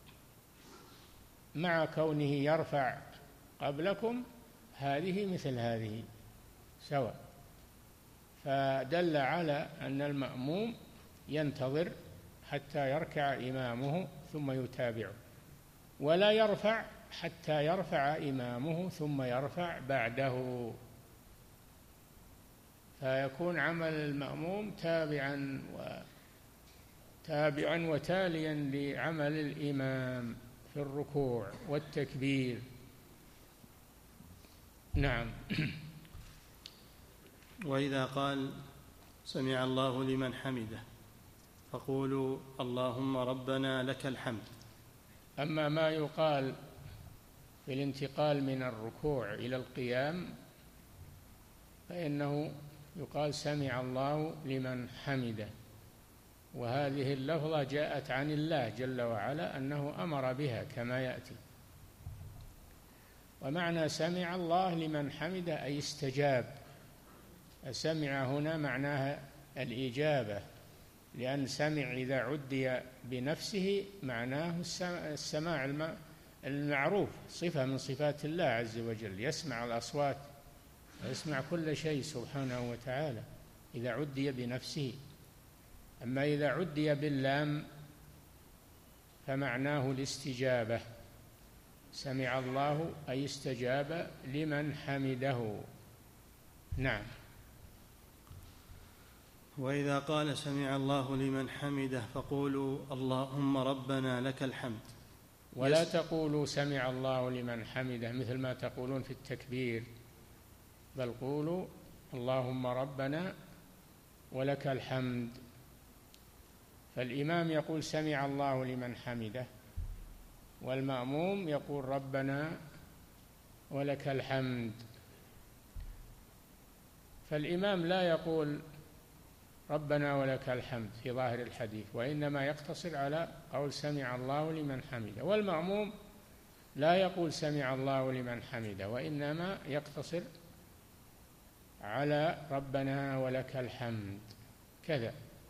مع كونه يرفع قبلكم هذه مثل هذه سواء. فدل على أن المأموم ينتظر حتى يركع إمامه ثم يتابعه، ولا يرفع حتى يرفع إمامه ثم يرفع بعده، فيكون عمل المأموم تابعا وتابعا وتاليا لعمل الإمام في الركوع والتكبير. نعم. وإذا قال سمع الله لمن حمده فقولوا اللهم ربنا لك الحمد. أما ما يقال في الانتقال من الركوع إلى القيام فإنه يقال سمع الله لمن حمده، وهذه اللفظة جاءت عن الله جل وعلا أنه أمر بها كما يأتي. ومعنى سمع الله لمن حمده أي استجاب. سمع هنا معناها الإجابة، لأن سمع إذا عدي بنفسه معناه السماع المعروف، صفة من صفات الله عز وجل، يسمع الأصوات ويسمع كل شيء سبحانه وتعالى إذا عدي بنفسه. أما إذا عدي باللام فمعناه الاستجابة، سمع الله أي استجاب لمن حمده. نعم. وإذا قال سمع الله لمن حمده فقولوا اللهم ربنا لك الحمد. ولا تقولوا سمع الله لمن حمده مثل ما تقولون في التكبير، بل قولوا اللهم ربنا ولك الحمد. فالإمام يقول سمع الله لمن حمده، والمأموم يقول ربنا ولك الحمد. فالإمام لا يقول ربنا ولك الحمد في ظاهر الحديث، وإنما يقتصر على قول سمع الله لمن حمده، والمأموم لا يقول سمع الله لمن حمده، وإنما يقتصر على ربنا ولك الحمد كذا.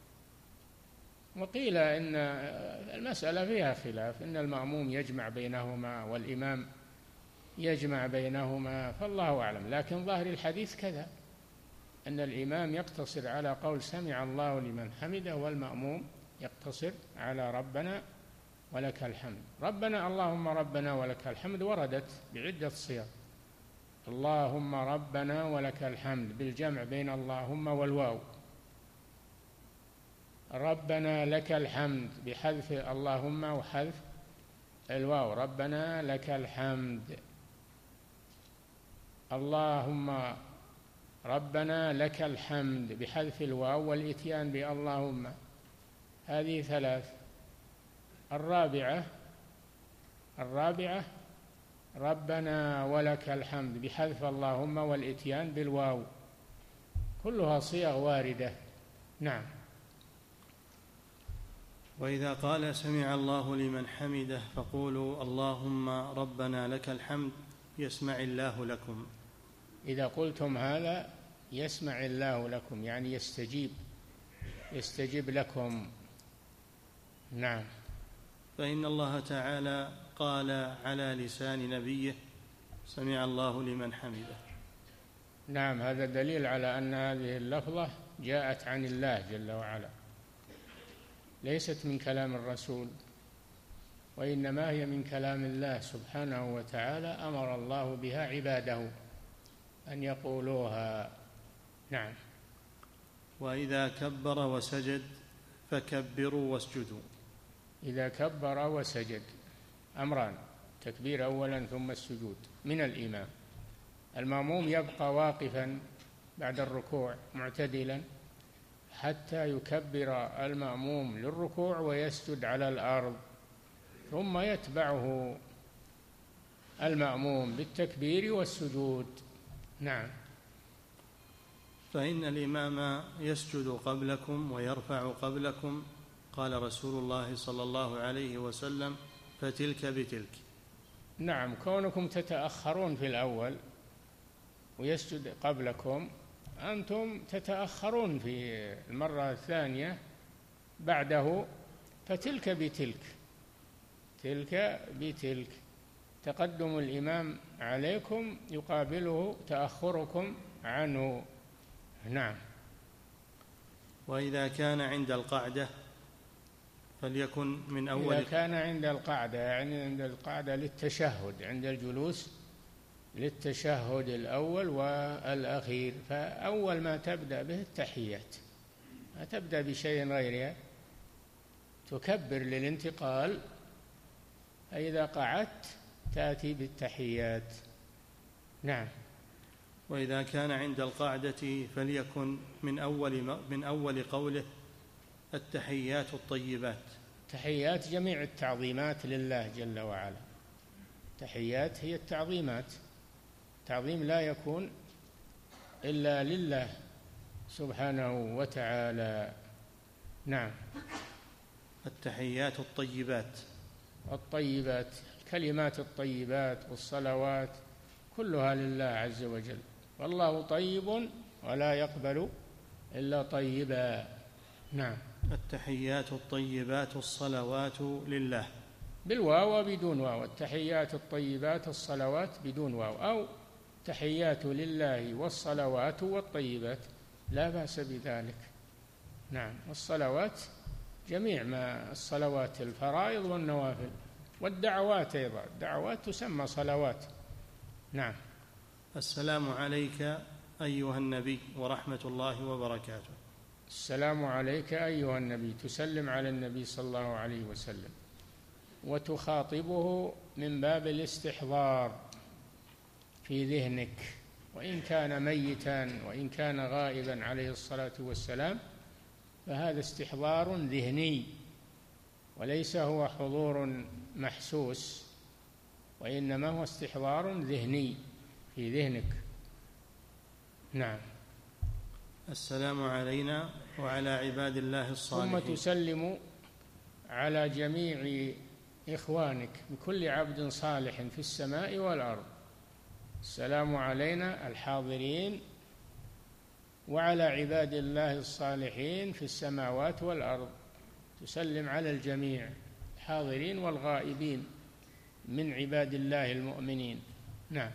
وقيل إن المسألة فيها خلاف، إن المأموم يجمع بينهما والإمام يجمع بينهما، فالله أعلم، لكن ظاهر الحديث كذا، أن الإمام يقتصر على قول سمع الله لمن حمده، والمأموم يقتصر على ربنا ولك الحمد. ربنا اللهم ربنا ولك الحمد وردت بعدة صيغ، اللهم ربنا ولك الحمد بالجمع بين اللهم والواو. ربنا لك الحمد بحذف اللهم وحذف الواو، ربنا لك الحمد. اللهم ربنا لك الحمد بحذف الواو والإتيان باللهم. هذه ثلاث. الرابعة الرابعة ربنا ولك الحمد بحذف اللهم والإتيان بالواو. كلها صيغ واردة. نعم. وإذا قال سمع الله لمن حمده فقولوا اللهم ربنا لك الحمد يسمع الله لكم. إذا قلتم هذا يسمع الله لكم، يعني يستجيب يستجيب لكم. نعم. فإن الله تعالى قال على لسان نبيه سمع الله لمن حمده. نعم، هذا دليل على أن هذه اللفظة جاءت عن الله جل وعلا، ليست من كلام الرسول، وإنما هي من كلام الله سبحانه وتعالى، أمر الله بها عباده أن يقولوها. نعم. وإذا كبر وسجد فكبروا واسجدوا. إذا كبر وسجد أمران: تكبير أولا ثم السجود من الإمام. المأموم يبقى واقفا بعد الركوع معتدلا حتى يكبر المأموم للركوع ويسجد على الأرض، ثم يتبعه المأموم بالتكبير والسجود. نعم. فإن الإمام يسجد قبلكم ويرفع قبلكم، قال رسول الله صلى الله عليه وسلم: فتلك بتلك. نعم، كونكم تتأخرون في الأول ويسجد قبلكم، أنتم تتأخرون في المرة الثانية بعده، فتلك بتلك، تلك بتلك. تقدم الإمام عليكم يقابله تأخركم عنه. نعم. وإذا كان عند القعدة فليكن من أول. إذا كان عند القعدة، يعني عند القعدة للتشهد، عند الجلوس للتشهد الأول والأخير، فأول ما تبدأ به التحيات، ما تبدأ بشيء غيرها، تكبر للانتقال، فإذا قعدت تأتي بالتحيات. نعم. وإذا كان عند القعدة فليكن من أول من أول قوله التحيات الطيبات. تحيات جميع التعظيمات لله جل وعلا. تحيات هي التعظيمات، تعظيم لا يكون إلا لله سبحانه وتعالى. نعم. التحيات الطيبات. الطيبات، الكلمات الطيبات والصلوات كلها لله عز وجل، والله طيب ولا يقبل إلا طيبا. نعم. التحيات الطيبات الصلوات لله بالواو وبدون واو. التحيات الطيبات الصلوات بدون واو، أو تحيات لله والصلوات والطيبات، لا بأس بذلك. نعم. والصلوات جميع ما الصلوات الفرائض والنوافل، والدعوات أيضا، الدعوات تسمى صلوات. نعم. السلام عليك أيها النبي ورحمة الله وبركاته. السلام عليك أيها النبي، تسلم على النبي صلى الله عليه وسلم وتخاطبه من باب الاستحضار في ذهنك، وإن كان ميتا وإن كان غائبا عليه الصلاة والسلام، فهذا استحضار ذهني وليس هو حضور محسوس، وإنما هو استحضار ذهني في ذهنك. نعم. السلام علينا وعلى عباد الله الصالحين. ثم تسلم على جميع إخوانك بكل عبد صالح في السماء والأرض. السلام علينا الحاضرين وعلى عباد الله الصالحين في السماوات والأرض، تسلم على الجميع الحاضرين والغائبين من عباد الله المؤمنين. نعم.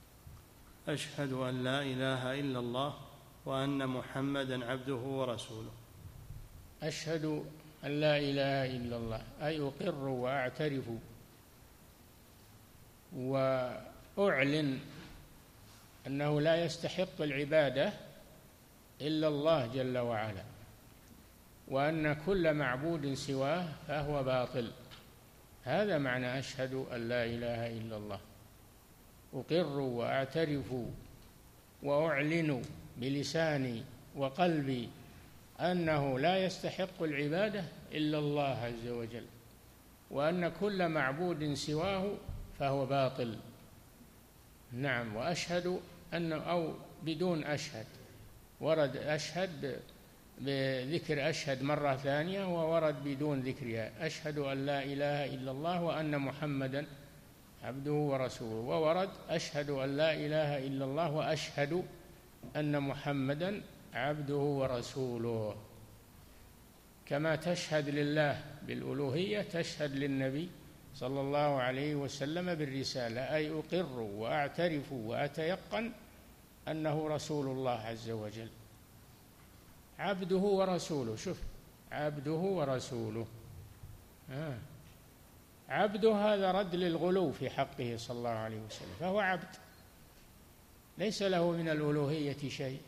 أشهد أن لا إله إلا الله وأن محمدا عبده ورسوله. أشهد أن لا إله إلا الله، أي أقر وأعترف وأعلن أنه لا يستحق العبادة إلا الله جل وعلا، وأن كل معبود سواه فهو باطل. هذا معنى أشهد أن لا إله إلا الله. أقر وأعترف وأعلن بلساني وقلبي أنه لا يستحق العبادة إلا الله عز وجل، وأن كل معبود سواه فهو باطل. نعم. وأشهد أن أو بدون أشهد، ورد أشهد بذكر أشهد مرة ثانية، وورد بدون ذكرها أشهد أن لا إله إلا الله وأن محمدا عبده ورسوله، وورد أشهد أن لا إله إلا الله وأشهد أن محمدا عبده ورسوله. كما تشهد لله بالألوهية تشهد للنبي صلى الله عليه وسلم بالرسالة، أي أقر وأعترف وأتيقن أنه رسول الله عز وجل، عبده ورسوله. شوف، عبده ورسوله. آه. عبده هذا رد للغلو في حقه صلى الله عليه وسلم، فهو عبد ليس له من الألوهية شيء.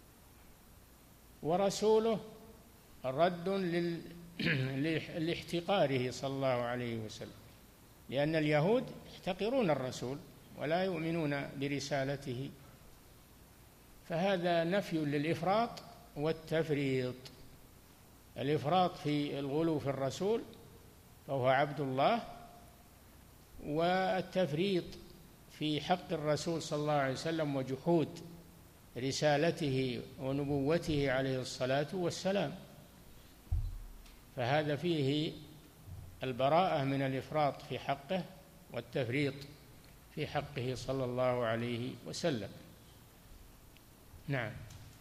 ورسوله رد لل... لاحتقاره صلى الله عليه وسلم، لأن اليهود يحتقرون الرسول ولا يؤمنون برسالته، فهذا نفي للإفراط والتفريط. الإفراط في الغلو في الرسول فهو عبد الله، والتفريط في حق الرسول صلى الله عليه وسلم وجحود رسالته ونبوته عليه الصلاة والسلام، فهذا فيه البراءة من الإفراط في حقه والتفريط في حقه صلى الله عليه وسلم. نعم.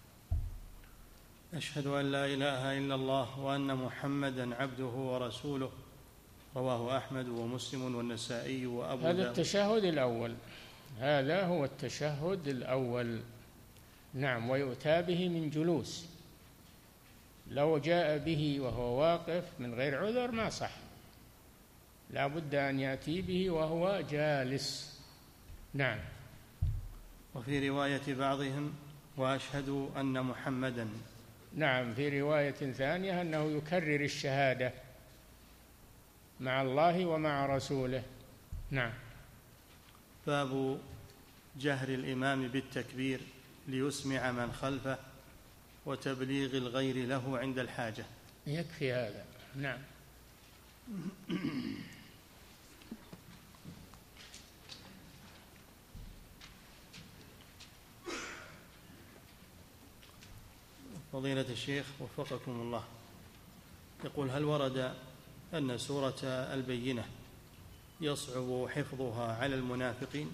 أشهد أن لا إله إلا الله وأن محمدا عبده ورسوله. رواه أحمد ومسلم والنسائي وأبو داود. هذا التشهد الأول، هذا هو التشهد الأول. نعم. ويؤتى به من جلوس، لو جاء به وهو واقف من غير عذر ما صح، لا بد أن يأتي به وهو جالس. نعم. وفي رواية بعضهم وأشهد أن محمدا. نعم. في رواية ثانية أنه يكرر الشهادة مع الله ومع رسوله. نعم. باب جهر الإمام بالتكبير ليسمع من خلفه وتبليغ الغير له عند الحاجة. يكفي هذا. نعم. فضيلة الشيخ وفقكم الله، يقول: هل ورد أن سورة البينة يصعب حفظها على المنافقين؟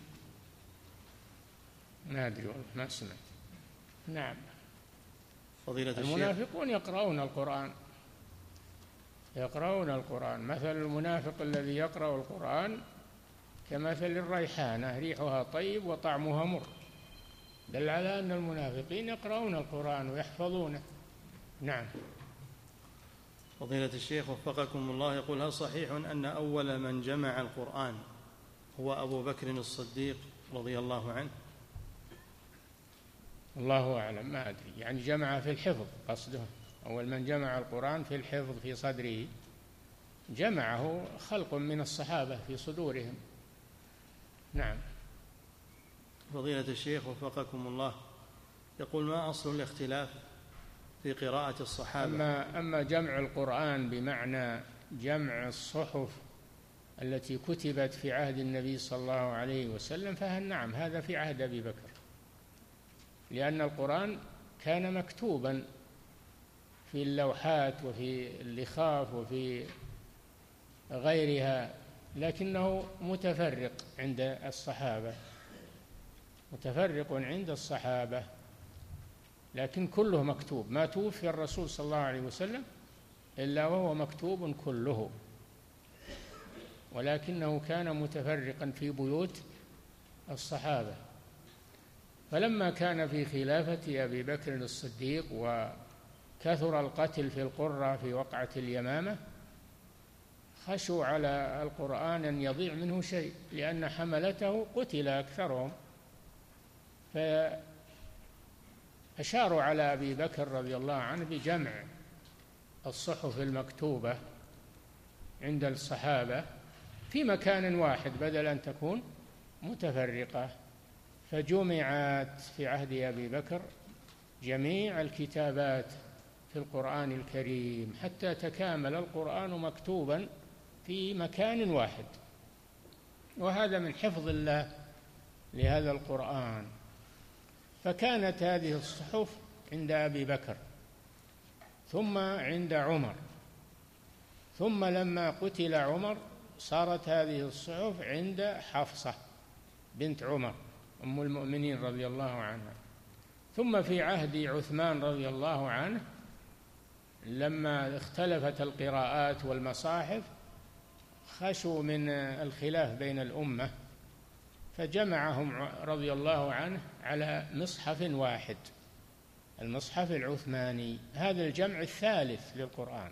ما أدري والله، ما سمعت. نعم. فضيلة الشيخ، المنافقون يقرؤون القرآن، يقرؤون القرآن. مثل المنافق الذي يقرأ القرآن كمثل الريحانة، ريحها طيب وطعمها مر، دل على أن المنافقين يقرؤون القرآن ويحفظونه. نعم. فضيلة الشيخ وفقكم الله، يقول: هل صحيح أن أول من جمع القرآن هو أبو بكر الصديق رضي الله عنه؟ الله أعلم، ما أدري، يعني جمع في الحفظ قصده، أول من جمع القرآن في الحفظ في صدره، جمعه خلق من الصحابة في صدورهم. نعم. فضيلة الشيخ وفقكم الله، يقول: ما أصل الاختلاف في قراءة الصحابة؟ أما, أما جمع القرآن بمعنى جمع الصحف التي كتبت في عهد النبي صلى الله عليه وسلم فهل نعم، هذا في عهد أبي بكر، لأن القرآن كان مكتوبا في اللوحات وفي اللخاف وفي غيرها، لكنه متفرق عند الصحابة، متفرق عند الصحابة، لكن كله مكتوب. ما توفي الرسول صلى الله عليه وسلم إلا وهو مكتوب كله، ولكنه كان متفرقا في بيوت الصحابة. فلما كان في خلافة أبي بكر الصديق وكثر القتل في القرى في وقعة اليمامة، خشوا على القرآن أن يضيع منه شيء، لأن حملته قتل أكثرهم، فأشاروا على أبي بكر رضي الله عنه بجمع الصحف المكتوبة عند الصحابة في مكان واحد بدل أن تكون متفرقة، فجمعت في عهد أبي بكر جميع الكتابات في القرآن الكريم حتى تكامل القرآن مكتوبا في مكان واحد، وهذا من حفظ الله لهذا القرآن. فكانت هذه الصحف عند أبي بكر، ثم عند عمر، ثم لما قتل عمر صارت هذه الصحف عند حفصة بنت عمر أم المؤمنين رضي الله عنها، ثم في عهد عثمان رضي الله عنه لما اختلفت القراءات والمصاحف خشوا من الخلاف بين الأمة فجمعهم رضي الله عنه على مصحف واحد، المصحف العثماني. هذا الجمع الثالث للقرآن،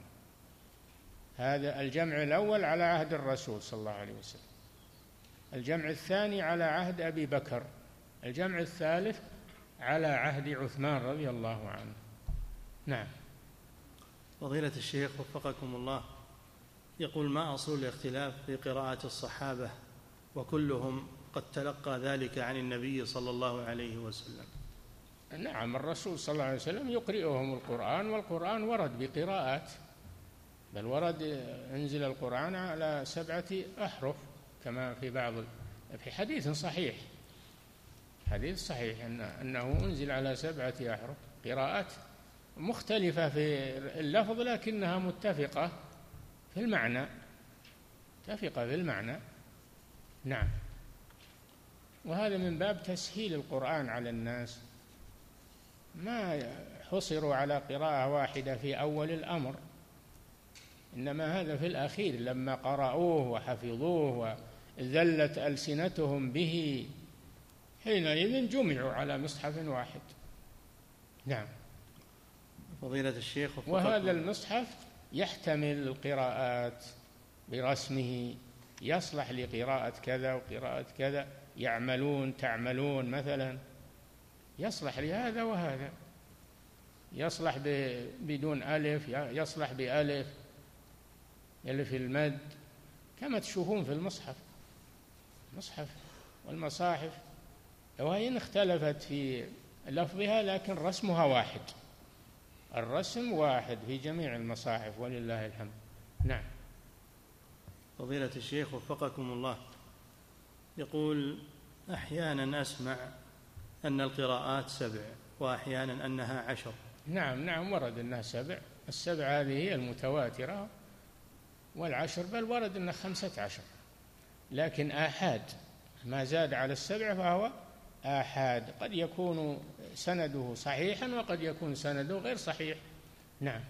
هذا الجمع الأول على عهد الرسول صلى الله عليه وسلم، الجمع الثاني على عهد أبي بكر، الجمع الثالث على عهد عثمان رضي الله عنه. نعم. فضيلة الشيخ وفقكم الله، يقول: ما أصل الاختلاف في قراءة الصحابة وكلهم قد تلقى ذلك عن النبي صلى الله عليه وسلم؟ نعم، الرسول صلى الله عليه وسلم يقرئهم القرآن، والقرآن ورد بقراءات، بل ورد انزل القرآن على سبعة أحرف كما في بعض في حديث صحيح، حديث صحيح أن أنه أنزل على سبعة أحرف، قراءات مختلفة في اللفظ لكنها متفقة في المعنى، متفقة في المعنى. نعم. وهذا من باب تسهيل القرآن على الناس، ما حصروا على قراءة واحدة في أول الأمر، إنما هذا في الأخير لما قرأوه وحفظوه وذلت ألسنتهم به حينئذ جمعوا على مصحف واحد. نعم. فضيلة الشيخ، وهذا المصحف يحتمل القراءات برسمه، يصلح لقراءة كذا وقراءة كذا، يعملون تعملون مثلا، يصلح لهذا وهذا، يصلح بدون ألف، يصلح بألف، ألف المد، كما تشوفون في المصحف، المصحف والمصاحف وإن اختلفت في لفظها لكن رسمها واحد، الرسم واحد في جميع المصاحف ولله الحمد. نعم. فضيلة الشيخ وفقكم الله، يقول: أحيانا أسمع أن القراءات سبع وأحيانا أنها عشر. نعم نعم، ورد أنها سبع، السبع هذه هي المتواترة، والعشر بل ورد أنها خمسة عشر، لكن آحاد ما زاد على السبع فهو آحاد، قد يكون سنده صحيحا وقد يكون سنده غير صحيح. نعم.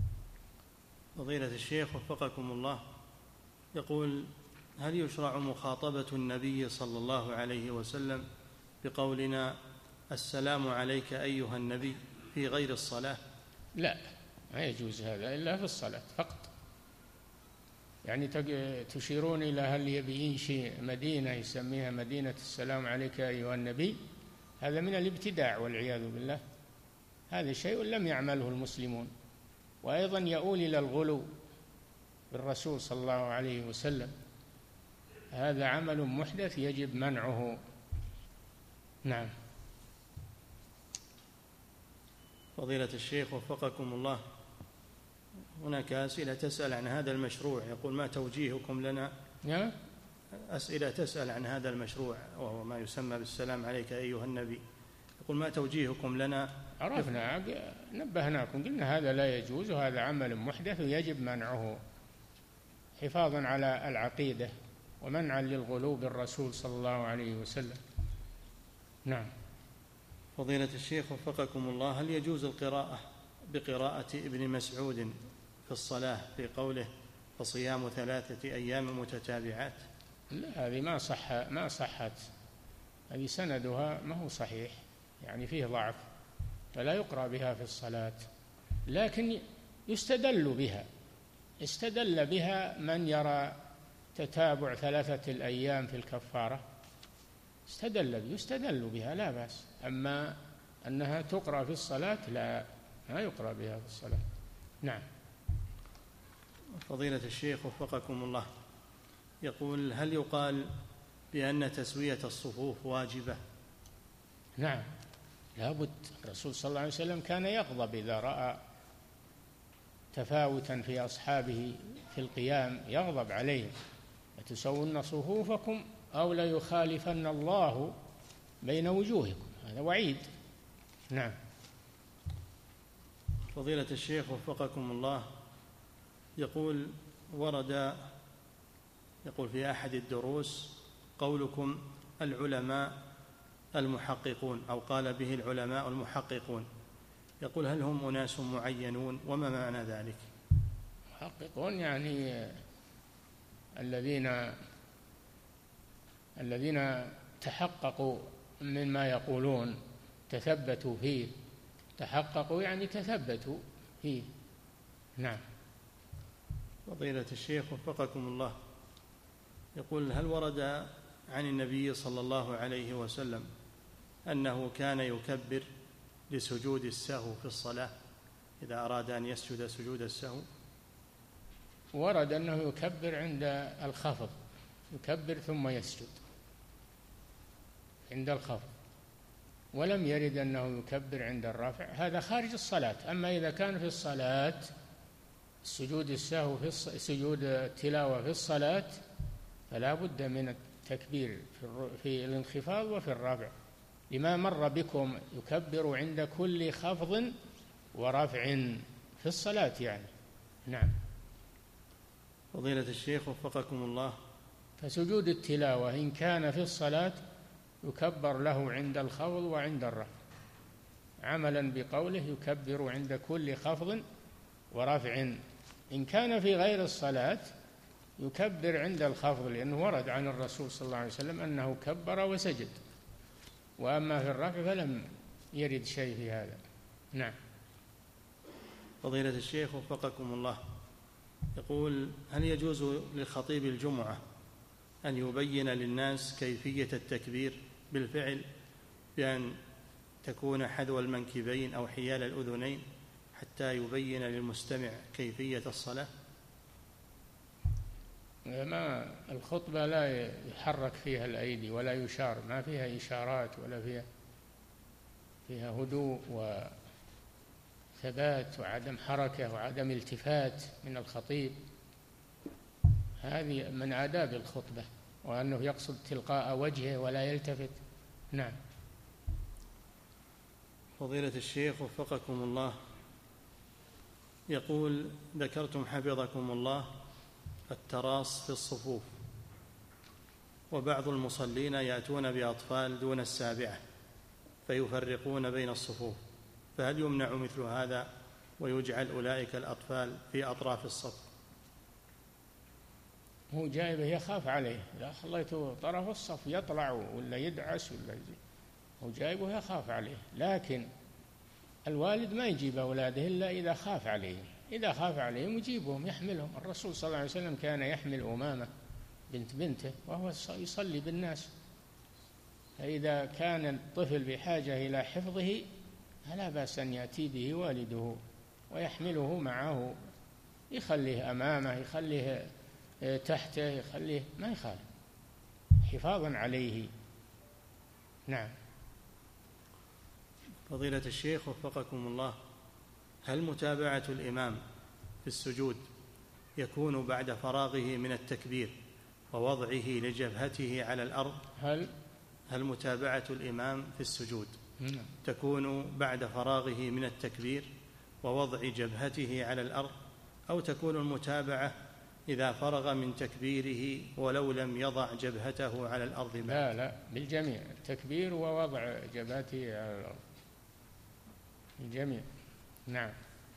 فضيلة الشيخ وفقكم الله، يقول: هل يشرع مخاطبة النبي صلى الله عليه وسلم بقولنا السلام عليك أيها النبي في غير الصلاة؟ لا، ما يجوز هذا إلا في الصلاة فقط. يعني تشيرون إلى هل يبي ينشئ مدينة يسميها مدينة السلام عليك أيها النبي، هذا من الابتداع والعياذ بالله، هذا شيء لم يعمله المسلمون، وأيضا يؤول إلى الغلو بالرسول صلى الله عليه وسلم، هذا عمل محدث يجب منعه. نعم. فضيلة الشيخ وفقكم الله، هناك أسئلة تسأل عن هذا المشروع، يقول: ما توجيهكم لنا؟ نعم. أسئلة تسأل عن هذا المشروع وهو ما يسمى بالسلام عليك أيها النبي، يقول: ما توجيهكم لنا؟ عرفنا، نبهناكم، قلنا هذا لا يجوز وهذا عمل محدث ويجب منعه حفاظا على العقيدة ومنعا للغلو بالرسول صلى الله عليه وسلم. نعم. فضيلة الشيخ وفقكم الله، هل يجوز القراءة بقراءة ابن مسعود في الصلاة في قوله فصيام ثلاثة أيام متتابعات؟ لا، هذه ما صح ما صحت، هذه سندها ما هو صحيح، يعني فيه ضعف، فلا يقرأ بها في الصلاة، لكن يستدل بها، استدل بها من يرى تتابع ثلاثة الأيام في الكفارة، استدل يستدل بها لا بأس. أما أنها تقرأ في الصلاة لا، ما يقرأ بها في الصلاة. نعم. فضيلة الشيخ وفقكم الله، يقول: هل يقال بأن تسوية الصفوف واجبة؟ نعم لا بد. الرسول صلى الله عليه وسلم كان يغضب إذا رأى تفاوتا في أصحابه في القيام، يغضب عليهم: لتسون صفوفكم أو ليخالفن الله بين وجوهكم. هذا وعيد. نعم. فضيلة الشيخ وفقكم الله، يقول: ورد يقول في أحد الدروس قولكم العلماء المحققون، أو قال به العلماء المحققون، يقول: هل هم أناس معينون وما معنى ذلك؟ محققون يعني الذين الذين تحققوا مما يقولون، تثبتوا فيه. تحققوا يعني تثبتوا فيه. نعم. فضيلة الشيخ وفقكم الله، يقول: هل ورد عن النبي صلى الله عليه وسلم أنه كان يكبر لسجود السهو في الصلاة إذا أراد أن يسجد سجود السهو؟ ورد أنه يكبر عند الخفض، يكبر ثم يسجد عند الخفض، ولم يرد أنه يكبر عند الرفع. هذا خارج الصلاة. أما إذا كان في الصلاة سجود السهو في الص... سجود التلاوة في الصلاة فلا بد من التكبير في, في الانخفاض وفي الرفع، لما مر بكم يكبر عند كل خفض ورفع في الصلاة يعني. نعم. فضيلة الشيخ وفقكم الله، فسجود التلاوة إن كان في الصلاة يكبر له عند الخفض وعند الرفع، عملا بقوله يكبر عند كل خفض ورفع. إن كان في غير الصلاة يكبر عند الخفض، لأنه ورد عن الرسول صلى الله عليه وسلم أنه كبر وسجد. وأما في الرفع فلم يرد شيء في هذا. نعم. فضيلة الشيخ وفقكم الله، يقول: هل يجوز لخطيب الجمعة أن يبين للناس كيفية التكبير بالفعل بأن تكون حذو المنكبين أو حيال الأذنين حتى يبين للمستمع كيفية الصلاة؟ ما الخطبة لا يحرك فيها الأيدي ولا يشار، ما فيها إشارات ولا فيها فيها هدوء وثبات وعدم حركة وعدم التفات من الخطيب. هذه من آداب الخطبة، وأنه يقصد تلقاء وجهه ولا يلتفت. نعم. فضيلة الشيخ وفقكم الله، يقول: ذكرتم حفظكم الله التراص في الصفوف، وبعض المصلين يأتون بأطفال دون السابعة فيفرقون بين الصفوف، فهل يمنع مثل هذا ويجعل أولئك الأطفال في أطراف الصف؟ هو جايبه يخاف عليه، إذا خليته طرف الصف يطلع ولا يدعس ولا يجي، هو جايبه يخاف عليه. لكن الوالد ما يجيب أولاده إلا إذا خاف عليهم، إذا خاف عليهم يجيبهم يحملهم. الرسول صلى الله عليه وسلم كان يحمل أمامة بنت بنته وهو يصلي بالناس، فإذا كان الطفل بحاجة إلى حفظه فلا بأس أن يأتي به والده ويحمله معه، يخليه أمامه يخليه تحته يخليه، ما يخالف، حفاظا عليه. نعم. فضيلة الشيخ وفقكم الله، هل متابعة الإمام في السجود يكون بعد فراغه من التكبير ووضعه لجبهته على الأرض؟ هل هل متابعة الإمام في السجود نعم. تكون بعد فراغه من التكبير ووضع جبهته على الأرض، أو تكون المتابعة إذا فرغ من تكبيره ولو لم يضع جبهته على الأرض بعد؟ لا لا، بالجميع، التكبير ووضع جبهته على الأرض، الجميع. نعم.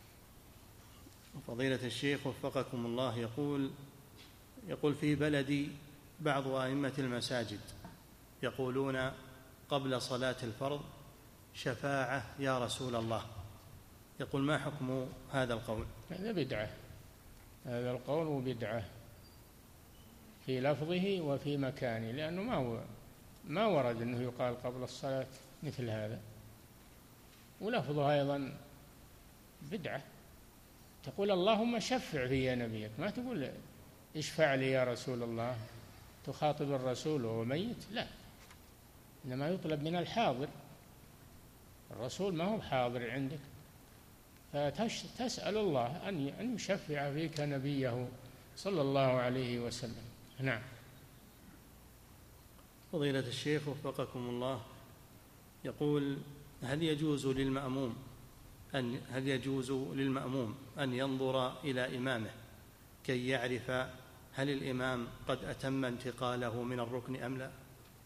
فضيلة الشيخ وفقكم الله، يقول يقول في بلدي بعض أئمة المساجد يقولون قبل صلاة الفرض: شفاعة يا رسول الله. يقول: ما حكم هذا القول؟ هذا بدعة، هذا القول بدعة في لفظه وفي مكانه، لأنه ما هو ما ورد أنه يقال قبل الصلاة مثل هذا. ولفظها أيضا بدعة، تقول اللهم شفع في يا نبيك، ما تقول اشفع لي يا رسول الله، تخاطب الرسول وهو ميت، لا، إنما يطلب من الحاضر، الرسول ما هو حاضر عندك، فتسأل الله أن يشفع فيك نبيه صلى الله عليه وسلم. نعم. فضيلة الشيخ وفقكم الله، يقول: هل يجوز للمأموم أن هل يجوز للمأموم أن ينظر إلى إمامه كي يعرف هل الإمام قد أتم انتقاله من الركن أم لا؟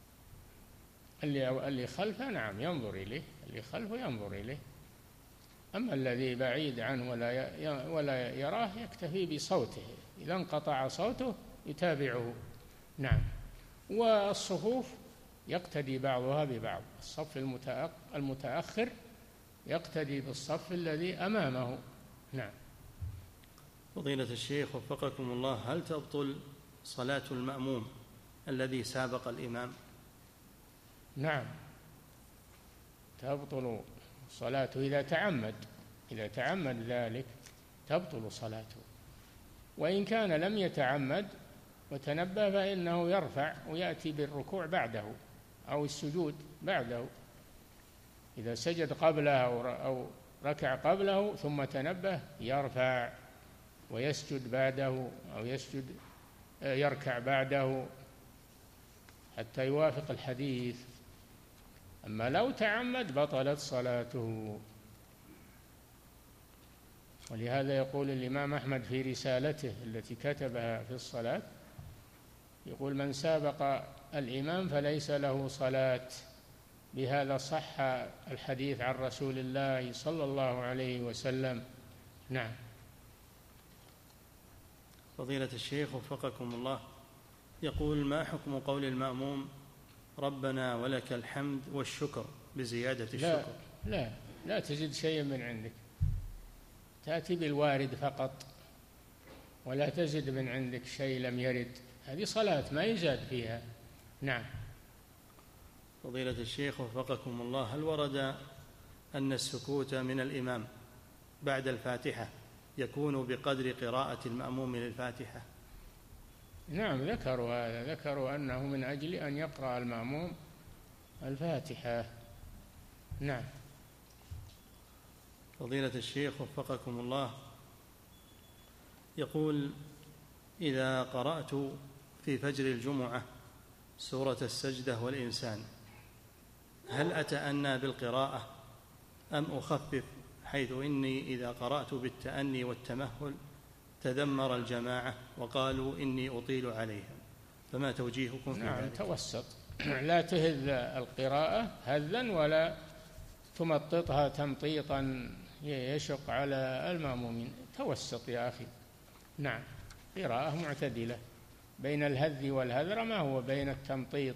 اللي اللي خلفه نعم ينظر إليه، اللي خلفه ينظر إليه، أما الذي بعيد عنه ولا ولا يراه يكتفي بصوته، إذا انقطع صوته يتابعه. نعم. والصفوف يقتدي بعضها ببعض، الصف المتأخر يقتدي بالصف الذي أمامه. نعم. فضيلة الشيخ وفقكم الله، هل تبطل صلاة المأموم الذي سابق الإمام؟ نعم تبطل صلاته إذا تعمد، إذا تعمد ذلك تبطل صلاته، وإن كان لم يتعمد وتنبه فإنه يرفع ويأتي بالركوع بعده أو السجود بعده، إذا سجد قبله أو ركع قبله ثم تنبه يرفع ويسجد بعده أو يسجد يركع بعده حتى يوافق الحديث. أما لو تعمد بطلت صلاته. ولهذا يقول الإمام أحمد في رسالته التي كتبها في الصلاة، يقول: من سابق الإمام فليس له صلاة. بهذا صح الحديث عن رسول الله صلى الله عليه وسلم. نعم. فضيلة الشيخ وفقكم الله، يقول: ما حكم قول المأموم ربنا ولك الحمد والشكر بزيادة الشكر؟ لا لا لا تزيد شيئا من عندك، تأتي بالوارد فقط ولا تزد من عندك شيء لم يرد، هذه صلاة ما يزاد فيها. نعم. فضيلة الشيخ وفقكم الله، هل ورد أن السكوت من الإمام بعد الفاتحة يكون بقدر قراءة المأموم للفاتحة؟ نعم ذكروا هذا، ذكروا أنه من أجل أن يقرأ المأموم الفاتحة. نعم. فضيلة الشيخ وفقكم الله، يقول: إذا قرأت في فجر الجمعة سورة السجدة والإنسان هل أتأنى بالقراءة أم أخفف، حيث إني إذا قرأت بالتأني والتمهل تذمر الجماعة وقالوا إني أطيل عليهم، فما توجيهكم في نعم ذلك؟ توسط، لا تهذ القراءة هذا ولا تمططها تمطيطا يشق على المأمومين، توسط يا أخي. نعم، قراءة معتدلة بين الهذ والهذر، ما هو بين التمطيط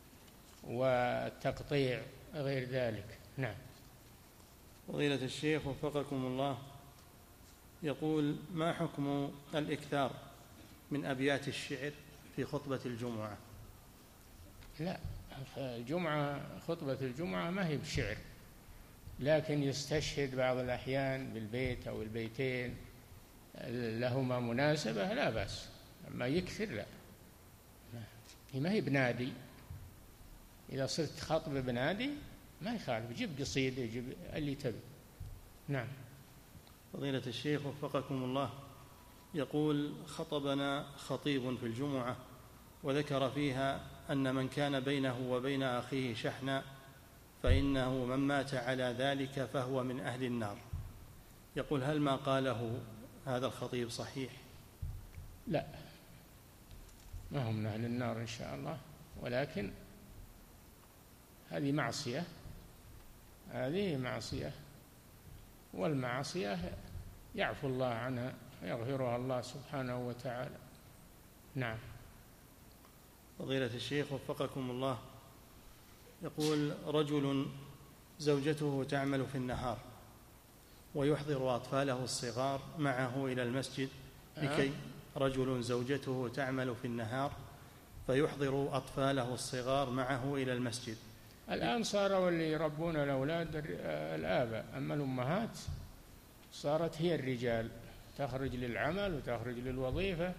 والتقطيع غير ذلك. نعم. فضيلة الشيخ وفقكم الله، يقول: ما حكم الإكثار من أبيات الشعر في خطبة الجمعة؟ لا، الجمعة خطبة الجمعة ما هي بشعر، لكن يستشهد بعض الأحيان بالبيت أو البيتين لهما مناسبة لا بأس، أما يكثر لا، هي ما هي بنادي. إذا صرت خطب بنادي ما يخالف، جيب قصيدة جيب اللي تبي. نعم. فضيلة الشيخ وفقكم الله، يقول: خطبنا خطيب في الجمعة وذكر فيها أن من كان بينه وبين أخيه شحنا فإنه من مات على ذلك فهو من أهل النار. يقول: هل ما قاله هذا الخطيب صحيح؟ لا، ما هم من أهل النار إن شاء الله، ولكن هذه معصية، هذه معصية، والمعصية يعفو الله عنها ويغفرها الله سبحانه وتعالى. نعم. فضيلة الشيخ وفقكم الله، يقول: رجل زوجته تعمل في النهار ويحضر أطفاله الصغار معه إلى المسجد لكي رجل زوجته تعمل في النهار فيحضر أطفاله الصغار معه إلى المسجد. الآن صاروا اللي يربون الأولاد الآباء، أما الأمهات صارت هي الرجال، تخرج للعمل وتخرج للوظيفة،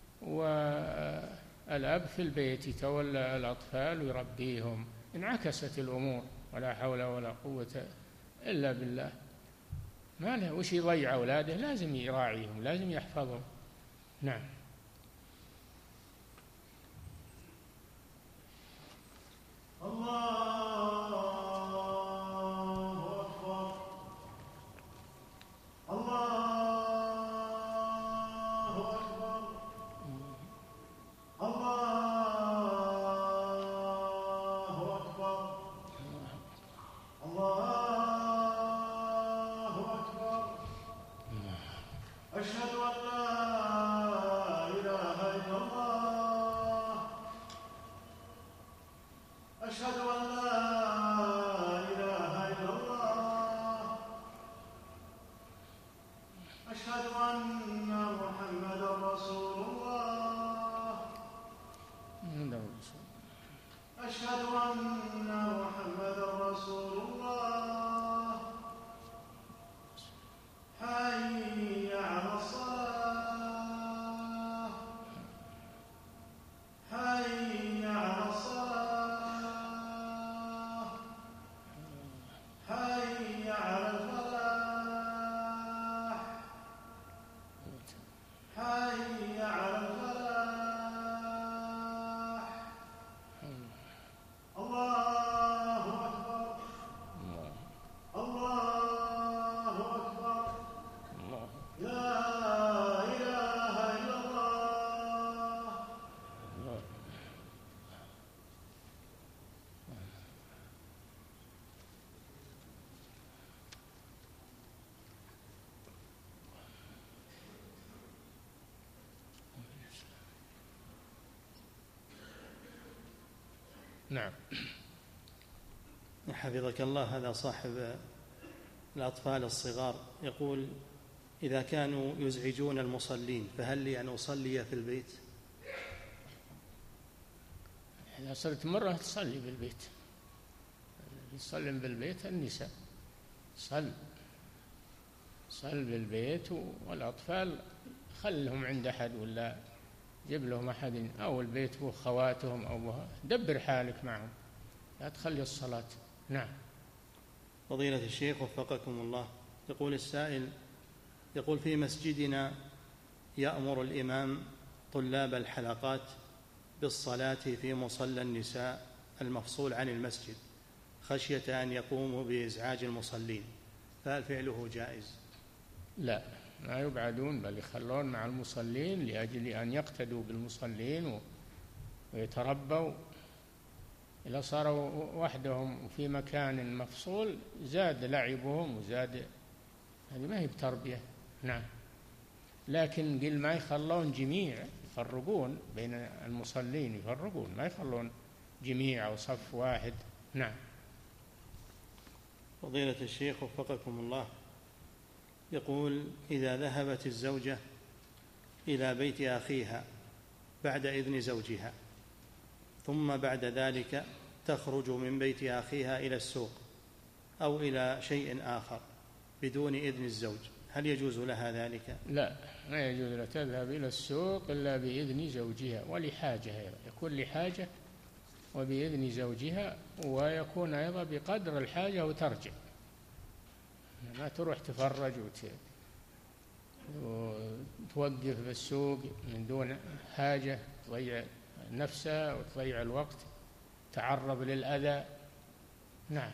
والأب في البيت يتولى الأطفال ويربيهم. انعكست الأمور، ولا حول ولا قوة إلا بالله. ما له وش يضيع أولاده، لازم يراعيهم، لازم يحفظهم. نعم. الله أكبر. الله أكبر. الله أكبر. الله أكبر. أشهد أن لا إله إلا الله. أشهد أن لا إله إلا الله. أشهد أن محمدا رسول الله. أشهد أن محمدا رسول الله. حي على الصلاة. حي على الصلاة. حي على الفلاح. حي على الفلاح. الله أكبر. الله أكبر. لا إله إلا الله. نعم. حفظك الله. هذا صاحب الأطفال الصغار يقول: إذا كانوا يزعجون المصلين فهل لي أن أصلي في البيت؟ إذا صرت مرة تصلي بالبيت، يصلي بالبيت النساء، صل صل بالبيت، والأطفال خلهم عند أحد، ولا جيب لهم أحد، أو البيت هو خواتهم، أو دبر حالك معهم، لا تخلي الصلاة. نعم. فضيلة الشيخ وفقكم الله، يقول السائل: يقول في مسجدنا يأمر الإمام طلاب الحلقات بالصلاة في مصلى النساء المفصول عن المسجد خشية أن يقوموا بإزعاج المصلين، فهل فعله جائز؟ لا، ما يبعدون، بل يخلون مع المصلين لأجل أن يقتدوا بالمصلين ويتربوا. إذا صاروا وحدهم في مكان مفصول زاد لعبهم وزاد، هذه ما هي بتربية. نعم. لكن قل ما يخلون جميع، يفرقون بين المصلين، يفرقون، ما يخلون جميع أو صف واحد. نعم. فضيلة الشيخ وفقكم الله، يقول: إذا ذهبت الزوجة إلى بيت أخيها بعد إذن زوجها، ثم بعد ذلك تخرج من بيت أخيها إلى السوق أو إلى شيء آخر بدون إذن الزوج، هل يجوز لها ذلك؟ لا، ما يجوز لها تذهب إلى السوق إلا بإذن زوجها، ولحاجة أيضا، يكون لحاجة وبإذن زوجها، ويكون أيضا بقدر الحاجة وترجع، ما تروح تفرج وت... وتوقف بالسوق من دون حاجة، تضيع نفسها وتضيع الوقت، تعرض للأذى. نعم.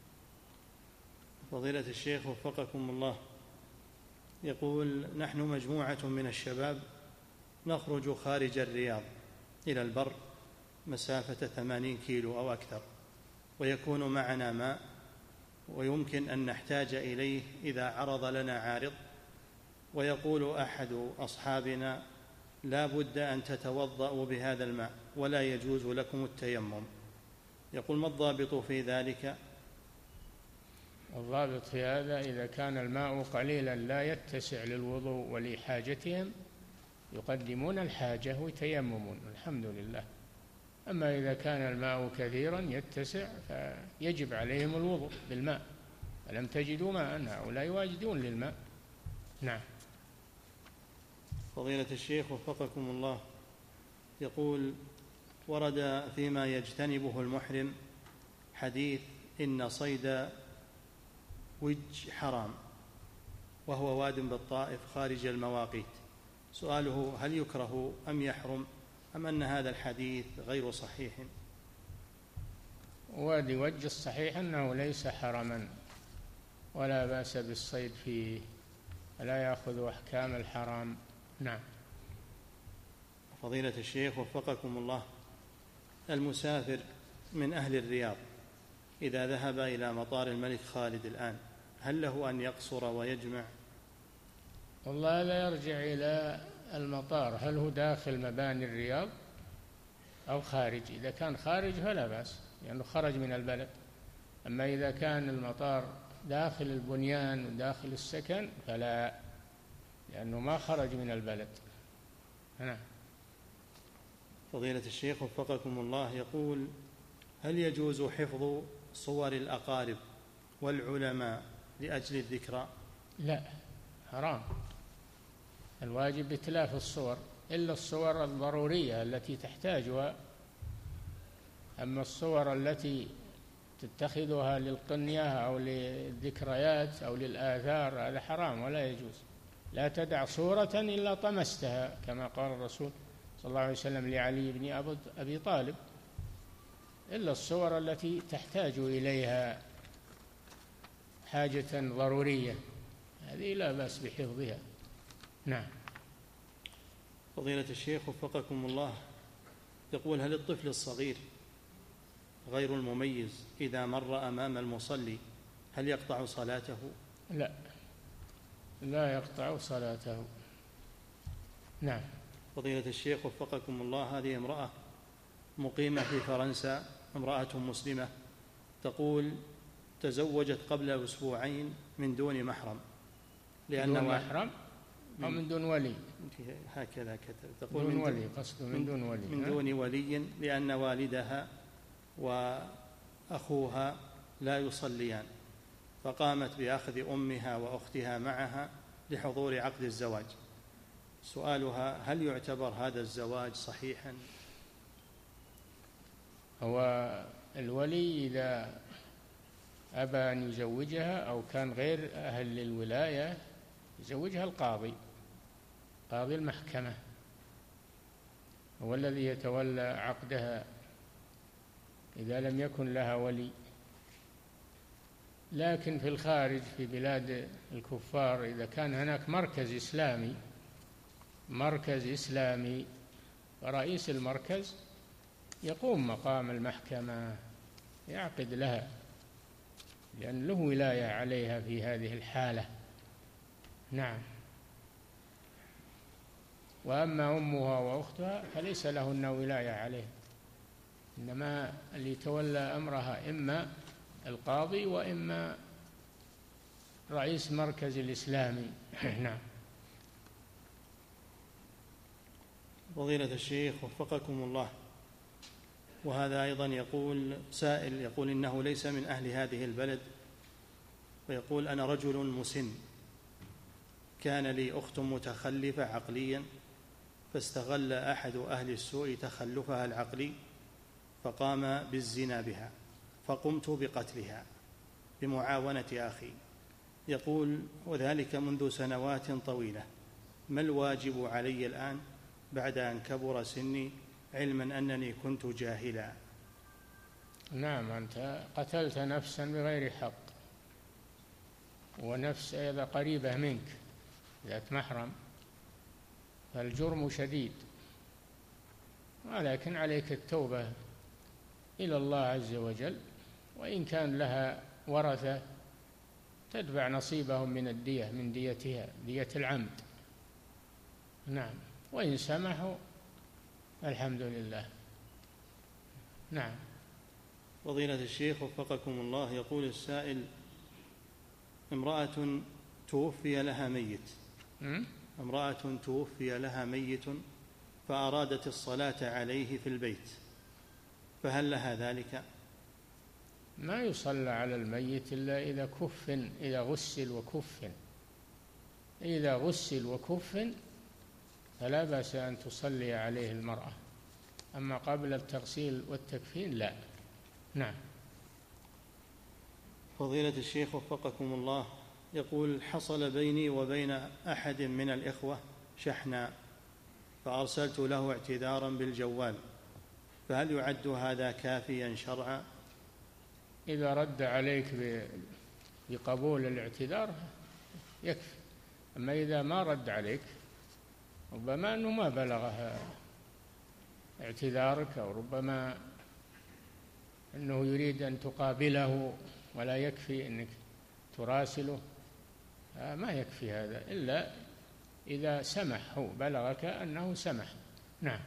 فضيلة الشيخ وفقكم الله، يقول: نحن مجموعة من الشباب نخرج خارج الرياض إلى البر مسافة ثمانين كيلو أو أكثر، ويكون معنا ماء ويمكن أن نحتاج إليه إذا عرض لنا عارض، ويقول أحد أصحابنا: لا بد أن تتوضأوا بهذا الماء ولا يجوز لكم التيمم، يقول: ما الضابط في ذلك؟ الضابط في هذا إذا كان الماء قليلا لا يتسع للوضوء ولحاجتهم يقدمون الحاجة ويتيممون، الحمد لله. أما إذا كان الماء كثيرا يتسع فيجب عليهم الوضوء بالماء، فلم تجدوا ماء هؤلاء واجدون للماء. نعم. فضيلة الشيخ وفقكم الله، يقول: ورد فيما يجتنبه المحرم حديث إن صيد وج حرام، وهو واد بالطائف خارج المواقيت. سؤاله: هل يكره أم يحرم، أم أن هذا الحديث غير صحيح؟ وادي وج الصحيح أنه ليس حرما ولا بأس بالصيد فيه، لا يأخذ أحكام الحرام. نعم. فضيلة الشيخ وفقكم الله، المسافر من أهل الرياض إذا ذهب إلى مطار الملك خالد الآن هل له أن يقصر ويجمع؟ والله لا يرجع إلى المطار، هل هو داخل مباني الرياض أو خارج؟ إذا كان خارج فلا بأس لأنه خرج من البلد، أما إذا كان المطار داخل البنيان وداخل السكن فلا، لأنه ما خرج من البلد. نعم. فضيلة الشيخ وفقكم الله، يقول: هل يجوز حفظ صور الأقارب والعلماء لأجل الذكرى؟ لا، حرام. الواجب إتلاف الصور إلا الصور الضرورية التي تحتاجها، أما الصور التي تتخذها للقنية أو للذكريات أو للآثار هذا حرام ولا يجوز. لا تدع صورة إلا طمستها، كما قال الرسول صلى الله عليه وسلم لعلي بن أبي طالب، إلا الصور التي تحتاج إليها حاجة ضرورية، هذه لا بأس بحفظها. نعم. فضيلة الشيخ وفقكم الله، يقول: هل الطفل الصغير غير المميز إذا مر أمام المصلي هل يقطع صلاته؟ لا، لا يقطع صلاته. نعم. فضيلة الشيخ وفقكم الله، هذه امرأة مقيمة في فرنسا، امرأة مسلمة، تقول: تزوجت قبل أسبوعين من دون محرم، لأن دون محرم أو من دون ولي، هكذا كتب. تقول: من دون ولي، قصده من دون ولي، من دون ولي، لأن والدها وأخوها لا يصليان، فقامت بأخذ أمها وأختها معها لحضور عقد الزواج. سؤالها: هل يعتبر هذا الزواج صحيحا؟ هو الولي إذا أبى أن يزوجها أو كان غير أهل للولاية يزوجها القاضي، قاضي المحكمة هو الذي يتولى عقدها إذا لم يكن لها ولي. لكن في الخارج في بلاد الكفار إذا كان هناك مركز إسلامي مركز إسلامي فرئيس المركز يقوم مقام المحكمة يعقد لها، لأن له ولاية عليها في هذه الحالة. نعم. وأما أمها وأختها فليس لهن ولاية عليها، إنما اللي يتولى أمرها إما القاضي وإما رئيس مركز الإسلامي. نعم. فضيلة الشيخ وفقكم الله، وهذا أيضا يقول سائل، يقول: إنه ليس من أهل هذه البلد، ويقول: أنا رجل مسن، كان لي أخت متخلفة عقليا، فاستغل أحد أهل السوء تخلفها العقلي فقام بالزنا بها، فقمت بقتلها بمعاونة أخي. يقول: وذلك منذ سنوات طويلة، ما الواجب علي الآن بعد أن كبر سني، علما أنني كنت جاهلا؟ نعم، أنت قتلت نفسا بغير حق، ونفس أيضا قريبة منك ذات محرم، فالجرم شديد، ولكن عليك التوبة إلى الله عز وجل، وإن كان لها ورثة تتبع نصيبهم من الدية، من ديتها، دية العمد. نعم. وإن سمحوا الحمد لله. نعم. فضيلة الشيخ وفقكم الله، يقول السائل: امرأة توفي لها ميت م? امرأة توفي لها ميت فأرادت الصلاة عليه في البيت، فهل لها ذلك؟ ما يصلى على الميت إلا إذا كفن، إذا غسل وكفن. إذا غسل وكفن فلا بأس أن تصلي عليه المرأة، أما قبل التغسيل والتكفين لا. نعم. فضيلة الشيخ وفقكم الله، يقول: حصل بيني وبين أحد من الإخوة شحناء فأرسلت له اعتذارا بالجوال، فهل يعد هذا كافيا شرعا؟ إذا رد عليك بقبول الاعتذار يكفي، أما إذا ما رد عليك ربما أنه ما بلغه اعتذارك، أو ربما أنه يريد أن تقابله ولا يكفي أنك تراسله، ما يكفي هذا إلا إذا سمح، هو بلغك أنه سمح. نعم.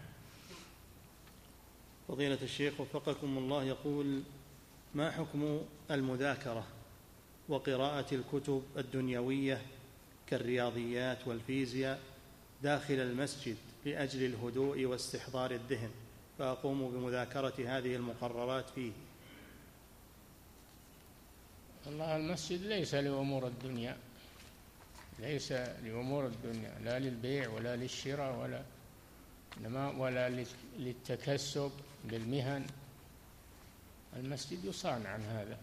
فضيلة الشيخ وفقكم الله، يقول: ما حكم المذاكرة وقراءة الكتب الدنيوية كالرياضيات والفيزياء داخل المسجد لأجل الهدوء واستحضار الذهن، فأقوم بمذاكرة هذه المقررات فيه؟ الله، المسجد ليس لأمور الدنيا، ليس لأمور الدنيا، لا للبيع ولا للشراء ولا إنما ولا للتكسب بالمهن. المسجد يصان عن هذا،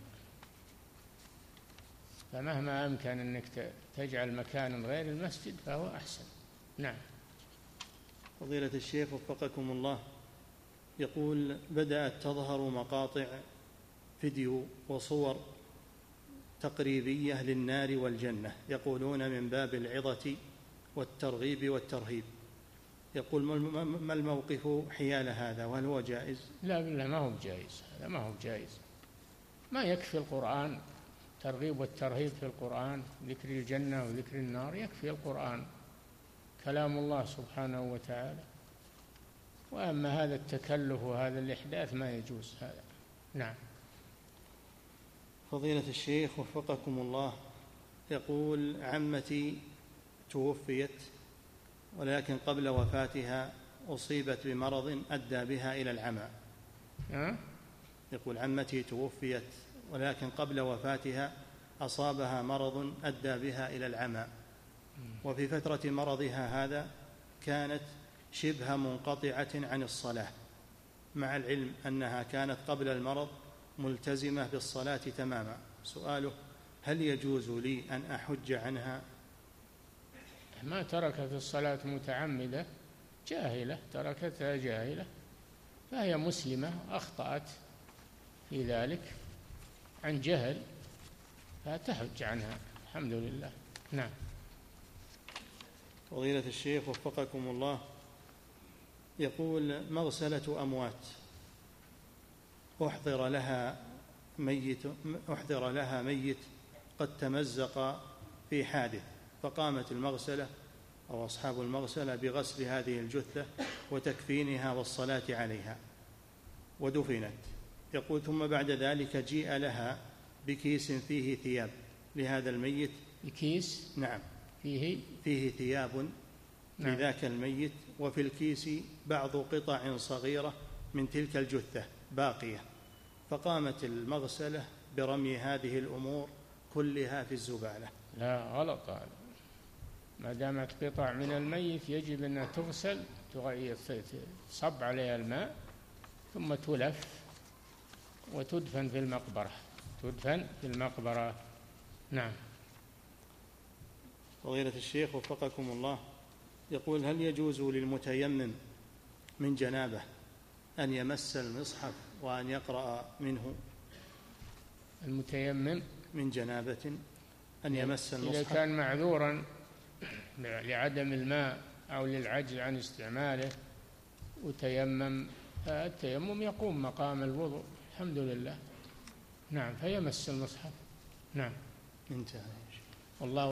فمهما أمكن أنك تجعل مكانا غير المسجد فهو أحسن. نعم. فضيلة الشيخ وفقكم الله، يقول: بدأت تظهر مقاطع فيديو وصور تقريبية للنار والجنة، يقولون من باب العظة والترغيب والترهيب، يقول: ما الموقف حيال هذا، وهل هو جائز؟ لا بالله، ما هو جائز، هذا ما هو جائز. ما يكفي القرآن، ترغيب والترهيب في القرآن، ذكر الجنة وذكر النار، يكفي القرآن كلام الله سبحانه وتعالى. وأما هذا التكلف وهذا الإحداث ما يجوز هذا. نعم. فضيلة الشيخ وفقكم الله، يقول: عمتي توفيت، ولكن قبل وفاتها أصيبت بمرض أدى بها إلى العمى. أه؟ يقول: عمتي توفيت، ولكن قبل وفاتها أصابها مرض أدى بها إلى العمى، وفي فترة مرضها هذا كانت شبه منقطعة عن الصلاة، مع العلم أنها كانت قبل المرض ملتزمة بالصلاة تماما. سؤاله: هل يجوز لي أن أحج عنها؟ ما تركت الصلاة متعمدة، جاهلة، تركتها جاهلة، فهي مسلمة، أخطأت في ذلك عن جهل، فتحج عنها الحمد لله. نعم. فضيلة الشيخ وفقكم الله، يقول: مغسلة أموات أحضر لها ميت أحضر لها ميت قد تمزق في حادث، فقامت المغسلة أو أصحاب المغسلة بغسل هذه الجثة وتكفينها والصلاة عليها ودفنت. يقول: ثم بعد ذلك جيء لها بكيس فيه ثياب لهذا الميت. بكيس؟ نعم، فيه فيه ثياب نعم. لذاك الميت، وفي الكيس بعض قطع صغيرة من تلك الجثة باقية، فقامت المغسلة برمي هذه الأمور كلها في الزبالة. لا، غلط هذا. ما دامت قطع من الميت يجب أنها تغسل، تصب عليها الماء ثم تلف وتدفن في المقبرة، تدفن في المقبرة. نعم. فضيلة الشيخ وفقكم الله، يقول: هل يجوز للمتيمم من جنابه أن يمس المصحف وأن يقرأ منه؟ المتيمم من جنابة أن يمس المصحف إذا كان معذورا لعدم الماء أو للعجز عن استعماله وتيمم، التيمم يقوم مقام الوضوء الحمد لله. نعم، فيمس المصحف. نعم. انتهى. والله